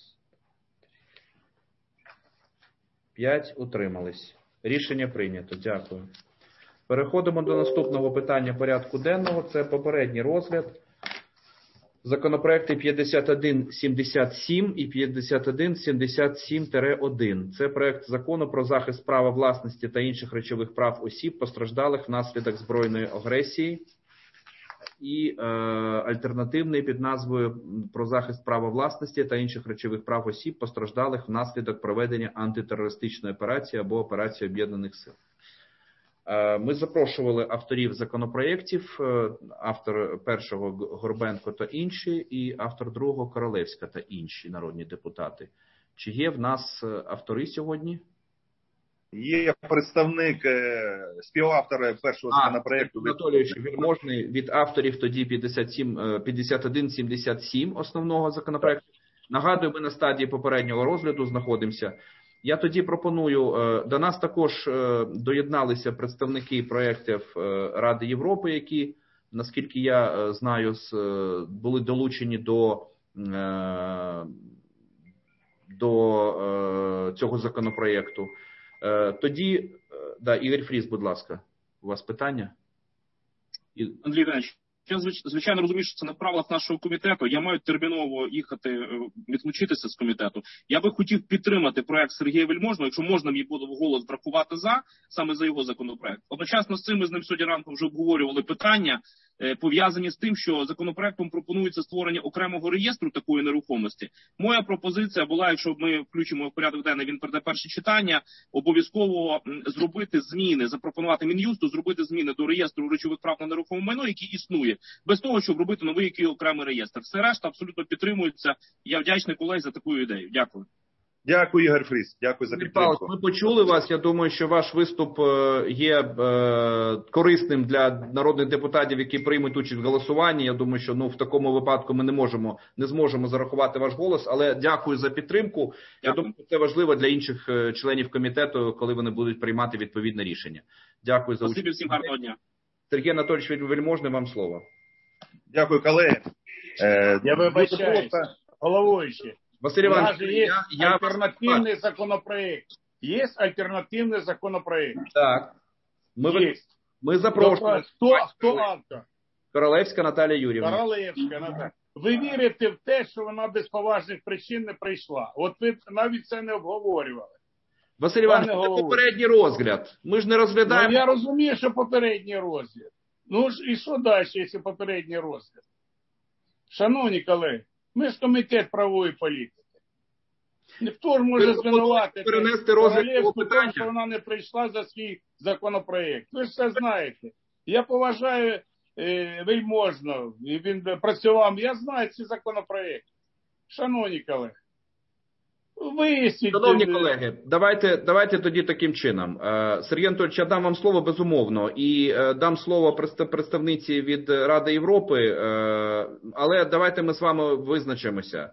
п'ять утримались. Рішення прийнято. Дякую. Переходимо до наступного питання порядку денного. Це попередній розгляд. Законопроекти п'ятдесят один сімдесят сім і п'ятдесят один сімдесят сім один. Це проект закону про захист права власності та інших речових прав осіб, постраждалих внаслідок збройної агресії, і е, альтернативний під назвою про захист права власності та інших речових прав осіб, постраждалих внаслідок проведення антитерористичної операції або операції Об'єднаних Сил. Е, ми запрошували авторів законопроєктів, е, автор першого Горбенко та інші, і автор другого Королевська та інші народні депутати. Чи є в нас автори сьогодні? Є представник співавтора першого а, законопроекту. Анатолійович Вельможний від авторів тоді п'ятдесят сім, п'ятдесят один сімдесят сім основного законопроекту. Нагадую, ми на стадії попереднього розгляду знаходимося. Я тоді пропоную, до нас також доєдналися представники проєктів Ради Європи, які, наскільки я знаю, були долучені до, до цього законопроєкту. Тоді, да, Ігор Фріс, будь ласка, у вас питання? Андрій Іванович, я звичайно розумію, що це не в правилах нашого комітету. Я маю терміново їхати, відлучитися з комітету. Я би хотів підтримати проект Сергія Вельможного, якщо можна мені буде вголос врахувати за, саме за його законопроект. Одночасно з цим ми з ним сьогодні ранком вже обговорювали питання, пов'язані з тим, що законопроектом пропонується створення окремого реєстру такої нерухомості. Моя пропозиція була, якщо ми включимо в порядок денний, він прийде перше читання, обов'язково зробити зміни, запропонувати Мін'юсту зробити зміни до реєстру речових прав на нерухоме майно, який існує, без того, щоб робити новий який окремий реєстр. Все решта абсолютно підтримується. Я вдячний колеги за таку ідею. Дякую. Дякую, Ігор Фріс. Дякую за підтримку. Ми почули вас. Я думаю, що ваш виступ є корисним для народних депутатів, які приймуть участь в голосуванні. Я думаю, що ну в такому випадку ми не можемо, не зможемо зарахувати ваш голос. Але дякую за підтримку. Дякую. Я думаю, що це важливо для інших членів комітету, коли вони будуть приймати відповідне рішення. Дякую за участь. Всім гарного дня. Сергій Анатолійович Вельможний, вам слово. Дякую, колеги. Е, Я вибачаюсь, головуючий. Василь Іванович, є я, я альтернативний вас... законопроект. Є альтернативний законопроект. Так. Ми, є. ми запрошуємо. Хто, хто автор? Королевська Наталія Юріївна. Королевська Наталія. Ви вірите в те, що вона без поважних причин не прийшла? От ви навіть це не обговорювали. Василь Іванович, це попередній розгляд. Ми ж не розглядаємо. Ну, я розумію, що попередній розгляд. Ну ж і що далі, якщо попередній розгляд? Шановні колеги, ми ж комітет правової політики. Ніхто ж може звинуватити Королевську, тому що вона не прийшла за свій законопроєкт. Ви ж це знаєте. Я поважаю е, Вельможного, і він працював. Я знаю ці законопроєкти. Шановні колеги. Виясніть. Шановні колеги, давайте, давайте тоді таким чином. Сергій Анатолійович, я дам вам слово безумовно і дам слово представниці від Ради Європи, але давайте ми з вами визначимося.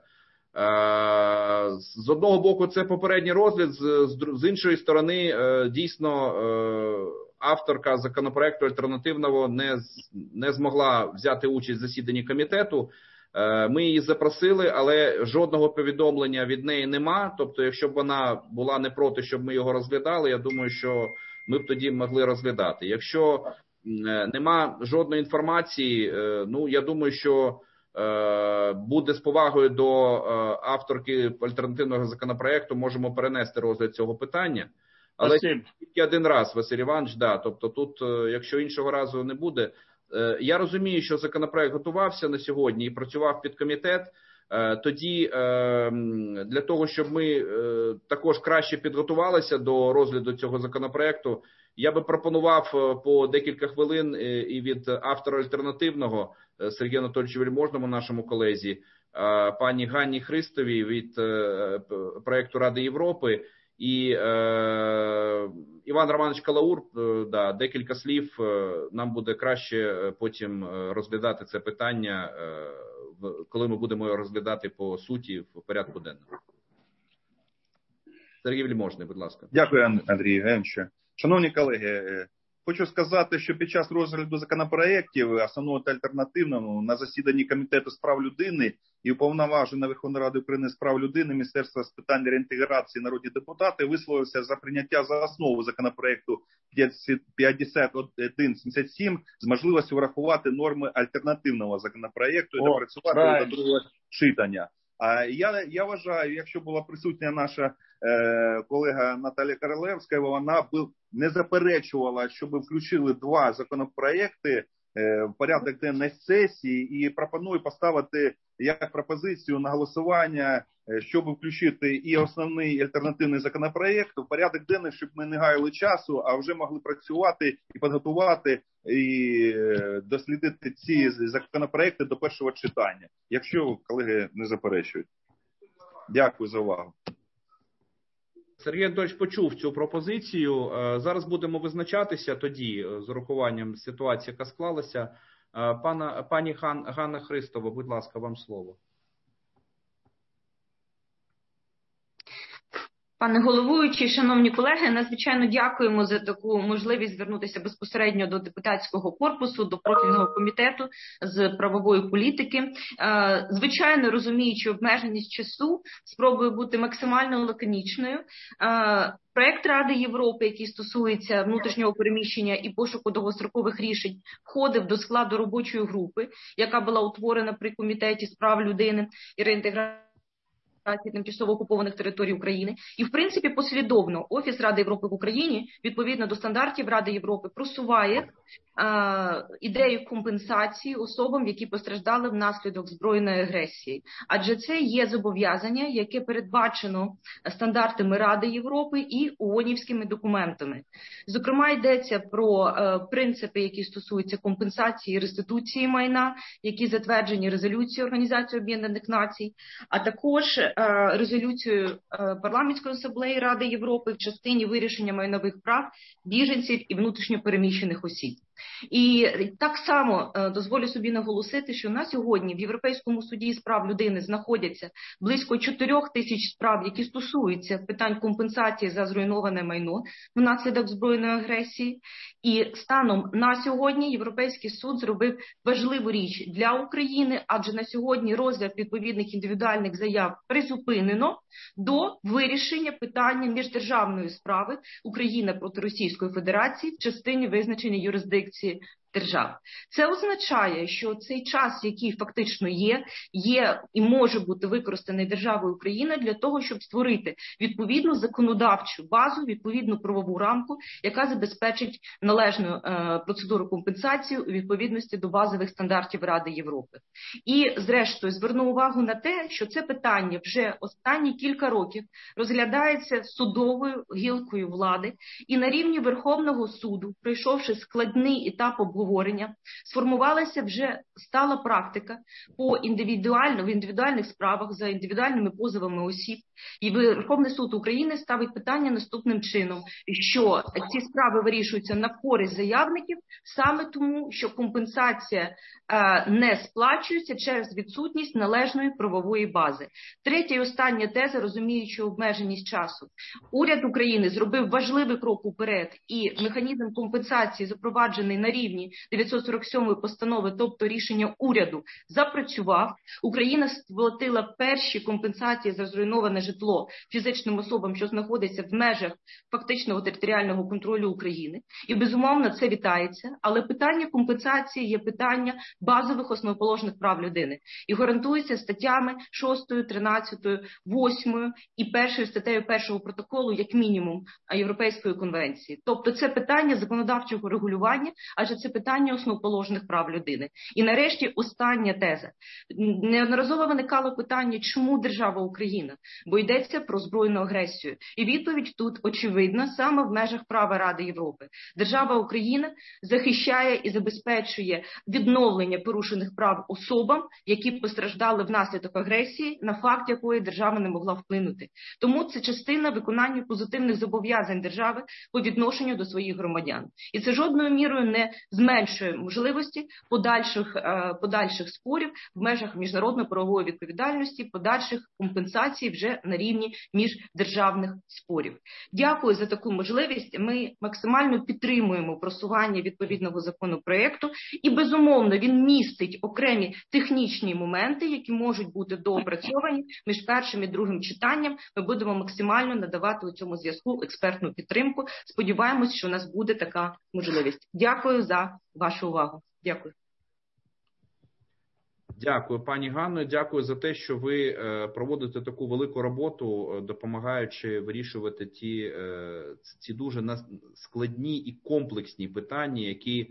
З одного боку це попередній розгляд, з іншої сторони дійсно авторка законопроекту альтернативного не, не змогла взяти участь в засіданні комітету. Ми її запросили, але жодного повідомлення від неї нема. Тобто, якщо б вона була не проти, щоб ми його розглядали, я думаю, що ми б тоді могли розглядати. Якщо нема жодної інформації, ну, я думаю, що буде з повагою до авторки альтернативного законопроекту, можемо перенести розгляд цього питання. Але тільки один раз, Василь Іванович, да, тобто тут, якщо іншого разу не буде. Я розумію, що законопроект готувався на сьогодні і працював підкомітет. Тоді для того, щоб ми також краще підготувалися до розгляду цього законопроекту, я би пропонував по декілька хвилин і від автора альтернативного Сергія Анатолійовича Вельможному, нашому колезі, пані Ганні Христовій від проєкту Ради Європи, і е, Іван Романович Калаур, да, декілька слів, нам буде краще потім розглядати це питання, коли ми будемо його розглядати по суті в порядку денному. Сергій Вельможний, будь ласка. Дякую, Андрій Євгенович. Шановні колеги, хочу сказати, що під час розгляду законопроєктів, основного та альтернативного, на засіданні Комітету з прав людини і Уповноваженої Верховної Ради України з прав людини Міністерства з питань реінтеграції народні депутати висловилися за прийняття за основу законопроєкту п'ятдесят один сімдесят сім з можливістю врахувати норми альтернативного законопроєкту і допрацювати до другого читання. А я, я вважаю, якщо була присутня наша е, колега Наталія Королевська, вона б не заперечувала, щоб включили два законопроекти е, в порядок денної сесії, і пропоную поставити як пропозицію на голосування, е, щоб включити і основний альтернативний законопроект в порядок денний, щоб ми не гаяли часу, а вже могли працювати і підготувати і е, дослідити ці законопроекти до першого читання, якщо колеги не заперечують. Дякую за увагу. Сергій Анатолійович почув цю пропозицію. Зараз будемо визначатися тоді з урахуванням ситуації, яка склалася. Пана, пані Хан, Ганна Христова, будь ласка, вам слово. Пане головуючий, шановні колеги, надзвичайно дякуємо за таку можливість звернутися безпосередньо до депутатського корпусу, до профільного комітету з правової політики. Звичайно, розуміючи обмеженість часу, спробую бути максимально лаконічною. Проект Ради Європи, який стосується внутрішнього переміщення і пошуку довгострокових рішень, входив до складу робочої групи, яка була утворена при Комітеті з прав людини і реінтеграції тимчасово окупованих територій України. І, в принципі, послідовно Офіс Ради Європи в Україні, відповідно до стандартів Ради Європи, просуває е, ідею компенсації особам, які постраждали внаслідок збройної агресії. Адже це є зобов'язання, яке передбачено стандартами Ради Європи і ООНівськими документами. Зокрема, йдеться про е, принципи, які стосуються компенсації і реституції майна, які затверджені резолюцією Організації Об'єднаних Націй, а також резолюцію Парламентської асамблеї Ради Європи в частині вирішення майнових прав біженців і внутрішньо переміщених осіб. І так само дозволю собі наголосити, що на сьогодні в Європейському суді з прав людини знаходяться близько чотирьох тисяч справ, які стосуються питань компенсації за зруйноване майно внаслідок збройної агресії. І станом на сьогодні Європейський суд зробив важливу річ для України, адже на сьогодні розгляд відповідних індивідуальних заяв призупинено до вирішення питання міждержавної справи Україна проти Російської Федерації в частині визначення юрисдикції держав. Це означає, що цей час, який фактично є, є і може бути використаний державою Україна для того, щоб створити відповідну законодавчу базу, відповідну правову рамку, яка забезпечить належну е, процедуру компенсації у відповідності до базових стандартів Ради Європи. І, зрештою, зверну увагу на те, що це питання вже останні кілька років розглядається судовою гілкою влади, і на рівні Верховного суду, пройшовши складний етап обговорення, Обговорення, сформувалася вже стала практика по індивідуально, в індивідуальних справах за індивідуальними позовами осіб. І Верховний суд України ставить питання наступним чином, що ці справи вирішуються на користь заявників саме тому, що компенсація е, не сплачується через відсутність належної правової бази. Третя і остання теза, розуміючи обмеженість часу. Уряд України зробив важливий крок уперед, і механізм компенсації, запроваджений на рівні дев'ятсот сорок сьомої постанови, тобто рішення уряду, запрацював. Україна сплатила перші компенсації за зруйноване житло фізичним особам, що знаходяться в межах фактичного територіального контролю України. І, безумовно, це вітається. Але питання компенсації є питання базових основоположних прав людини. І гарантується статтями шостою, тринадцятою, восьмою і першою статтею першого протоколу, як мінімум, Європейської конвенції. Тобто це питання законодавчого регулювання, адже це питання основоположних прав людини. І нарешті остання теза. Неодноразово виникало питання, чому держава Україна? Бо йдеться про збройну агресію. І відповідь тут очевидна саме в межах права Ради Європи. Держава Україна захищає і забезпечує відновлення порушених прав особам, які постраждали внаслідок агресії, на факт якої держава не могла вплинути. Тому це частина виконання позитивних зобов'язань держави по відношенню до своїх громадян. І це жодною мірою не зменшує можливості подальших, е, подальших спорів в межах міжнародно-правової відповідальності, подальших компенсацій вже на рівні міждержавних спорів. Дякую за таку можливість. Ми максимально підтримуємо просування відповідного законопроекту і, безумовно, він містить окремі технічні моменти, які можуть бути доопрацьовані між першим і другим читанням. Ми будемо максимально надавати у цьому зв'язку експертну підтримку. Сподіваємось, що у нас буде така можливість. Дякую за вашу увагу. Дякую. Дякую, пані Ганно. Дякую за те, що ви проводите таку велику роботу, допомагаючи вирішувати ті, ці дуже складні і комплексні питання, які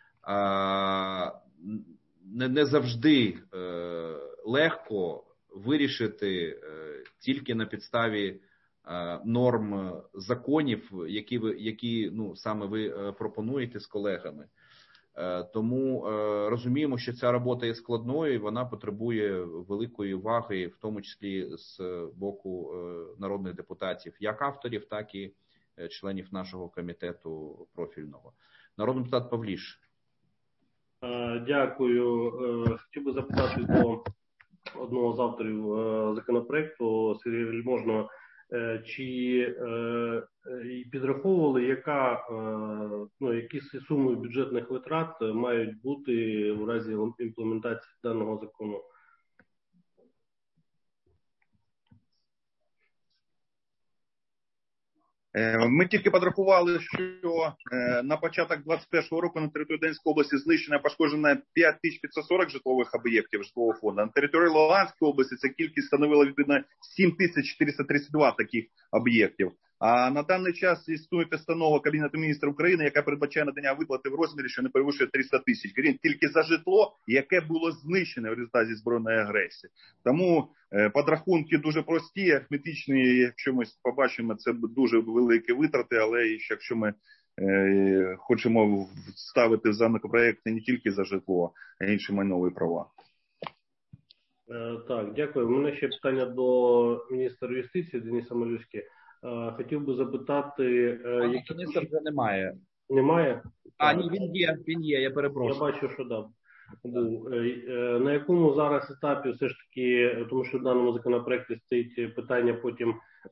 не завжди легко вирішити тільки на підставі норм законів, які ви, які, ну, саме ви пропонуєте з колегами. Тому розуміємо, що ця робота є складною і вона потребує великої уваги, в тому числі з боку народних депутатів, як авторів, так і членів нашого комітету профільного. Народний депутат Павліш. Дякую. Хотів би запитати до одного з авторів законопроекту, Сергія Вельможного, чи підраховували, яка, ну, які суми бюджетних витрат мають бути в разі імплементації даного закону? Ми тільки підрахували, що на початок двадцять першого року на території Донецької області знищено, пошкоджено п'ять тисяч п'ятсот сорок житлових об'єктів житлового фонду. На території Луганської області ця кількість становила відповідно сім тисяч чотириста тридцять два таких об'єктів. А на даний час існує постанова Кабінету міністрів України, яка передбачає надання виплати в розмірі, що не перевищує триста тисяч гривень, тільки за житло, яке було знищене в результаті збройної агресії. Тому е, підрахунки дуже прості, арифметичні, якщо ми побачимо, це дуже великі витрати, але якщо ми е, хочемо ставити в законопроекти не тільки за житло, а й інші майнові права. Е, так, дякую. У мене ще питання до міністра юстиції Дениса Малюськи. Хотів би запитати, які... Міністр вже немає. Немає? А, ні, він є, він є, я перепрошую. Я бачу, що да, був. На якому зараз етапі все ж таки, тому що в даному законопроекті стоїть питання потім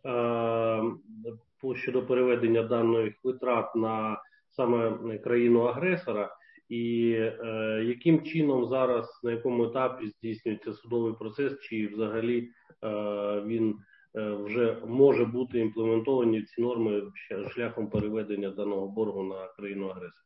щодо переведення даних витрат на саме країну-агресора, і е, яким чином зараз, на якому етапі здійснюється судовий процес, чи взагалі е, він вже може бути імплементовані ці норми шляхом переведення даного боргу на країну-агресора?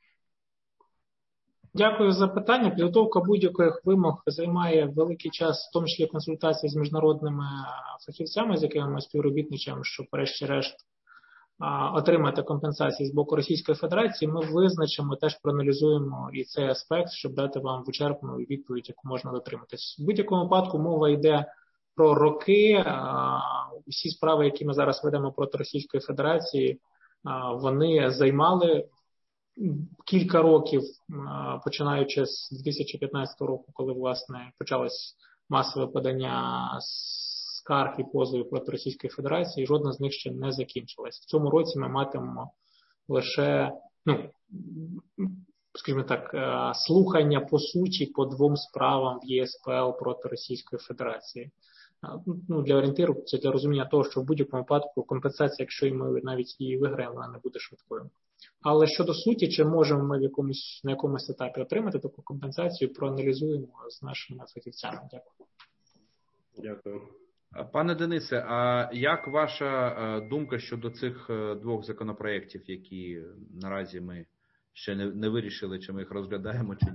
Дякую за питання. Підготовка будь-яких вимог займає великий час, в тому числі консультації з міжнародними фахівцями, з якими ми співробітничаємо, щоб врешті-решт отримати компенсації з боку Російської Федерації. Ми визначимо, теж проаналізуємо і цей аспект, щоб дати вам вичерпну відповідь, яку можна дотриматись. В будь-якому випадку мова йде про роки. Усі справи, які ми зараз ведемо проти Російської Федерації, вони займали кілька років, починаючи з дві тисячі п'ятнадцятого року, коли, власне, почалось масове подання скарг і позовів проти Російської Федерації, і жодна з них ще не закінчилась. В цьому році ми матимемо лише, ну, скажімо так, слухання по суті по двом справам в Є С П Л проти Російської Федерації. Ну, для орієнтиру, це для розуміння того, що в будь-якому випадку компенсація, якщо і ми навіть її виграємо, вона не буде швидкою. Але щодо суті, чи можемо ми в якомусь, на якомусь етапі отримати таку компенсацію, проаналізуємо з нашими фахівцями. Дякую. Дякую. Пане Денисе, а як ваша думка щодо цих двох законопроєктів, які наразі ми ще не, не вирішили, чи ми їх розглядаємо, чи ні?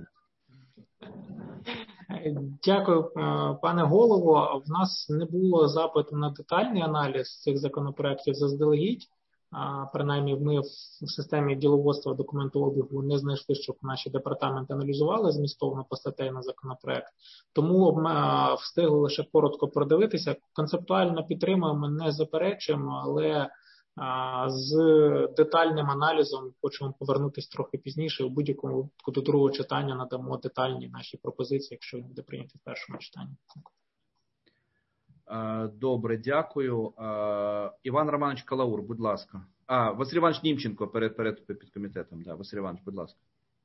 Дякую, пане голово. В нас не було запиту на детальний аналіз цих законопроєктів заздалегідь. Принаймні, ми в системі діловодства документообігу не знайшли, щоб наші департаменти аналізували змістовно постатейно законопроект. Тому ми встигли лише коротко продивитися. Концептуально підтримуємо, не заперечуємо, але з детальним аналізом хочемо повернутися трохи пізніше. У будь-якому випадку до другого читання надамо детальні наші пропозиції, якщо він буде прийнятий в першому читанні. Добре, дякую. Іван Романович Калаур, будь ласка. А, Василь Іванович Німченко перед, перед підкомітетом. Да, Василь Іванович, будь ласка.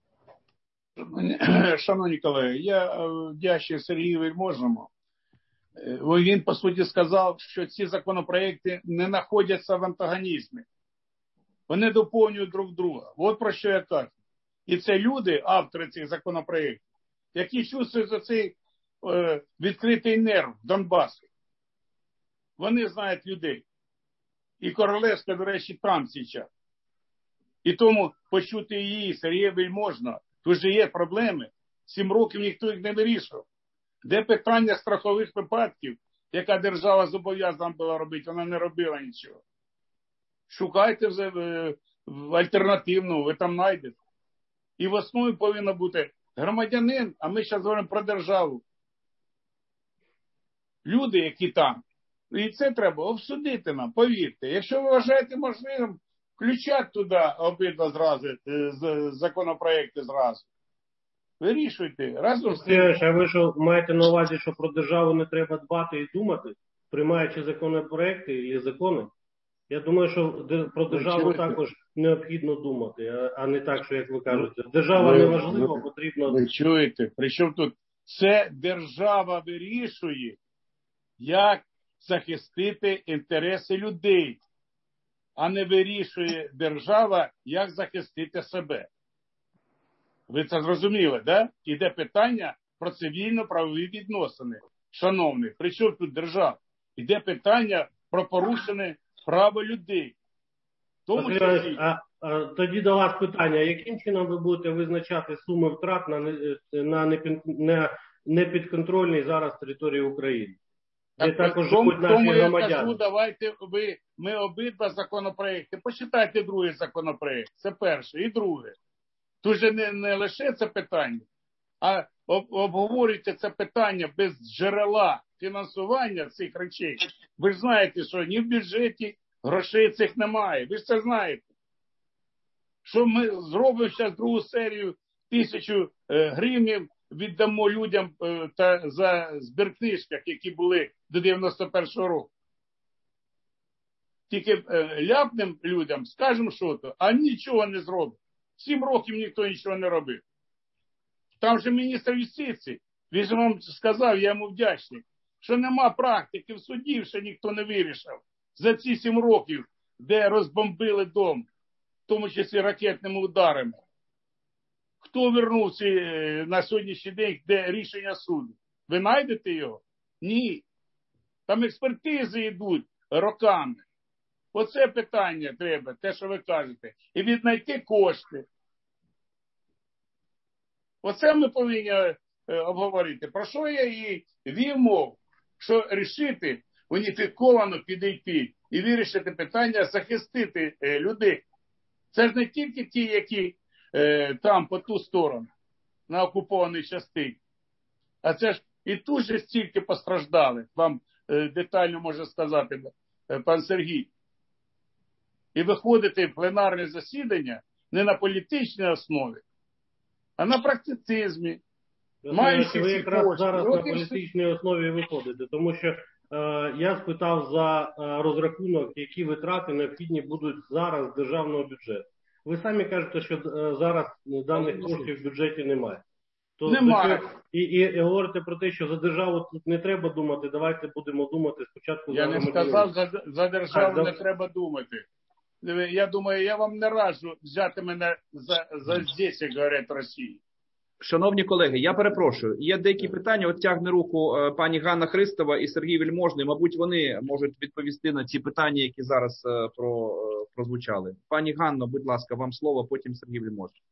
Шановні колеги, я вдячний Сергію Вельможному. Він, по суті, сказав, що ці законопроекти не знаходяться в антагонізмі. Вони доповнюють друг друга. От про що я кажу. І це люди, автори цих законопроєктів, які чувствують за цей е, відкритий нерв Донбасу. Вони знають людей. І Королевська, до речі, там зараз. І тому почути її, Сергія Вельможного, тут же є проблеми. Сім років ніхто їх не вирішував. Де питання страхових випадків, яка держава зобов'язана була робити, вона не робила нічого. Шукайте в, в альтернативну, ви там знайдете. І в основі повинно бути громадянин, а ми зараз говоримо про державу. Люди, які там. І це треба обсудити нам, повірте. Якщо ви вважаєте можливим, Включать туди обидва зразу, законопроекти зразу. Вирішуйте. Разом з тим. А ви що маєте на увазі, що про державу не треба дбати і думати, приймаючи законопроекти і закони? Я думаю, що про державу також необхідно думати, а не так, що, як ви кажете, держава не важлива, потрібно... Ви чуєте? Причому тут це держава вирішує, як захистити інтереси людей, а не вирішує держава, як захистити себе. Ви це зрозуміли, да? Іде питання про цивільно-правові відносини. Шановні, при чому тут держава? Іде питання про порушене право людей. Тому числі... а, а, тоді до вас питання, яким чином ви будете визначати суми втрат на, на, на, на непідконтрольній зараз території України? Так, також тому, наші тому я громадяни. кажу, давайте ви, ми обидва законопроекти, почитайте другий законопроект, це перше, і друге. Тут же не, не лише це питання, а об, обговорюйте це питання без джерела фінансування цих речей. Ви ж знаєте, що ні в бюджеті грошей цих немає. Ви ж це знаєте. Що ми зробимо зараз другу серію тисячу е, гривень, віддамо людям е, та за збіркнижках, які були до дев'яносто першого року. Тільки е, ляпним людям скажемо що то, а нічого не зробимо. Сім років ніхто нічого не робив. Там же міністр юстиції, він же вам сказав, я йому вдячний, що нема практики в суді, ще ніхто не вирішив. За ці сім років, де розбомбили дом, в тому числі ракетними ударами. Хто вернувся на сьогоднішній день, де рішення суду? Ви знайдете його? Ні. Там експертизи йдуть роками. Оце питання треба, те, що ви кажете. І віднайти кошти. Оце ми повинні е, обговорити. Про що я і вів мов? Що рішити, уніфіковано підійти і вирішити питання, захистити е, людей. Це ж не тільки ті, які е, там по ту сторону, на окупованій частині. А це ж і тут же стільки постраждали. Вам е, детально може сказати е, пан Сергій. І виходити в пленарне засідання не на політичній основі, а на практицизмі. Маючи ви якраз кошти. Зараз на політичній основі виходите, тому що е, я спитав за е, розрахунок, які витрати необхідні будуть зараз з державного бюджету. Ви самі кажете, що е, зараз даних коштів в бюджеті немає. То немає. Що, і, і, і говорите про те, що за державу тут не треба думати, давайте будемо думати спочатку я за Я не сказав, за, за державу а, не за... треба думати. Я думаю, я вам не раджу взяти мене за, за здесь, як говорять в Росії. Шановні колеги, я перепрошую. Є деякі питання, от тягне руку пані Ганна Христова і Сергій Вельможний. Мабуть, вони можуть відповісти на ці питання, які зараз про, прозвучали. Пані Ганно, будь ласка, вам слово, потім Сергій Вельможний.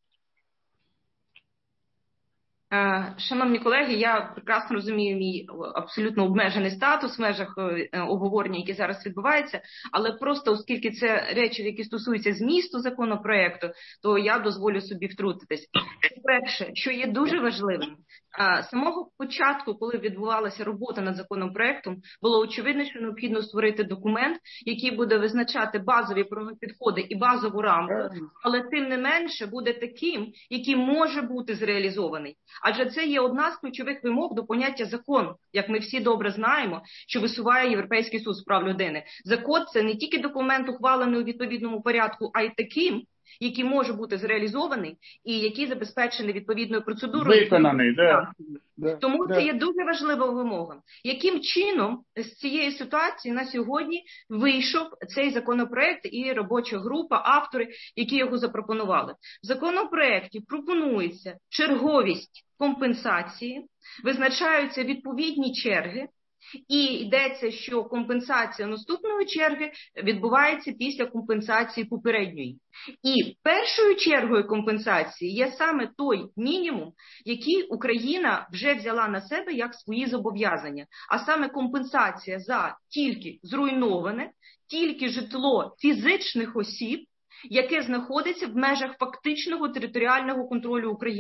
Шановні колеги, я прекрасно розумію мій абсолютно обмежений статус в межах обговорення, які зараз відбуваються, але просто оскільки це речі, які стосуються змісту законопроекту, то я дозволю собі втрутитись. Перше, що є дуже важливим, з самого початку, коли відбувалася робота над законопроектом, було очевидно, що необхідно створити документ, який буде визначати базові правові підходи і базову рамку, але тим не менше буде таким, який може бути зреалізований. Адже це є одна з ключових вимог до поняття закон, як ми всі добре знаємо, що висуває Європейський суд з прав людини. Закон – це не тільки документ, ухвалений у відповідному порядку, а й таким, який може бути зреалізований і який забезпечений відповідною процедурою. Виконаний, да. Тому да. це є дуже важлива вимога. Яким чином з цієї ситуації на сьогодні вийшов цей законопроект і робоча група, автори, які його запропонували? В законопроекті пропонується черговість компенсації, визначаються відповідні черги, і йдеться, що компенсація наступної черги відбувається після компенсації попередньої. І першою чергою компенсації є саме той мінімум, який Україна вже взяла на себе як свої зобов'язання. А саме компенсація за тільки зруйноване, тільки житло фізичних осіб, яке знаходиться в межах фактичного територіального контролю України.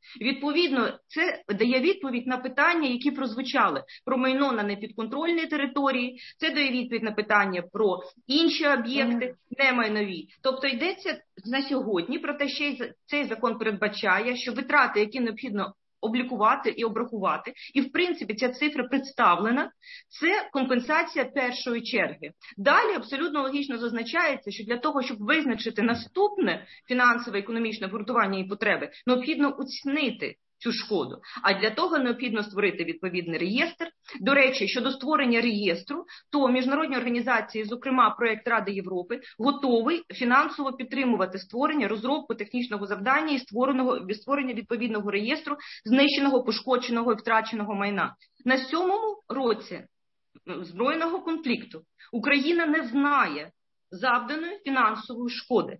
Відповідно, це дає відповідь на питання, які прозвучали про майно на непідконтрольній території, це дає відповідь на питання про інші об'єкти, не майнові. Тобто йдеться на сьогодні про те, що цей закон передбачає, що витрати, які необхідно облікувати і обрахувати, і в принципі ця цифра представлена, це компенсація першої черги. Далі абсолютно логічно зазначається, що для того, щоб визначити наступне фінансове економічне обґрунтування і потреби, необхідно оцінити цю шкоду. А для того необхідно створити відповідний реєстр. До речі, щодо створення реєстру, то міжнародні організації, зокрема проект Ради Європи, готовий фінансово підтримувати створення, розробку технічного завдання і створеного, створення відповідного реєстру знищеного, пошкодженого і втраченого майна. На сьомому році збройного конфлікту Україна не знає завданої фінансової шкоди.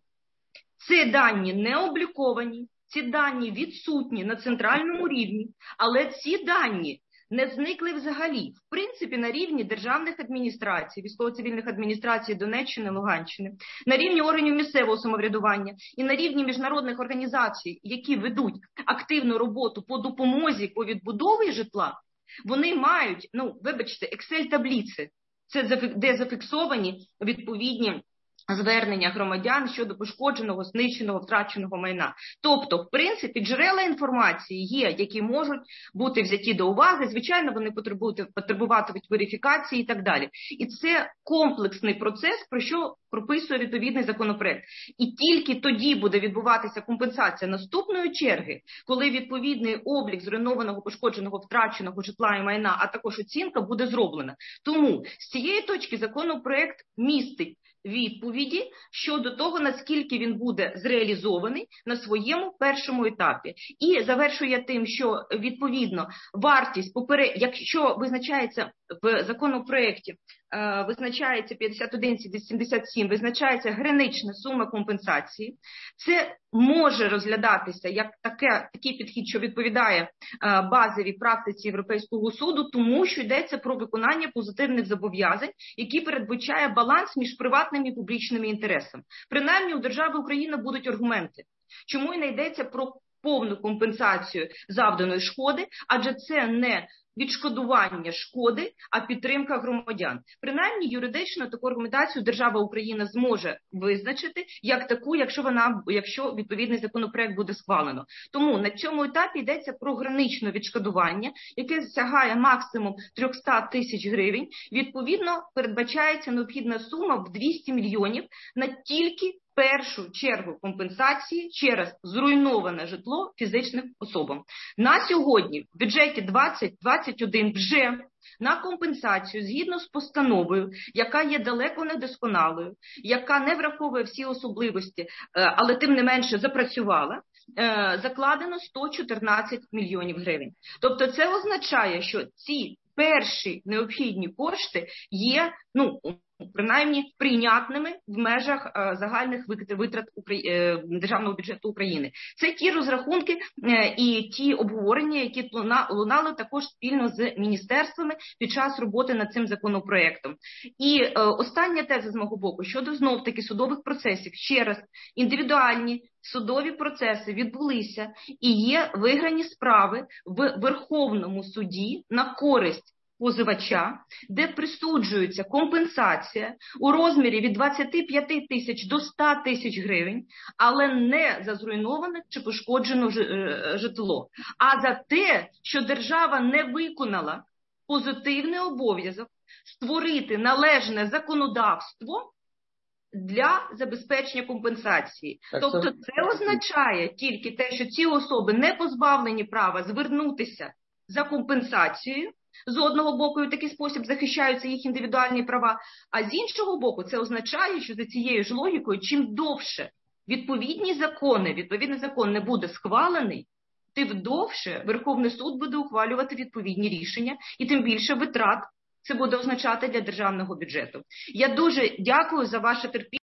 Ці дані не обліковані, ці дані відсутні на центральному рівні, але ці дані не зникли взагалі. В принципі, на рівні державних адміністрацій, військово-цивільних адміністрацій Донеччини, Луганщини, на рівні органів місцевого самоврядування і на рівні міжнародних організацій, які ведуть активну роботу по допомозі, по відбудові житла, вони мають, ну, вибачте, Excel-таблиці, це де зафіксовані відповідні звернення громадян щодо пошкодженого, знищеного, втраченого майна. Тобто, в принципі, джерела інформації є, які можуть бути взяті до уваги. Звичайно, вони потребують, потребуватимуть верифікації і так далі. І це комплексний процес, про що прописує відповідний законопроект. І тільки тоді буде відбуватися компенсація наступної черги, коли відповідний облік зруйнованого, пошкодженого, втраченого житла і майна, а також оцінка буде зроблена. Тому з цієї точки законопроект містить відповіді щодо того, наскільки він буде зреалізований на своєму першому етапі. І завершує тим, що відповідно вартість, поперед... якщо визначається в законопроекті, е, визначається п'ятдесят один сімдесят сім, визначається гранична сума компенсації, це може розглядатися як таке, такий підхід, що відповідає е, базовій практиці Європейського суду, тому що йдеться про виконання позитивних зобов'язань, які передбачає баланс між приватними і публічними інтересами. Принаймні у держави Україна будуть аргументи, чому і не йдеться про повну компенсацію завданої шкоди, адже це не відшкодування шкоди, а підтримка громадян. Принаймні, юридично таку аргументацію держава Україна зможе визначити як таку, якщо вона, якщо відповідний законопроект буде схвалено. Тому на цьому етапі йдеться про граничне відшкодування, яке сягає максимум триста тисяч гривень. Відповідно, передбачається необхідна сума в двісті мільйонів на тільки першу чергу компенсації через зруйноване житло фізичним особам. На сьогодні в бюджеті двадцять двадцять один вже на компенсацію, згідно з постановою, яка є далеко недосконалою, яка не враховує всі особливості, але тим не менше запрацювала, закладено сто чотирнадцять мільйонів гривень. Тобто це означає, що ці перші необхідні кошти є, ну, принаймні прийнятними в межах е, загальних витрат е, державного бюджету України. Це ті розрахунки е, і ті обговорення, які лунали також спільно з міністерствами під час роботи над цим законопроектом. І е, остання теза з мого боку щодо знов-таки судових процесів. Ще раз, індивідуальні судові процеси відбулися і є виграні справи в Верховному суді на користь позивача, де присуджується компенсація у розмірі від двадцяти п'яти тисяч до ста тисяч гривень, але не за зруйноване чи пошкоджене житло, а за те, що держава не виконала позитивний обов'язок створити належне законодавство для забезпечення компенсації. Так, тобто це... це означає тільки те, що ці особи не позбавлені права звернутися за компенсацією, з одного боку, і в такий спосіб захищаються їх індивідуальні права, а з іншого боку, це означає, що за цією ж логікою, чим довше відповідні закони, відповідний закон не буде схвалений, тим довше Верховний суд буде ухвалювати відповідні рішення, і тим більше витрат це буде означати для державного бюджету. Я дуже дякую за ваше терпіння.